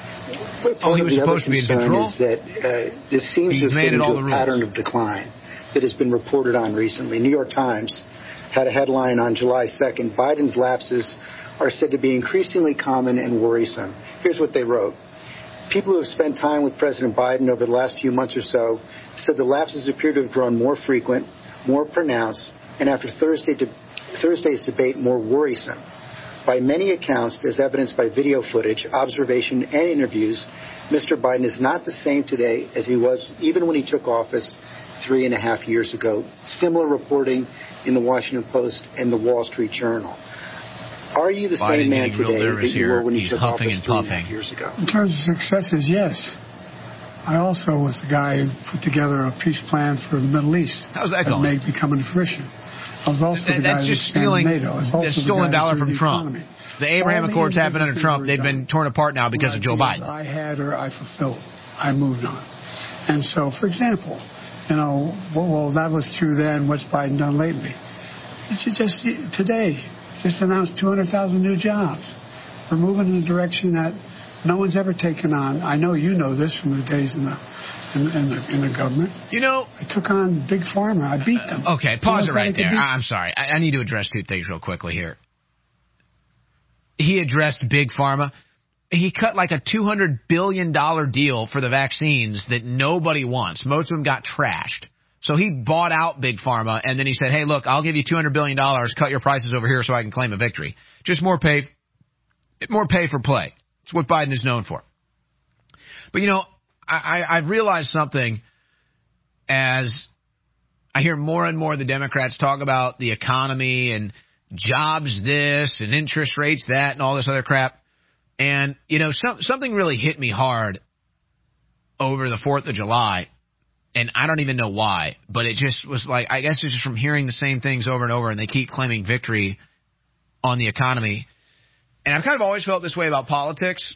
Oh, he was supposed to be in control? Is that uh, this seems He's to have made been it all into the a rules. pattern of decline that has been reported on recently. New York Times had a headline on July second, Biden's lapses are said to be increasingly common and worrisome. Here's what they wrote. People who have spent time with President Biden over the last few months or so said the lapses appear to have grown more frequent, more pronounced, and after Thursday de- Thursday's debate, more worrisome. By many accounts, as evidenced by video footage, observation, and interviews, Mister Biden is not the same today as he was even when he took office three and a half years ago. Similar reporting in the Washington Post and the Wall Street Journal. Are you the Biden same man getting real today nervous that you here. were when you He's took huffing office and three and a puffing. half years ago? In terms of successes, yes. I also was the guy who put together a peace plan for the Middle East. How's that that going? Made becoming to fruition. I was also That- the guy that's who just expanded stealing NATO. I was also the the stolen guy who dollar grew from the Trump. economy. The Abraham All the Accords happened under individual Trump. things They've were been done. torn apart now because What of Joe I did Biden. is I had or I fulfilled. I moved on. And so, for example, you know, well, well that was true then. What's Biden done lately? It's just today, just announced two hundred thousand new jobs. We're moving in a direction that no one's ever taken on. I know you know this from the days in the in, in the in the government. You know, I took on Big Pharma. I beat them. Okay, pause You it know, right I could there. beat- I'm sorry. I, I need to address two things real quickly here. He addressed Big Pharma. He cut like a two hundred billion dollars deal for the vaccines that nobody wants. Most of them got trashed. So he bought out Big Pharma, and then he said, hey, look, I'll give you two hundred billion dollars, cut your prices over here so I can claim a victory. Just more pay, more pay for play. It's what Biden is known for. But, you know, I, I, I've realized something as I hear more and more of the Democrats talk about the economy and jobs this and interest rates that and all this other crap. And, you know, some, something really hit me hard over the fourth of July. And I don't even know why, but it just was like, I guess it's just from hearing the same things over and over, and they keep claiming victory on the economy. And I've kind of always felt this way about politics,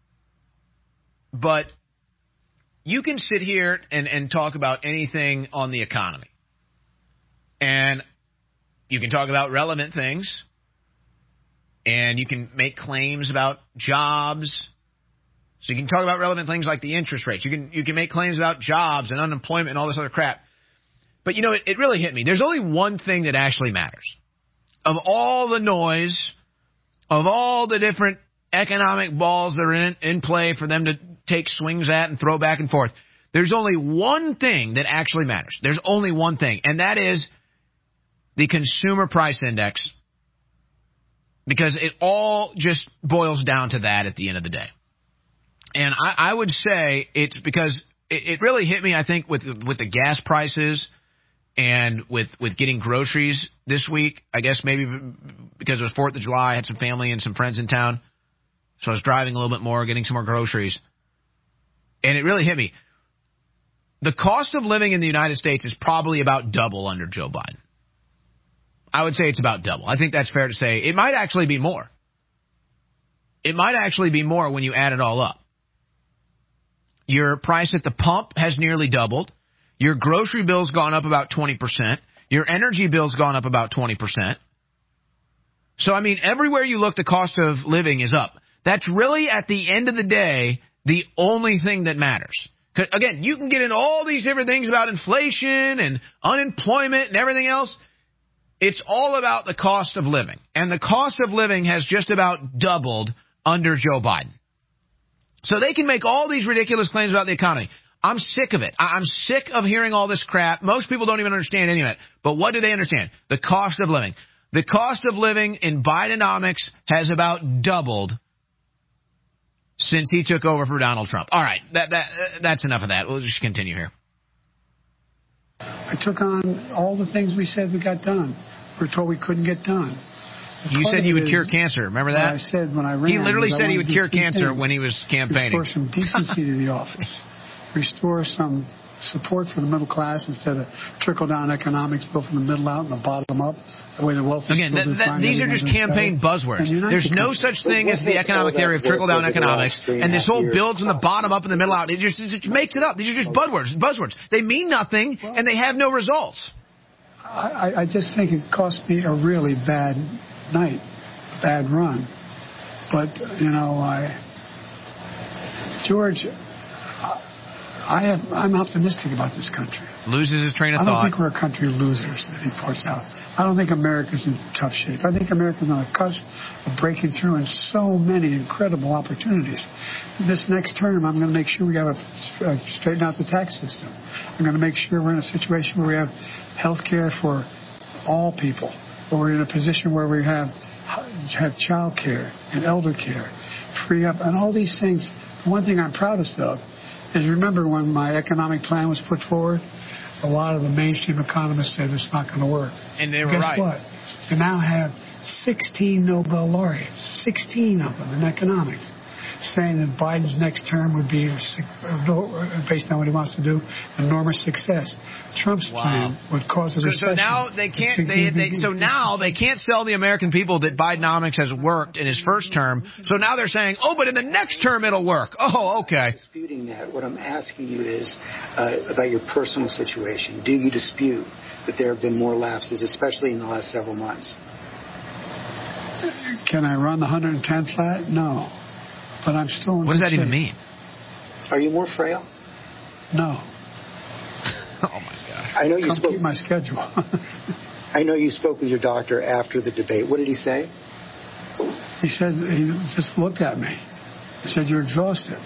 but you can sit here and, and talk about anything on the economy. And you can talk about relevant things, and you can make claims about jobs. So you can talk about relevant things like the interest rates. You can you can make claims about jobs and unemployment and all this other crap. But, you know, it, it really hit me. There's only one thing that actually matters. Of all the noise, of all the different economic balls that are in, in play for them to take swings at and throw back and forth, there's only one thing that actually matters. There's only one thing, and that is the Consumer Price Index, because it all just boils down to that at the end of the day. And I, I would say it's because it, it really hit me, I think, with with the gas prices and with, with getting groceries this week. I guess maybe because it was fourth of July, I had some family and some friends in town. So I was driving a little bit more, getting some more groceries. And it really hit me. the cost of living in the United States is probably about double under Joe Biden. I would say it's about double. I think that's fair to say. It might actually be more. It might actually be more when you add it all up. Your price at the pump has nearly doubled. Your grocery bill's gone up about twenty percent. Your energy bill's gone up about twenty percent. So, I mean, everywhere you look, the cost of living is up. That's really, at the end of the day, the only thing that matters. 'Cause, again, you can get into all these different things about inflation and unemployment and everything else. It's all about the cost of living. And the cost of living has just about doubled under Joe Biden. So they can make all these ridiculous claims about the economy. I'm sick of it. I'm sick of hearing all this crap. Most people don't even understand any of it. But what do they understand? The cost of living. The cost of living in Bidenomics has about doubled since he took over for Donald Trump. All right, that, that that's enough of that. We'll just continue here. I took on all the things we said we got done. We were told we couldn't get done. You said you would cure cancer. Remember that? I said when I ran. He literally said he would cure cancer when he was campaigning. Restore some decency to the office. Restore some support for the middle class instead of trickle-down economics, built from the middle out and the bottom up. The way the wealthy Again, that, that, these are just campaign buzzwords. There's no such thing as the economic theory of trickle-down economics, and this whole builds from the bottom up and the middle out. It just, it just makes it up. These are just buzzwords. Buzzwords. They mean nothing, and they have no results. I, I just think it cost me a really bad night, a bad run. But, you know, I, George, I have, I'm optimistic about this country. Loses his train of I don't thought. think we're a country of losers that he points out. I don't think America's in tough shape. I think America's on the cusp of breaking through in so many incredible opportunities. This next term, I'm going to make sure we have a, uh, straighten out the tax system. I'm going to make sure we're in a situation where we have health care for all people. Where we're in a position where we have have child care and elder care, free up, and all these things. The one thing I'm proudest of is, remember when my economic plan was put forward, a lot of the mainstream economists said it's not going to work. And they were Guess right. what? We now have sixteen Nobel laureates, sixteen of them in economics, saying that Biden's next term would be, based on what he wants to do, enormous success. Trump's wow. plan would cause a so, recession. So now they can't. They, they, so now they can't sell the American people that Bidenomics has worked in his first term. So now they're saying, oh, but in the next term it'll work. Oh, okay. I'm disputing that. What I'm asking you is uh, about your personal situation. Do you dispute that there have been more lapses, especially in the last several months? Can I run the one hundred ten flat? No. But I'm still in What does that shape. even mean? Are you more frail? No. Oh, my gosh. I know you Come spoke. keep my schedule. I know you spoke with your doctor after the debate. What did he say? He said, he just looked at me. He said, you're exhausted.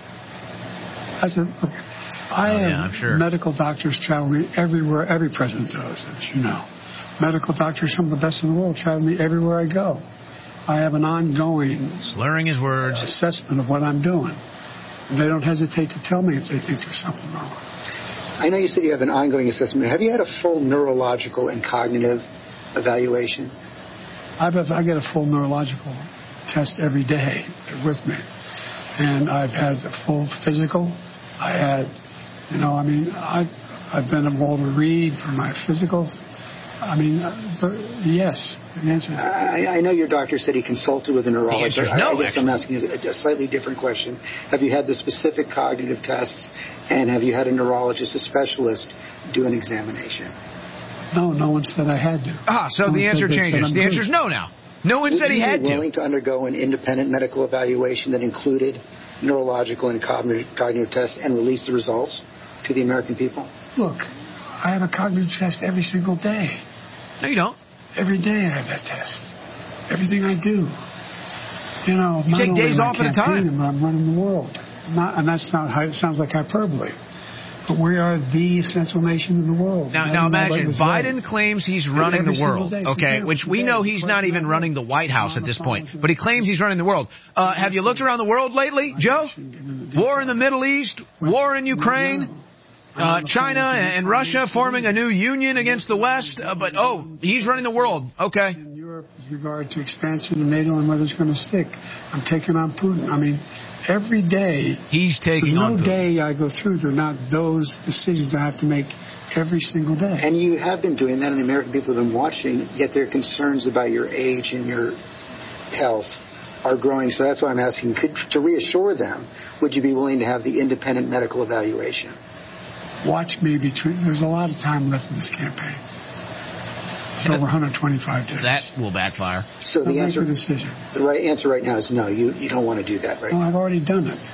I said, look, I oh, have yeah, I'm sure. medical doctors travel me everywhere. Every president does, as you know. Medical doctors, some of the best in the world, travel me everywhere I go. I have an ongoing slurring his words assessment of what I'm doing. And they don't hesitate to tell me if they think there's something wrong. I know you said you have an ongoing assessment. Have you had a full neurological and cognitive evaluation? I've, I get a full neurological test every day with me. And I've had a full physical. I had, you know, I mean, I've, I've been at Walter Reed for my physicals. I mean, uh, yes. The answer is I, I know your doctor said he consulted with a neurologist. The answer is no, I guess actually. I'm asking a, a slightly different question. Have you had the specific cognitive tests, and have you had a neurologist, a specialist, do an examination? No, no one said I had to. Ah, so no the answer changes. The answer is no now. No one Would said he had to. Would you be willing to undergo an independent medical evaluation that included neurological and cognitive, cognitive tests and release the results to the American people? Look, I have a cognitive test every single day. No, you don't. Every day I have that test. Everything I do. You know, you not take only days am I off at a time. But I'm running the world. Not, and that's not. It sounds like hyperbole. But we are the essential nation in the world. Now, now imagine Biden claims he's running the world, okay, which we know he's not even running the White House at this point, but he claims he's running the world. Uh, have you looked around the world lately, Joe? War in the Middle East, war in Ukraine, uh, China and Russia forming a new union against the West, uh, but, oh, he's running the world, okay. with regard to expansion of NATO and whether it's going to stick. I'm taking on Putin. I mean, every day. He's taking no on Putin. No day I go through, they're not those decisions I have to make every single day. And you have been doing that, and the American people have been watching, yet their concerns about your age and your health are growing. So that's why I'm asking, could, to reassure them, would you be willing to have the independent medical evaluation? Watch me between. There's a lot of time left in this campaign. It's over one hundred twenty-five days. That will backfire. So the I'll answer, make a decision. The right answer right now is no. You you don't want to do that, right? No, I've already done it.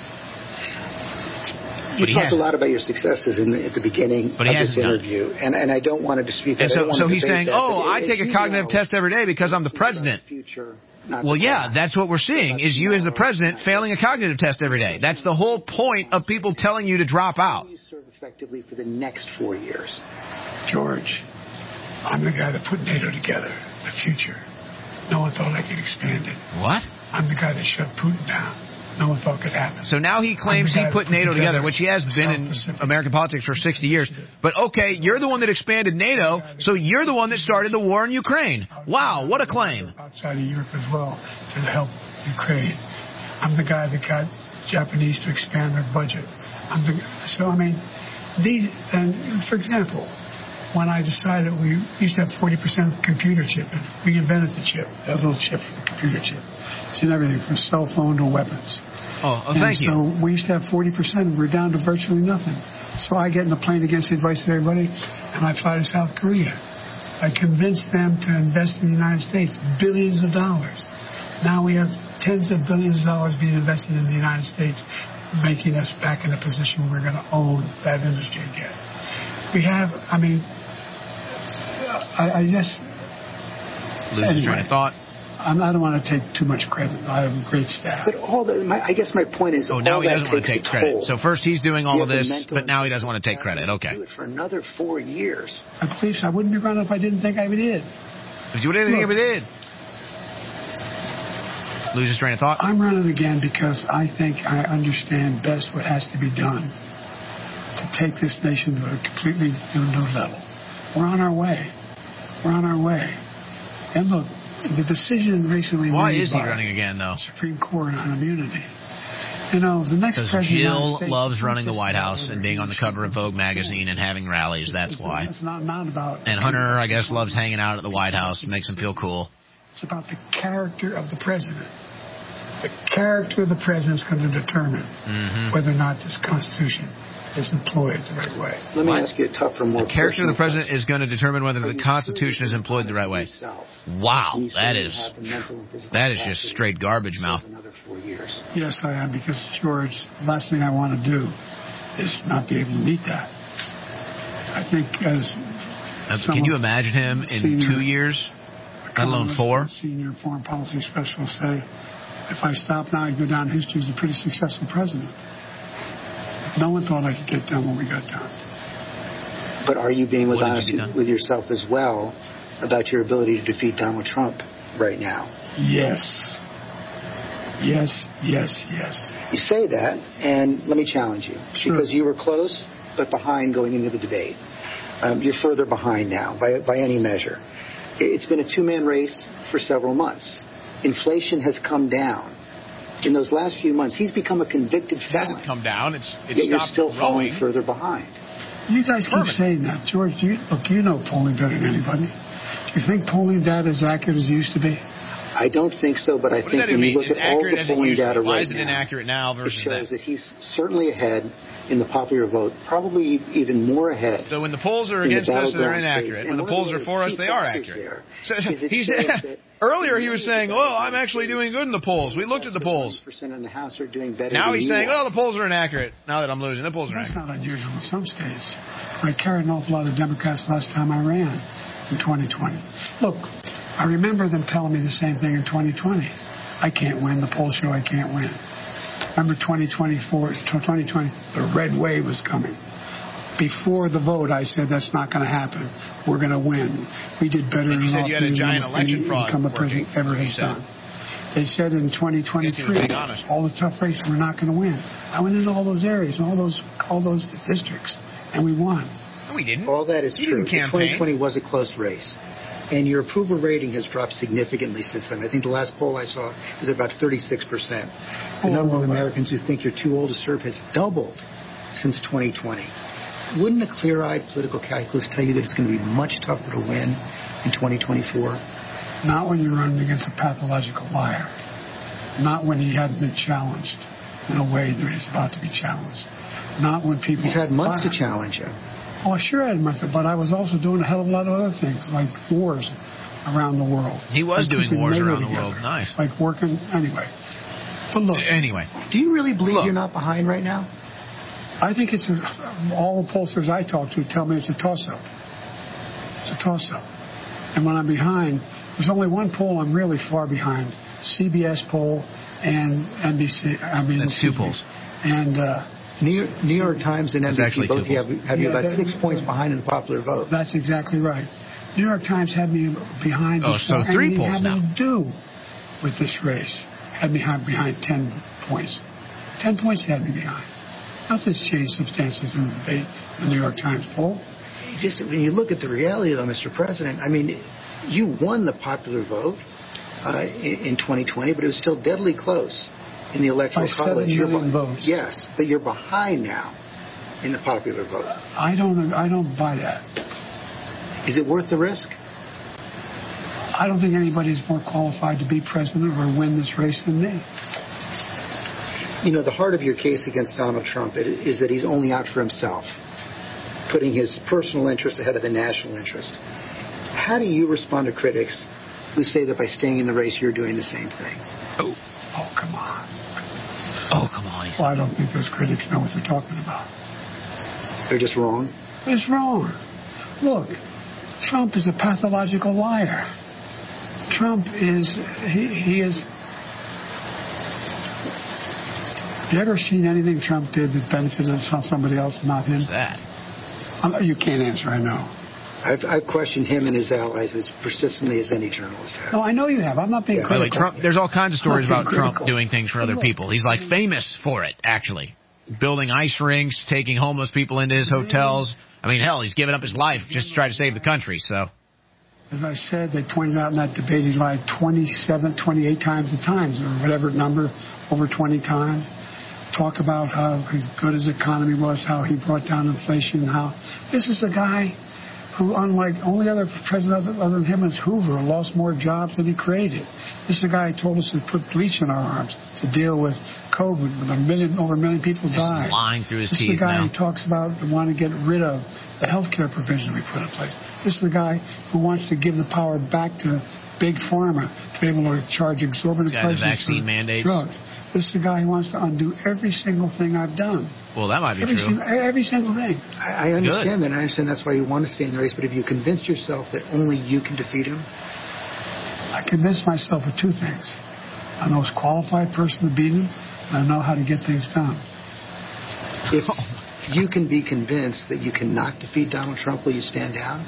You But talked a lot about your successes in the, at the beginning but of he this hasn't done it. interview, and, and I don't want to dispute that. And so, I don't so want to he's debate saying, that, oh, but I it- take a you cognitive know, test every day because I'm the president. Future, not Well, the yeah, past. that's what we're seeing, is you as the president failing a cognitive test every day. That's the whole point of people telling you to drop out. You serve effectively for the next four years. George, I'm the guy that put NATO together, the future. No one thought I could expand it. What? I'm the guy that shut Putin down. No one thought could happen. So now he claims he put NATO together, which he has been in American politics for sixty years. But okay, you're the one that expanded NATO, so you're the one that started the war in Ukraine. Wow, what a claim. Outside of Europe as well to help Ukraine. I'm the guy that got Japanese to expand their budget. I'm the, so, I mean, these, and for example, when I decided we used to have forty percent of the computer chip, and we invented the chip, that little chip for the computer chip. It's in everything from cell phone to weapons. Oh, oh and thank so you. So we used to have forty percent, and we're down to virtually nothing. So I get in the plane against the advice of everybody, and I fly to South Korea. I convinced them to invest in the United States, billions of dollars. Now we have tens of billions of dollars being invested in the United States, making us back in a position where we're going to own that industry again. We have, I mean, I, I just... Lose anyway, your train of thought. I'm, I don't want to take too much credit. I have a great staff. But all the, my, I guess my point is, Oh, now all he that doesn't want to takes take a credit. toll. So first he's doing all You of have the this, mental but now he doesn't want to take credit. Okay. Do it for another four years. I believe so. I wouldn't be running if I didn't think I did. If you would anything, if he did. Lose his train of thought. I'm running again because I think I understand best what has to be done to take this nation to a completely new level. We're on our way. We're on our way. And look, the decision recently Why made is he by running again, though? the Supreme Court on immunity. You know, the next Because president of the Jill United States loves running the just White about House and whether being he on the should cover of be Vogue president. magazine and having rallies. That's It's- why. It's not, not about... And Hunter, I guess, loves hanging out at the White House. Makes him feel cool. It's about the character of the president. The character of the president is going to determine Mm-hmm. whether or not this Constitution is employed the right way. Let me What? ask you a tougher, more The character of the personal president is going to determine whether the Constitution is employed the right way. Wow, that is that is just straight garbage mouth. Another four years. Yes, I am, because, George, the last thing I want to do is not be able to meet that. I think as Uh, Can you imagine him in senior two years, let alone four? Senior foreign policy specialist say, if I stop now, I'd go down in history as a pretty successful president. No one thought I could get done what we got done. But are you being What did honest you get done? with yourself as well about your ability to defeat Donald Trump right now? Yes. Yes, yes, yes. You say that, and let me challenge you. Sure. Because you were close, but behind going into the debate. Um, you're further behind now, by, by any measure. It's been a two-man race for several months. Inflation has come down. In those last few months, he's become a convicted It felon. hasn't come down. It's it's Yet you're stopped still falling growing. further behind. You guys keep Permanent. saying that. George, do you, look, you know polling better than anybody. Do you think polling data is accurate as it used to be? I don't think so, but I What does think that when mean? you look Is at all accurate the as it polling used to be? data Why right is it now, inaccurate now it versus shows then? that he's certainly ahead in the popular vote, probably even more ahead. So when the polls are in the against us, they're battleground inaccurate. states. When the And one polls of are the for us, key they are factors accurate. there So is it he shows said, that earlier he was saying, "Oh, I'm actually doing good in the polls. We looked at the polls." one percent in the House are doing better Now than he's you saying, are. "Oh, the polls are inaccurate." Now that I'm losing, the polls are That's inaccurate. not unusual in some states. I carried an awful lot of Democrats last time I ran in twenty twenty. Look, I remember them telling me the same thing in twenty twenty. I can't win. The polls show I can't win. Remember twenty twenty-four, twenty twenty, the red wave was coming. Before the vote, I said that's not going to happen. We're going to win. We did better And you than said all you had a three giant almost election any fraud incumbent working, president ever you has said. done. They said in twenty twenty-three, being honest. all the tough races, we're not going to win. I went into all those areas, all those, all those districts, and we won. No, we didn't. All that is You true. didn't campaign. twenty twenty was a close race. And your approval rating has dropped significantly since then. I think the last poll I saw is about thirty-six percent. The number of Americans who think you're too old to serve has doubled since twenty twenty. Wouldn't a clear-eyed political calculus tell you that it's going to be much tougher to win in twenty twenty-four? Not when you're running against a pathological liar. Not when he hadn't been challenged in a way that he's about to be challenged. Not when people... You've had months to challenge him. Oh, I sure had months, but I was also doing a hell of a lot of other things, like wars around the world. He was like doing wars around the together. world. Nice. Like working... Anyway. But look... Anyway. Do you really believe look. you're not behind right now? I think it's... A, all the pollsters I talk to tell me it's a toss-up. It's a toss-up. And when I'm behind... There's only one poll I'm really far behind. C B S poll and N B C. I mean, that's two polls. And uh, New, York, New York Times and N B C both have, have you yeah, about six points behind in the popular vote. That's exactly right. New York Times had me behind. Oh, so three polls had now. Nothing to do with this race. Had me behind, behind ten points. Ten points had me behind. Nothing's changed substantially from the debate in the New York Times poll. Just when you look at the reality, though, Mister President, I mean. You won the popular vote uh, in, in twenty twenty, but it was still deadly close in the electoral By college. seven million You're, votes. Yes, but you're behind now in the popular vote. I don't. I don't buy that. Is it worth the risk? I don't think anybody's more qualified to be president or win this race than me. You know, the heart of your case against Donald Trump is that he's only out for himself, putting his personal interest ahead of the national interest. How do you respond to critics who say that by staying in the race, you're doing the same thing? Oh, oh come on. Oh, come on. Well, I don't think those critics know what they're talking about. They're just wrong? It's wrong. Look, Trump is a pathological liar. Trump is, he, he is... Have you ever seen anything Trump did that benefited somebody else, not him? What's that? I'm, you can't answer, I know. I've, I've questioned him and his allies as persistently as any journalist has. No, I know you have. I'm not being yeah. critical. By the way, Trump, there's all kinds of stories about critical. Trump doing things for other people. He's like famous for it, actually. Building ice rinks, taking homeless people into his hotels. I mean, hell, he's given up his life just to try to save the country, so... As I said, they pointed out in that debate he lied twenty-seven, twenty-eight times the times, or whatever number, over twenty times. Talk about how good his economy was, how he brought down inflation, how... This is a guy... who, unlike only other president other than him is Hoover, lost more jobs than he created. This is the guy who told us to put bleach in our arms to deal with COVID, with a million, over a million people Just died. lying through his this teeth is the guy now. who talks about wanting to get rid of the health care provision we put in place. This is the guy who wants to give the power back to Big Pharma to be able to charge exorbitant This guy, the prices vaccine for mandates. drugs. This is the guy who wants to undo every single thing I've done. Well, that might be every true. Single, every single thing. I, I understand Good. that. I understand that's why you want to stay in the race. But have you convinced yourself that only you can defeat him? I convinced myself of two things. I'm the most qualified person to beat him, and I know how to get things done. If you can be convinced that you cannot defeat Donald Trump, will you stand down?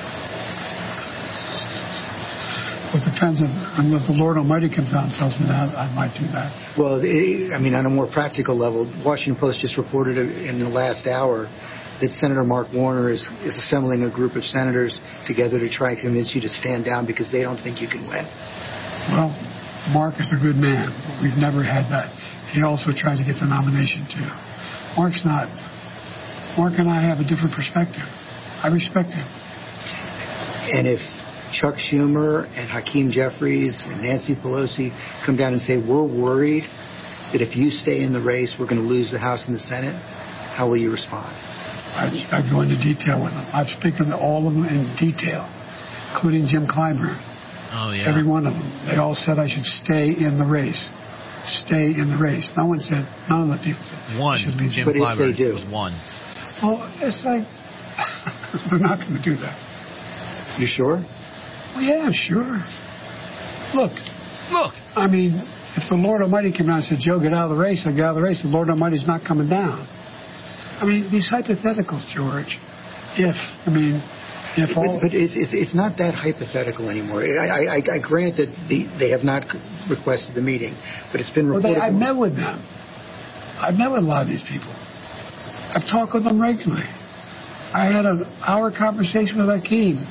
Well, it depends on, on if the Lord Almighty comes out and tells me that, I might do that. Well, it, I mean, on a more practical level, Washington Post just reported in the last hour that Senator Mark Warner is, is assembling a group of senators together to try and convince you to stand down because they don't think you can win. Well, Mark is a good man. We've never had that. He also tried to get the nomination, too. Mark's not. Mark and I have a different perspective. I respect him. And if Chuck Schumer and Hakeem Jeffries and Nancy Pelosi come down and say, we're worried that if you stay in the race, we're going to lose the House and the Senate, how will you respond? I, I go into detail with them. I've spoken to all of them in detail, including Jim Clyburn. Oh, yeah. Every one of them. They all said I should stay in the race. Stay in the race. No one said, none of the people said. One. Jim but Clyburn if they do. was one. Well, it's like, they're not going to do that. You sure? Well, yeah, sure. Look. Look. I mean, if the Lord Almighty came down and said, Joe, get out of the race, I get out of the race, the Lord Almighty's not coming down. I mean, these hypotheticals, George, if, I mean, if all... But, but it's, it's, it's not that hypothetical anymore. I, I, I grant that the, they have not requested the meeting, but it's been reported... Well, they, I've met with them. I've met with a lot of these people. I've talked with them regularly. I had an hour conversation with Hakeem.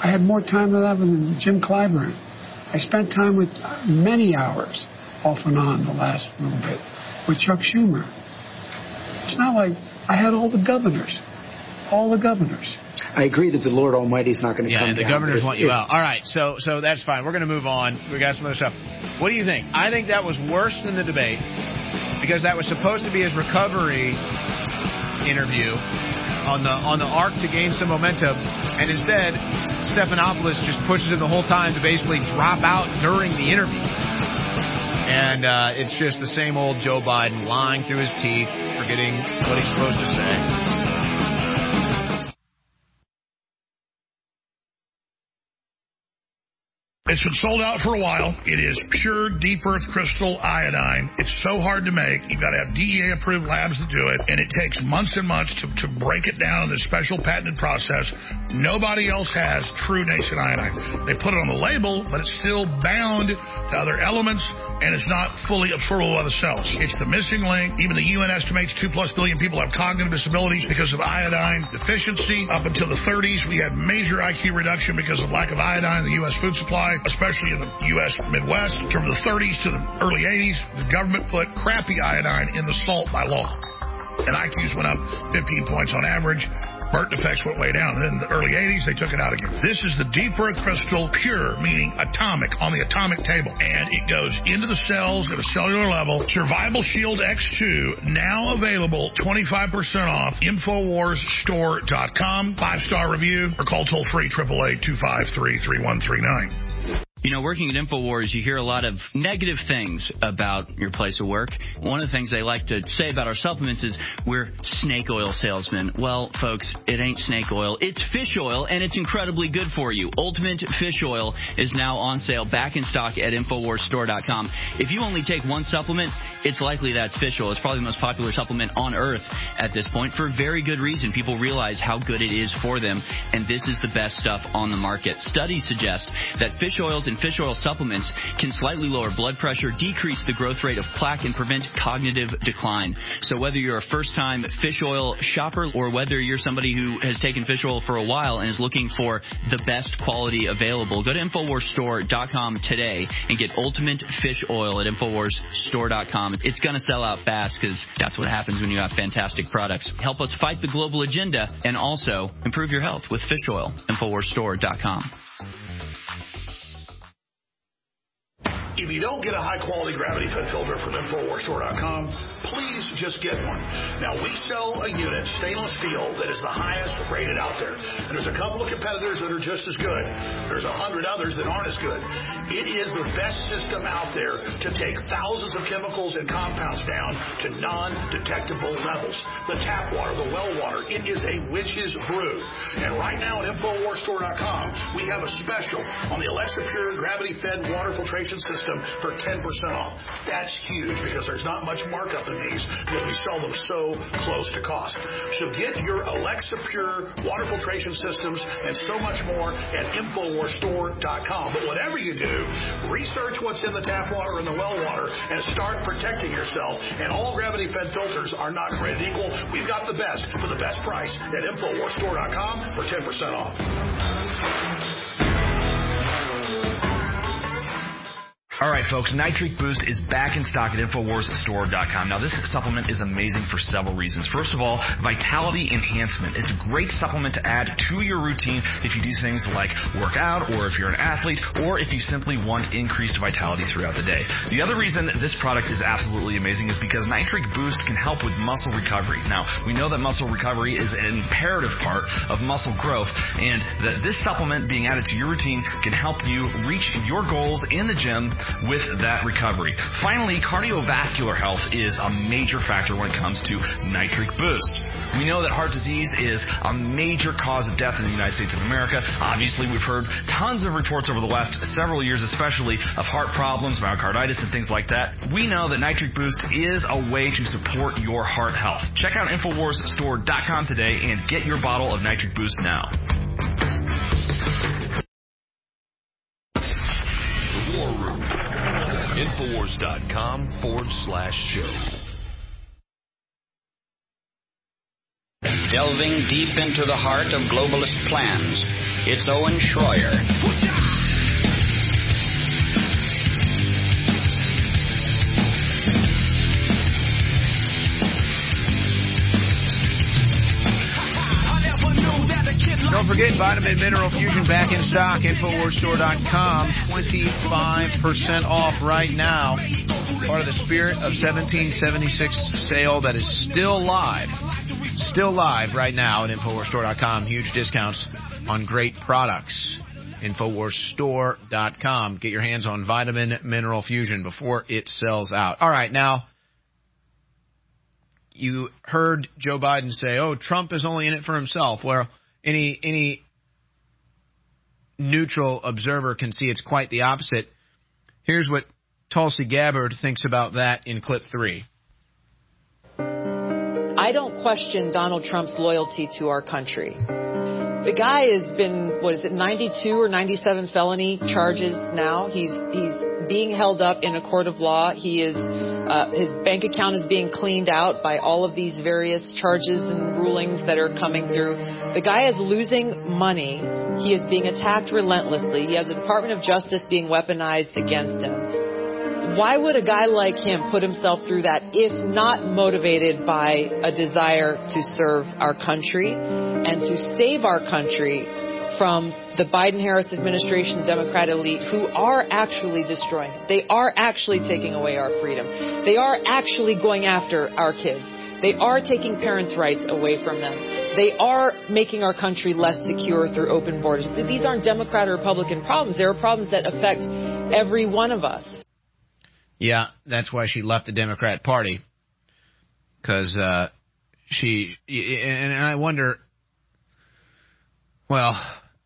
I had more time with that than Jim Clyburn. I spent time with many hours, off and on, the last little bit, with Chuck Schumer. It's not like I had all the governors, all the governors. I agree that the Lord Almighty is not going to yeah, come and the down. governors If- want you if- out. All right, so so that's fine. We're going to move on. We got some other stuff. What do you think? I think that was worse than the debate because that was supposed to be his recovery interview on the on the arc to gain some momentum, and instead Stephanopoulos just pushes him the whole time to basically drop out during the interview. And uh, it's just the same old Joe Biden lying through his teeth, forgetting what he's supposed to say. It's been sold out for a while. It is pure deep earth crystal iodine. It's so hard to make. You've got to have D E A approved labs to do it, and it takes months and months to, to break it down in this special patented process. Nobody else has true nascent iodine. They put it on the label, but it's still bound to other elements, and it's not fully absorbable by the cells. It's the missing link. Even the U N estimates two plus billion people have cognitive disabilities because of iodine deficiency. Up until the thirties, we had major I Q reduction because of lack of iodine in the U S food supply, especially in the U S Midwest. From the thirties to the early eighties, the government put crappy iodine in the salt by law, and I Qs went up fifteen points on average. Burnt effects went way down. Then in the early eighties, they took it out again. This is the deep earth crystal, pure, meaning atomic, on the atomic table. And it goes into the cells at a cellular level. Survival Shield X two, now available, twenty-five percent off, Infowars Store dot com. Five-star review, or call toll-free, eight eight eight, two five three, three one three nine. You know, working at InfoWars, you hear a lot of negative things about your place of work. One of the things they like to say about our supplements is we're snake oil salesmen. Well, folks, it ain't snake oil. It's fish oil, and it's incredibly good for you. Ultimate Fish Oil is now on sale, back in stock at Infowars Store dot com. If you only take one supplement, it's likely that's fish oil. It's probably the most popular supplement on earth at this point for very good reason. People realize how good it is for them, and this is the best stuff on the market. Studies suggest that fish oils and fish oil supplements can slightly lower blood pressure, decrease the growth rate of plaque, and prevent cognitive decline. So whether you're a first-time fish oil shopper or whether you're somebody who has taken fish oil for a while and is looking for the best quality available, go to Infowars Store dot com today and get Ultimate Fish Oil at Infowars Store dot com. It's going to sell out fast because that's what happens when you have fantastic products. Help us fight the global agenda and also improve your health with fish oil. Infowars Store dot com. If you don't get a high-quality gravity-fed filter from Infowars Store dot com, please just get one. Now, we sell a unit, stainless steel, that is the highest rated out there. And there's a couple of competitors that are just as good. There's a hundred others that aren't as good. It is the best system out there to take thousands of chemicals and compounds down to non-detectable levels. The tap water, the well water, it is a witch's brew. And right now at Infowars Store dot com, we have a special on the Alexa Pure gravity-fed water filtration system for ten percent off. That's huge because there's not much markup in these because we sell them so close to cost. So get your Alexa Pure water filtration systems and so much more at Infowars Store dot com. But whatever you do, research what's in the tap water and the well water and start protecting yourself. And all gravity-fed filters are not created equal. We've got the best for the best price at Infowars Store dot com for ten percent off. All right, folks, Nitric Boost is back in stock at Infowars Store dot com. Now, this supplement is amazing for several reasons. First of all, vitality enhancement. It's a great supplement to add to your routine if you do things like work out or if you're an athlete or if you simply want increased vitality throughout the day. The other reason this product is absolutely amazing is because Nitric Boost can help with muscle recovery. Now, we know that muscle recovery is an imperative part of muscle growth, and that this supplement being added to your routine can help you reach your goals in the gym with that recovery. Finally, cardiovascular health is a major factor when it comes to Nitric Boost. We know that heart disease is a major cause of death in the United States of America. Obviously, we've heard tons of reports over the last several years, especially of heart problems, myocarditis, and things like that. We know that Nitric Boost is a way to support your heart health. Check out Infowars Store dot com today and get your bottle of Nitric Boost now. Infowars dot com forward slash show. Delving deep into the heart of globalist plans, it's Owen Schroyer. Don't forget, Vitamin Mineral Fusion back in stock. Infowars Store dot com. twenty-five percent off right now. Part of the Spirit of seventeen seventy-six sale that is still live. Still live right now at Infowars Store dot com. Huge discounts on great products. Infowars Store dot com. Get your hands on Vitamin Mineral Fusion before it sells out. All right, now, you heard Joe Biden say, oh, Trump is only in it for himself. Well, Any any neutral observer can see it's quite the opposite. Here's what Tulsi Gabbard thinks about that in clip three. I don't question Donald Trump's loyalty to our country. The guy has been, what is it, ninety-two or ninety-seven felony charges now. He's he's being held up in a court of law. He is uh, his bank account is being cleaned out by all of these various charges and rulings that are coming through. The guy is losing money. He is being attacked relentlessly. He has the Department of Justice being weaponized against him. Why would a guy like him put himself through that if not motivated by a desire to serve our country and to save our country from the Biden-Harris administration, Democrat elite, who are actually destroying it? They are actually taking away our freedom. They are actually going after our kids. They are taking parents' rights away from them. They are making our country less secure through open borders. These aren't Democrat or Republican problems. They are problems that affect every one of us. Yeah, that's why she left the Democrat Party. Because uh, she, and I wonder, well,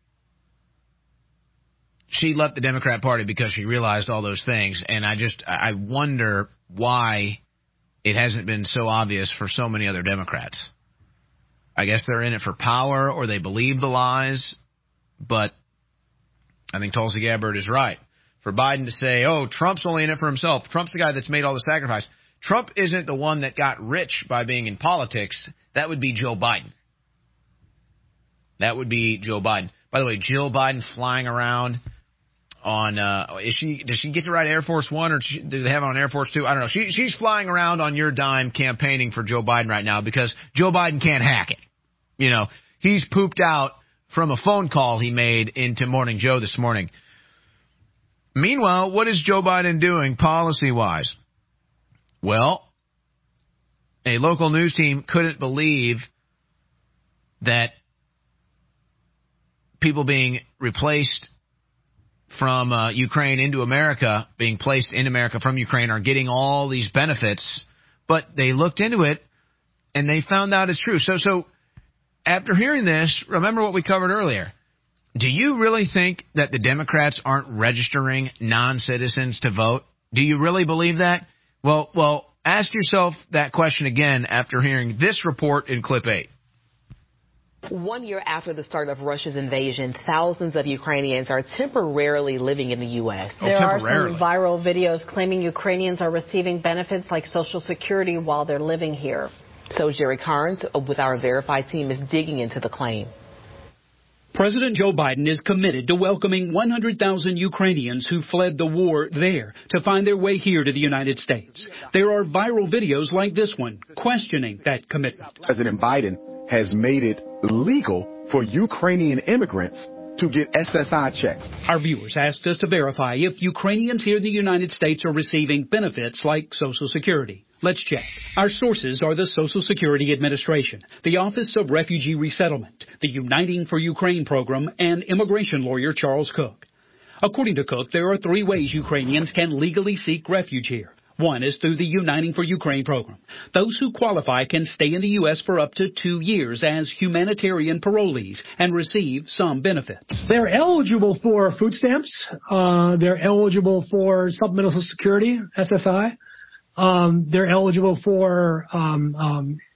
she left the Democrat Party because she realized all those things. And I just, I wonder why it hasn't been so obvious for so many other Democrats. I guess they're in it for power or they believe the lies. But I think Tulsi Gabbard is right. For Biden to say, oh, Trump's only in it for himself. Trump's the guy that's made all the sacrifice. Trump isn't the one that got rich by being in politics. That would be Joe Biden. That would be Joe Biden. By the way, Jill Biden flying around on, uh, is she, does she get to ride Air Force One or do they have it on Air Force Two? I don't know. She, she's flying around on your dime campaigning for Joe Biden right now because Joe Biden can't hack it. You know, he's pooped out from a phone call he made into Morning Joe this morning. Meanwhile, what is Joe Biden doing policy-wise? Well, a local news team couldn't believe that people being replaced from uh, Ukraine into America, being placed in America from Ukraine, are getting all these benefits. But they looked into it, and they found out it's true. So, so after hearing this, remember what we covered earlier. Do you really think that the Democrats aren't registering non-citizens to vote? Do you really believe that? Well, well, ask yourself that question again after hearing this report in clip eight. One year after the start of Russia's invasion, thousands of Ukrainians are temporarily living in the U S. There are some viral videos claiming Ukrainians are receiving benefits like Social Security while they're living here. So Jerry Carnes with our Verified team is digging into the claim. President Joe Biden is committed to welcoming one hundred thousand Ukrainians who fled the war there to find their way here to the United States. There are viral videos like this one questioning that commitment. President Biden has made it legal for Ukrainian immigrants to get S S I checks. Our viewers asked us to verify if Ukrainians here in the United States are receiving benefits like Social Security. Let's check. Our sources are the Social Security Administration, the Office of Refugee Resettlement, the Uniting for Ukraine program, and immigration lawyer Charles Cook. According to Cook, there are three ways Ukrainians can legally seek refuge here. One is through the Uniting for Ukraine program. Those who qualify can stay in the U S for up to two years as humanitarian parolees and receive some benefits. They're eligible for food stamps. Uh, they're eligible for supplemental Social Security, S S I. Um, they're eligible for um, um,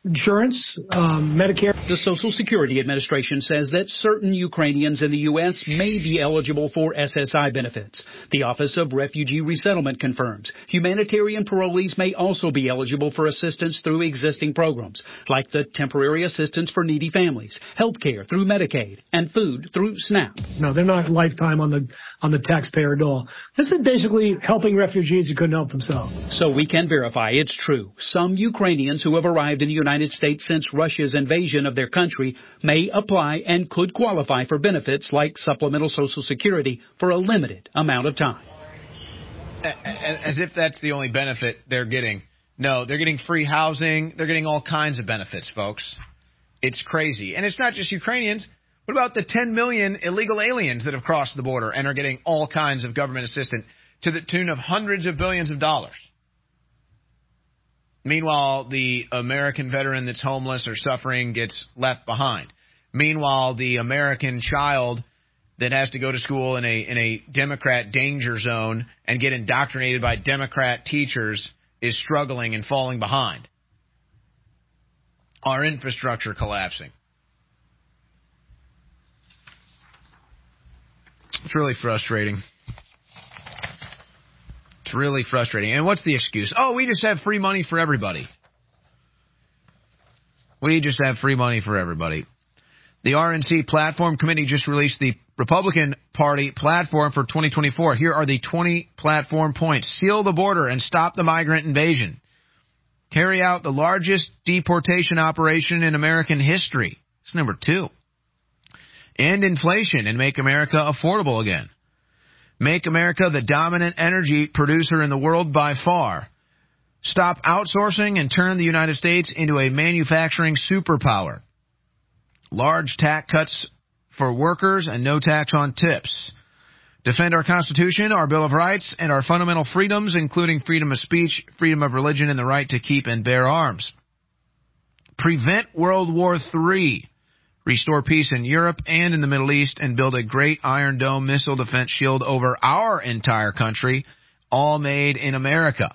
insurance, um, Medicare. The Social Security Administration says that certain Ukrainians in the U S may be eligible for S S I benefits. The Office of Refugee Resettlement confirms humanitarian parolees may also be eligible for assistance through existing programs, like the Temporary Assistance for Needy Families, health care through Medicaid, and food through SNAP. No, they're not lifetime on the on the taxpayer dole. This is basically helping refugees who couldn't help themselves. So we can verify it's true. Some Ukrainians who have arrived in the United States since Russia's invasion of their country may apply and could qualify for benefits like supplemental Social Security for a limited amount of time. As if that's the only benefit they're getting. No, they're getting free housing. They're getting all kinds of benefits, folks. It's crazy. And it's not just Ukrainians. What about the ten million illegal aliens that have crossed the border and are getting all kinds of government assistance to the tune of hundreds of billions of dollars? Meanwhile, the American veteran that's homeless or suffering gets left behind. Meanwhile, the American child that has to go to school in a in a Democrat danger zone and get indoctrinated by Democrat teachers is struggling and falling behind. Our infrastructure collapsing. It's really frustrating. It's really frustrating. And what's the excuse? Oh, we just have free money for everybody. We just have free money for everybody. The R N C Platform Committee just released the Republican Party platform for twenty twenty-four. Here are the twenty platform points. Seal the border and stop the migrant invasion. Carry out the largest deportation operation in American history. That's number two. End inflation and make America affordable again. Make America the dominant energy producer in the world by far. Stop outsourcing and turn the United States into a manufacturing superpower. Large tax cuts for workers and no tax on tips. Defend our Constitution, our Bill of Rights, and our fundamental freedoms, including freedom of speech, freedom of religion, and the right to keep and bear arms. Prevent World War Three. Restore peace in Europe and in the Middle East, and build a great Iron Dome missile defense shield over our entire country, all made in America.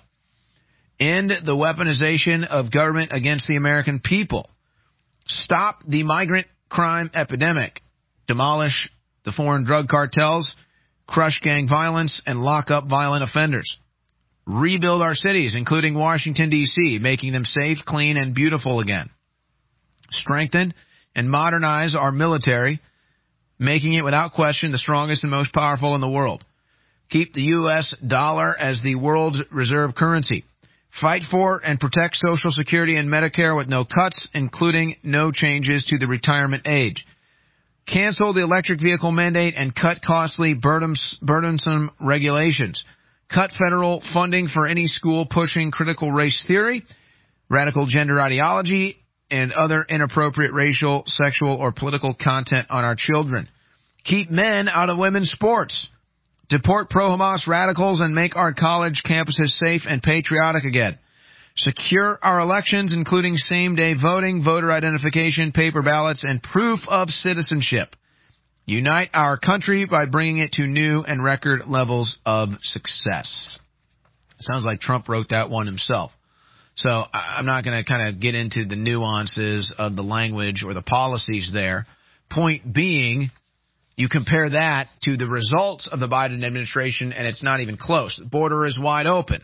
End the weaponization of government against the American people. Stop the migrant crime epidemic. Demolish the foreign drug cartels, crush gang violence, and lock up violent offenders. Rebuild our cities, including Washington, D C, making them safe, clean, and beautiful again. Strengthen and modernize our military, making it without question the strongest and most powerful in the world. Keep the U S dollar as the world's reserve currency. Fight for and protect Social Security and Medicare with no cuts, including no changes to the retirement age. Cancel the electric vehicle mandate and cut costly, burdensome regulations. Cut federal funding for any school pushing critical race theory, radical gender ideology, and other inappropriate racial, sexual, or political content on our children. Keep men out of women's sports. Deport pro-Hamas radicals and make our college campuses safe and patriotic again. Secure our elections, including same-day voting, voter identification, paper ballots, and proof of citizenship. Unite our country by bringing it to new and record levels of success. Sounds like Trump wrote that one himself. So I'm not going to kind of get into the nuances of the language or the policies there. Point being, you compare that to the results of the Biden administration, and it's not even close. The border is wide open.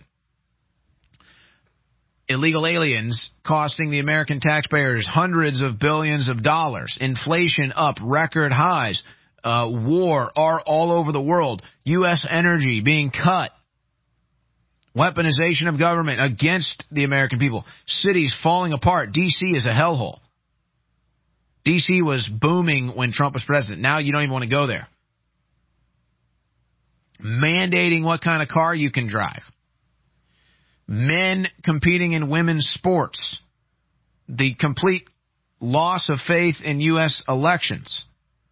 Illegal aliens costing the American taxpayers hundreds of billions of dollars. Inflation up record highs. Uh, war are all over the world. U S energy being cut. Weaponization of government against the American people. Cities falling apart. D C is a hellhole. D C was booming when Trump was president. Now you don't even want to go there. Mandating what kind of car you can drive. Men competing in women's sports. The complete loss of faith in U S elections.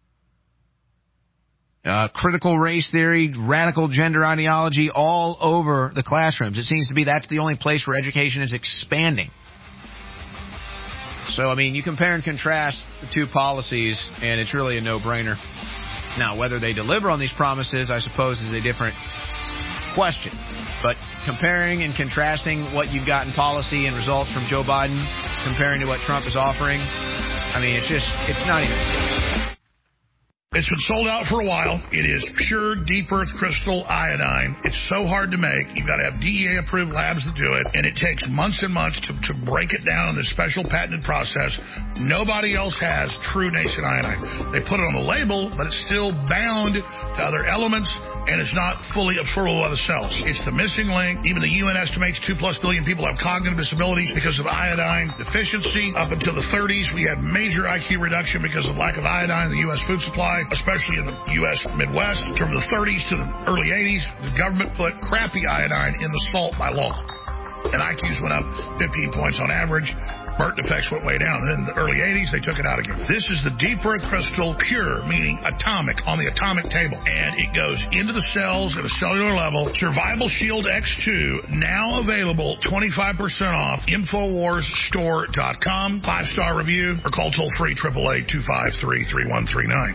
Uh, critical race theory, radical gender ideology all over the classrooms. It seems to be that's the only place where education is expanding. So, I mean, you compare and contrast the two policies, and it's really a no-brainer. Now, whether they deliver on these promises, I suppose, is a different question. But comparing and contrasting what you've got in policy and results from Joe Biden, comparing to what Trump is offering, I mean, it's just, it's not even... It's been sold out for a while. It is pure deep earth crystal iodine. It's so hard to make. You've got to have D E A-approved labs to do it, and it takes months and months to, to break it down in this special patented process. Nobody else has true nascent iodine. They put it on the label, but it's still bound to other elements, and it's not fully absorbable by the cells. It's the missing link. Even the U N estimates two plus billion people have cognitive disabilities because of iodine deficiency. Up until the thirties, we had major I Q reduction because of lack of iodine in the U S food supply, especially in the U S Midwest. From the thirties to the early eighties, the government put crappy iodine in the salt by law. And I Qs went up fifteen points on average. Burnt defects went way down. And then in the early eighties, they took it out again. This is the deep earth crystal pure, meaning atomic, on the atomic table. And it goes into the cells at a cellular level. Survival Shield X two, now available twenty-five percent off. Infowars Store dot com. Five-star review or call toll-free eight eight eight, two five three, three one three nine.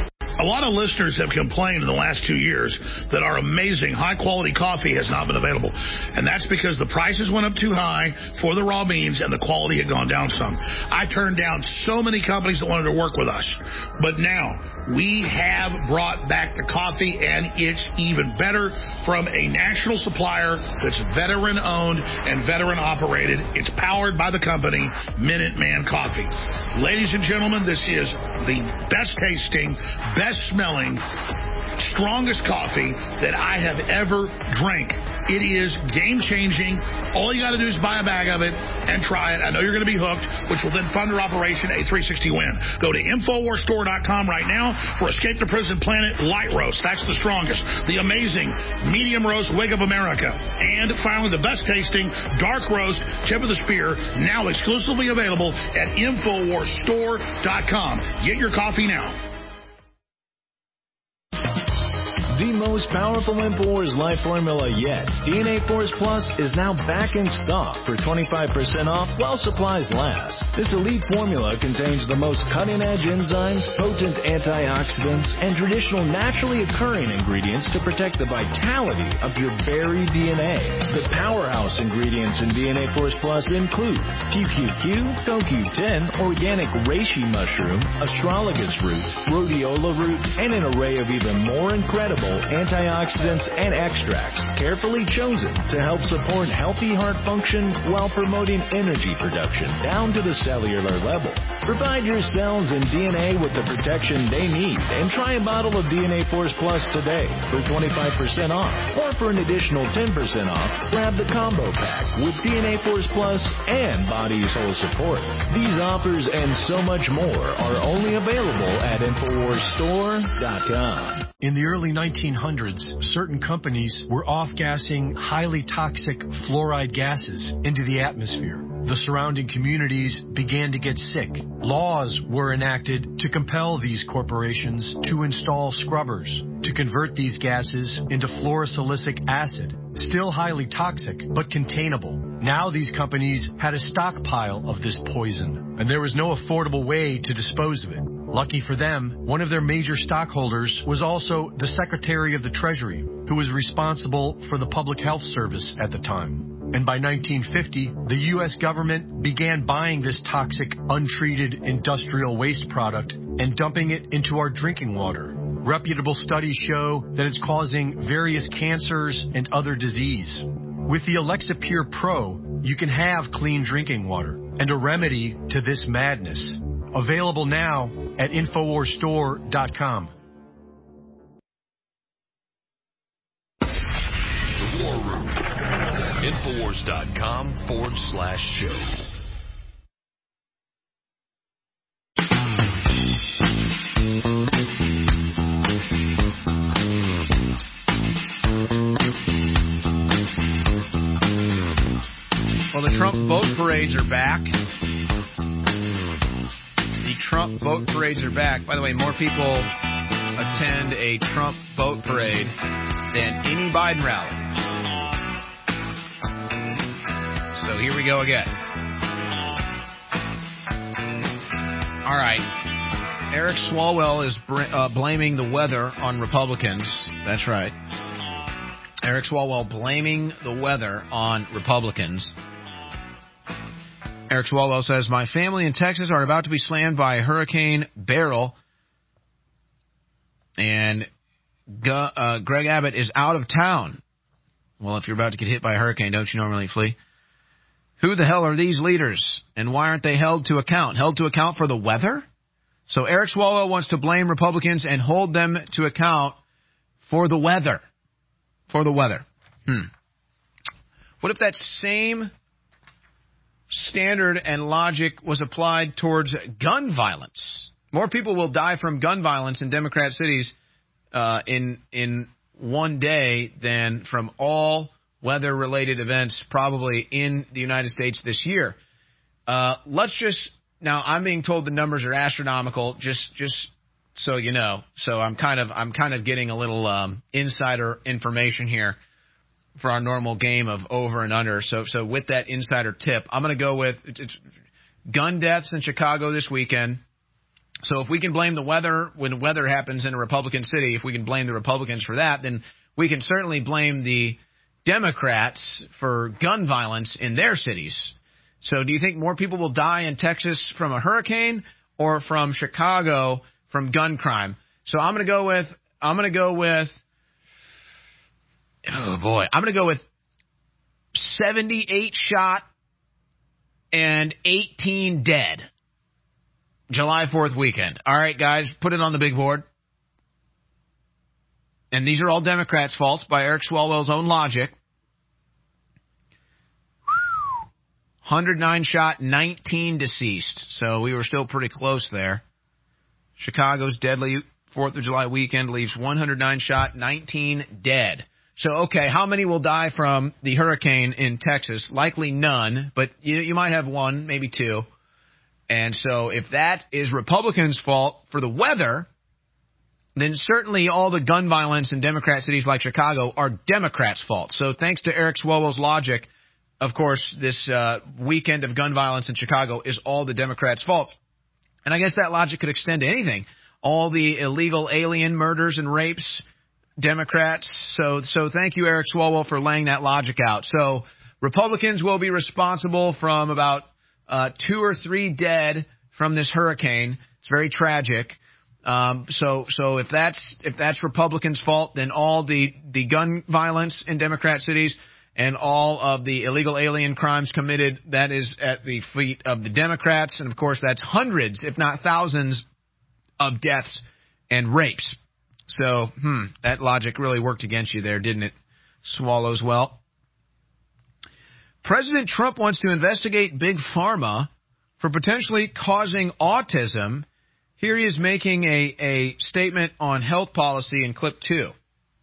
A lot of listeners have complained in the last two years that our amazing high-quality coffee has not been available. And that's because the prices went up too high for the raw beans and the quality had gone down some. I turned down so many companies that wanted to work with us. But now we have brought back the coffee, and it's even better from a national supplier that's veteran-owned and veteran-operated. It's powered by the company Minuteman Coffee. Ladies and gentlemen, this is the best-tasting, best-smelling, strongest coffee that I have ever drank. It is game-changing. All you got to do is buy a bag of it and try it. I know you're going to be hooked, which will then fund your operation, A three sixty Win. Go to Infowars Store dot com right now for Escape the Prison Planet Light Roast. That's the strongest. The amazing Medium Roast Wake Up America. And finally, the best-tasting Dark Roast Tip of the Spear, now exclusively available at Infowars Store dot com. Get your coffee now. The most powerful InfoWars Life formula yet, D N A Force Plus, is now back in stock for twenty-five percent off while supplies last. This elite formula contains the most cutting-edge enzymes, potent antioxidants, and traditional naturally occurring ingredients to protect the vitality of your very D N A. The powerhouse ingredients in D N A Force Plus include Q Q Q, Co Q ten, organic reishi mushroom, astragalus root, rhodiola root, and an array of even more incredible antioxidants and extracts carefully chosen to help support healthy heart function while promoting energy production down to the cellular level. Provide your cells and D N A with the protection they need and try a bottle of D N A Force Plus today for twenty-five percent off. Or for an additional ten percent off, grab the combo pack with D N A Force Plus and Body Soul Support. These offers and so much more are only available at Infowars Store dot com. In the early nineteen hundreds, certain companies were off-gassing highly toxic fluoride gases into the atmosphere. The surrounding communities began to get sick. Laws were enacted to compel these corporations to install scrubbers to convert these gases into fluorosilicic acid, still highly toxic but containable. Now these companies had a stockpile of this poison, and there was no affordable way to dispose of it. Lucky for them, one of their major stockholders was also the Secretary of the Treasury, who was responsible for the Public Health Service at the time. And by nineteen fifty, the U S government began buying this toxic, untreated industrial waste product and dumping it into our drinking water. Reputable studies show that it's causing various cancers and other disease. With the Alexa Pure Pro, you can have clean drinking water and a remedy to this madness. Available now at Infowars Store dot com. The War Room. Infowars dot com forward slash show. Well, the Trump boat parades are back. The Trump boat parades are back. By the way, more people attend a Trump boat parade than any Biden rally. So here we go again. All right. Eric Swalwell is br- uh, blaming the weather on Republicans. That's right. Eric Swalwell blaming the weather on Republicans. Eric Swalwell says, my family in Texas are about to be slammed by Hurricane Beryl, and uh, Greg Abbott is out of town. Well, if you're about to get hit by a hurricane, don't you normally flee? Who the hell are these leaders, and why aren't they held to account? Held to account for the weather? So Eric Swalwell wants to blame Republicans and hold them to account for the weather. For the weather. Hmm. What if that same standard and logic was applied towards gun violence? More people will die from gun violence in Democrat cities uh, in in one day than from all weather-related events probably in the United States this year. Uh, let's just now. I'm being told the numbers are astronomical. Just just so you know. So I'm kind of I'm kind of getting a little um, insider information here for our normal game of over and under. So so with that insider tip, I'm going to go with it's, it's gun deaths in Chicago this weekend. So if we can blame the weather when weather happens in a Republican city, if we can blame the Republicans for that, then we can certainly blame the Democrats for gun violence in their cities. So do you think more people will die in Texas from a hurricane or from Chicago from gun crime? So I'm going to go with I'm going to go with oh boy, I'm going to go with seventy-eight shot and eighteen dead. July fourth weekend. All right, guys, put it on the big board. And these are all Democrats' faults by Eric Swalwell's own logic. one hundred nine shot, nineteen deceased. So we were still pretty close there. Chicago's deadly fourth of July weekend leaves one hundred nine shot, nineteen dead. So, okay, how many will die from the hurricane in Texas? Likely none, but you, you might have one, maybe two. And so if that is Republicans' fault for the weather, then certainly all the gun violence in Democrat cities like Chicago are Democrats' fault. So thanks to Eric Swalwell's logic, of course, this uh, weekend of gun violence in Chicago is all the Democrats' fault. And I guess that logic could extend to anything. All the illegal alien murders and rapes, Democrats. So, so thank you, Eric Swalwell, for laying that logic out. So Republicans will be responsible from about Uh, two or three dead from this hurricane. It's very tragic. Um, so, so if that's if that's Republicans' fault, then all the the gun violence in Democrat cities and all of the illegal alien crimes committed, that is at the feet of the Democrats, and of course that's hundreds, if not thousands, of deaths and rapes. So, hmm, that logic really worked against you there, didn't it? Swallows well. President Trump wants to investigate Big Pharma for potentially causing autism. Here he is making a, a statement on health policy in clip two.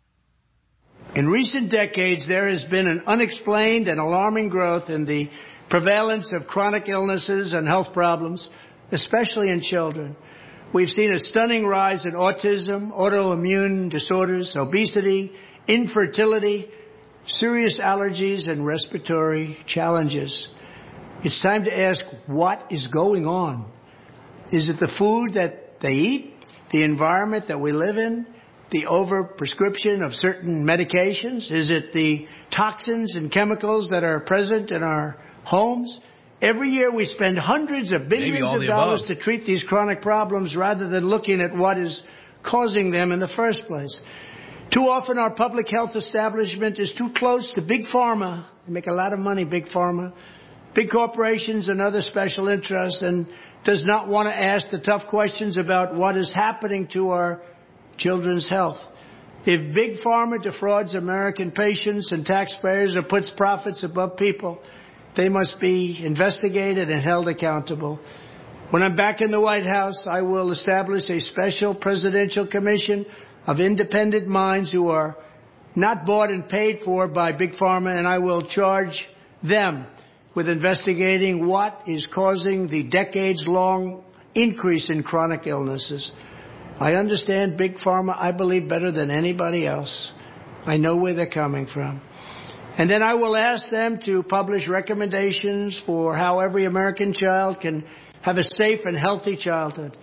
In recent decades, there has been an unexplained and alarming growth in the prevalence of chronic illnesses and health problems, especially in children. We've seen a stunning rise in autism, autoimmune disorders, obesity, infertility, serious allergies, and respiratory challenges. It's time to ask, what is going on? Is it the food that they eat, the environment that we live in, the overprescription of certain medications? Is it the toxins and chemicals that are present in our homes? Every year we spend hundreds of billions of dollars to treat these chronic problems rather than looking at what is causing them in the first place. Too often our public health establishment is too close to Big Pharma. They make a lot of money, Big Pharma, big corporations and other special interests, and does not want to ask the tough questions about what is happening to our children's health. If Big Pharma defrauds American patients and taxpayers or puts profits above people, they must be investigated and held accountable. When I'm back in the White House, I will establish a special presidential commission of independent minds who are not bought and paid for by Big Pharma, and I will charge them with investigating what is causing the decades-long increase in chronic illnesses. I understand Big Pharma, I believe, better than anybody else. I know where they're coming from. And then I will ask them to publish recommendations for how every American child can have a safe and healthy childhood.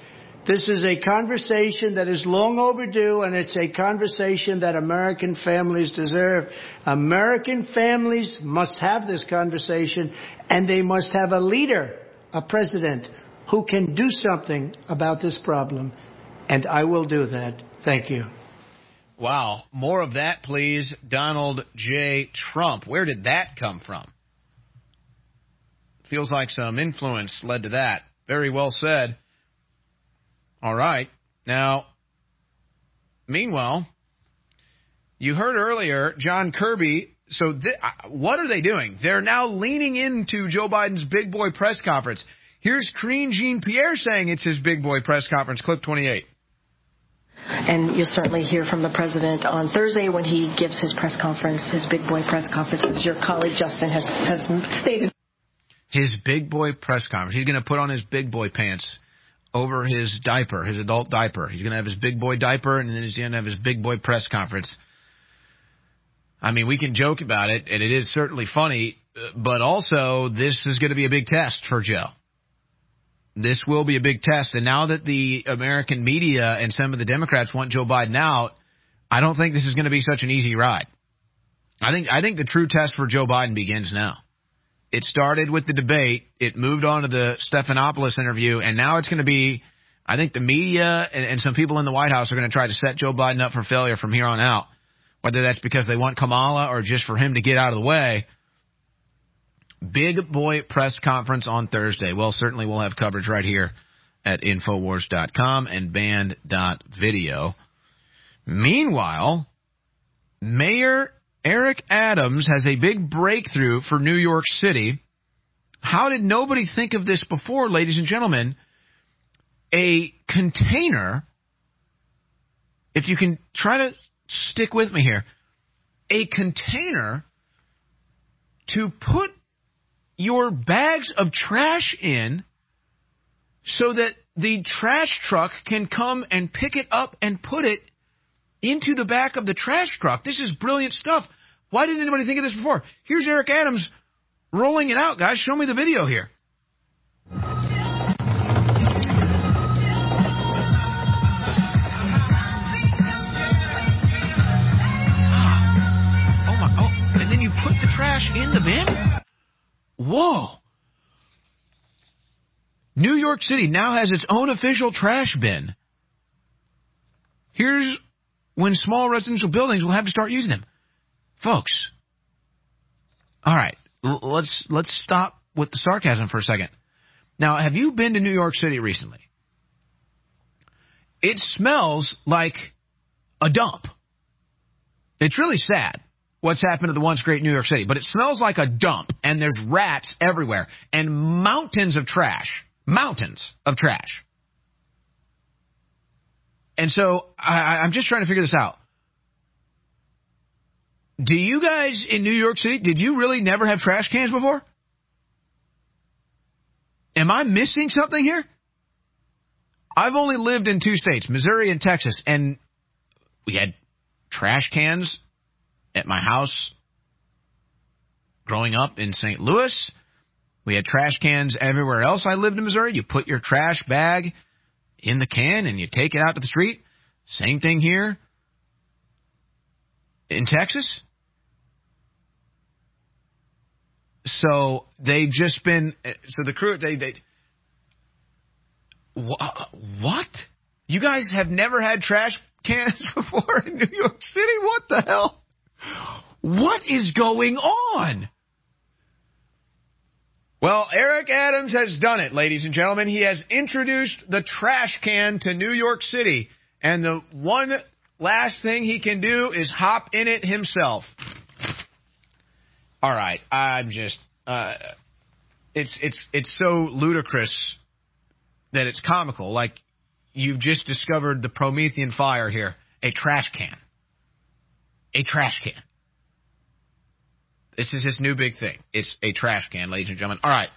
This is a conversation that is long overdue, and it's a conversation that American families deserve. American families must have this conversation, and they must have a leader, a president, who can do something about this problem. And I will do that. Thank you. Wow. More of that, please. Donald J. Trump. Where did that come from? Feels like some influence led to that. Very well said. All right. Now, meanwhile, you heard earlier John Kirby. So th- what are they doing? They're now leaning into Joe Biden's big boy press conference. Here's Karine Jean-Pierre saying it's his big boy press conference. Clip twenty-eight. And you'll certainly hear from the president on Thursday when he gives his press conference, his big boy press conference, as your colleague Justin has, has stated. His big boy press conference. He's going to put on his big boy pants over his diaper, his adult diaper. He's going to have his big boy diaper, and then he's going to have his big boy press conference. I mean, we can joke about it, and it is certainly funny, but also this is going to be a big test for Joe. This will be a big test, and now that the American media and some of the Democrats want Joe Biden out, I don't think this is going to be such an easy ride. I think I think the true test for Joe Biden begins now. It started with the debate. It moved on to the Stephanopoulos interview, and now it's going to be, I think the media and, and some people in the White House are going to try to set Joe Biden up for failure from here on out, whether that's because they want Kamala or just for him to get out of the way. Big boy press conference on Thursday. Well, certainly we'll have coverage right here at Infowars dot com and Band dot video. Meanwhile, Mayor Eric Adams has a big breakthrough for New York City. How did nobody think of this before, ladies and gentlemen? A container, if you can try to stick with me here, a container to put your bags of trash in so that the trash truck can come and pick it up and put it into the back of the trash truck. This is brilliant stuff. Why didn't anybody think of this before? Here's Eric Adams rolling it out, guys. Show me the video here. Ah. Oh, my. Oh, and then you put the trash in the bin? Whoa. New York City now has its own official trash bin. Here's when small residential buildings will have to start using them. Folks, all right, l- let's let's stop with the sarcasm for a second. Now, have you been to New York City recently? It smells like a dump. It's really sad what's happened to the once great New York City, but it smells like a dump, and there's rats everywhere, and mountains of trash. Mountains of trash. And so I, I'm just trying to figure this out. Do you guys in New York City, did you really never have trash cans before? Am I missing something here? I've only lived in two states, Missouri and Texas, and we had trash cans at my house growing up in Saint Louis. We had trash cans everywhere else I lived in Missouri. You put your trash bag in the can and you take it out to the street. Same thing here in Texas. So they've just been, so the crew, they, they, what? You guys have never had trash cans before in New York City? What the hell? What is going on? Well, Eric Adams has done it, ladies and gentlemen. He has introduced the trash can to New York City. And the one last thing he can do is hop in it himself. All right, I'm just, uh, it's it's it's so ludicrous that it's comical. Like, you've just discovered the Promethean fire here. A trash can. A trash can. This is his new big thing. It's a trash can, ladies and gentlemen. All right.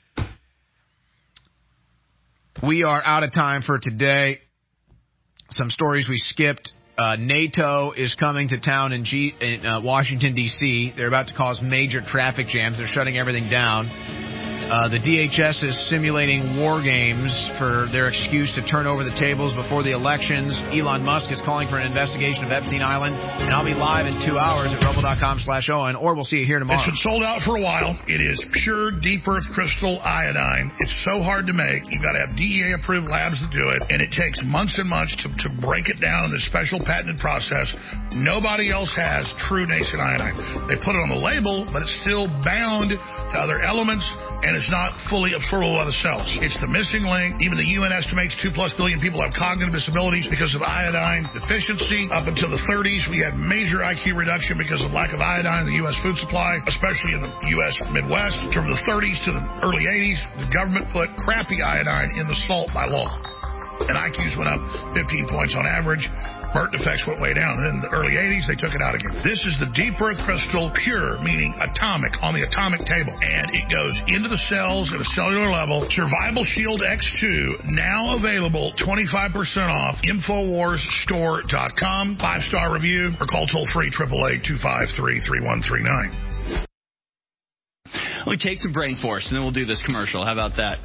We are out of time for today. Some stories we skipped. Uh, NATO is coming to town in, G- in uh, Washington, D C They're about to cause major traffic jams. They're shutting everything down. Uh, the D H S is simulating war games for their excuse to turn over the tables before the elections. Elon Musk is calling for an investigation of Epstein Island. And I'll be live in two hours at rumble.com slash Owen, or we'll see you here tomorrow. It's been sold out for a while. It is pure deep earth crystal iodine. It's so hard to make. You've got to have D E A-approved labs to do it, and it takes months and months to, to break it down in this special patented process. Nobody else has true nascent iodine. They put it on the label, but it's still bound to other elements, and it's not fully absorbable by the cells. It's the missing link. Even the U N estimates two plus billion people have cognitive disabilities because of iodine deficiency. Up until the thirties, we had major I Q reduction because of lack of iodine in the U S food supply, especially in the U S Midwest. From the thirties to the early eighties, the government put crappy iodine in the salt by law, and I Qs went up fifteen points on average. Burnt effects went way down. And then in the early eighties, they took it out again. This is the deep earth crystal, pure, meaning atomic, on the atomic table. And it goes into the cells at a cellular level. Survival Shield X two, now available, twenty-five percent off, Infowars Store dot com. Five-star review, or call toll-free, eight eight eight, two five three, three one three nine. Let me take some brain force, and then we'll do this commercial. How about that?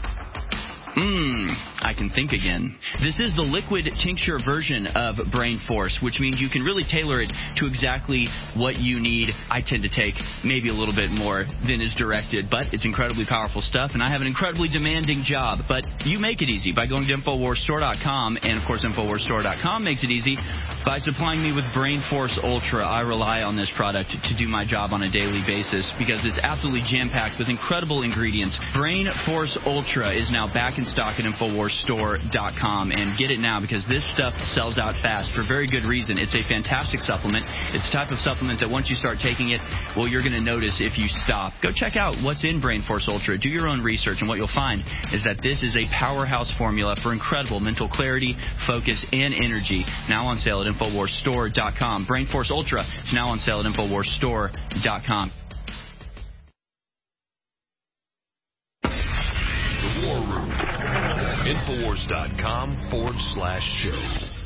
Mmm, I can think again. This is the liquid tincture version of Brain Force, which means you can really tailor it to exactly what you need. I tend to take maybe a little bit more than is directed, but it's incredibly powerful stuff, and I have an incredibly demanding job. But you make it easy by going to Infowars Store dot com, and of course Infowars Store dot com makes it easy by supplying me with Brain Force Ultra. I rely on this product to do my job on a daily basis because it's absolutely jam-packed with incredible ingredients. Brain Force Ultra is now back in stock at Infowars Store dot com, and get it now because this stuff sells out fast for very good reason. It's a fantastic supplement. It's the type of supplement that once you start taking it, well, you're going to notice if you stop. Go check out what's in Brain Force Ultra. Do your own research, and what you'll find is that this is a powerhouse formula for incredible mental clarity, focus, and energy. Now on sale at Infowars Store dot com. Brain Force Ultra is now on sale at Infowars Store dot com. The War Room. Infowars dot com forward slash show.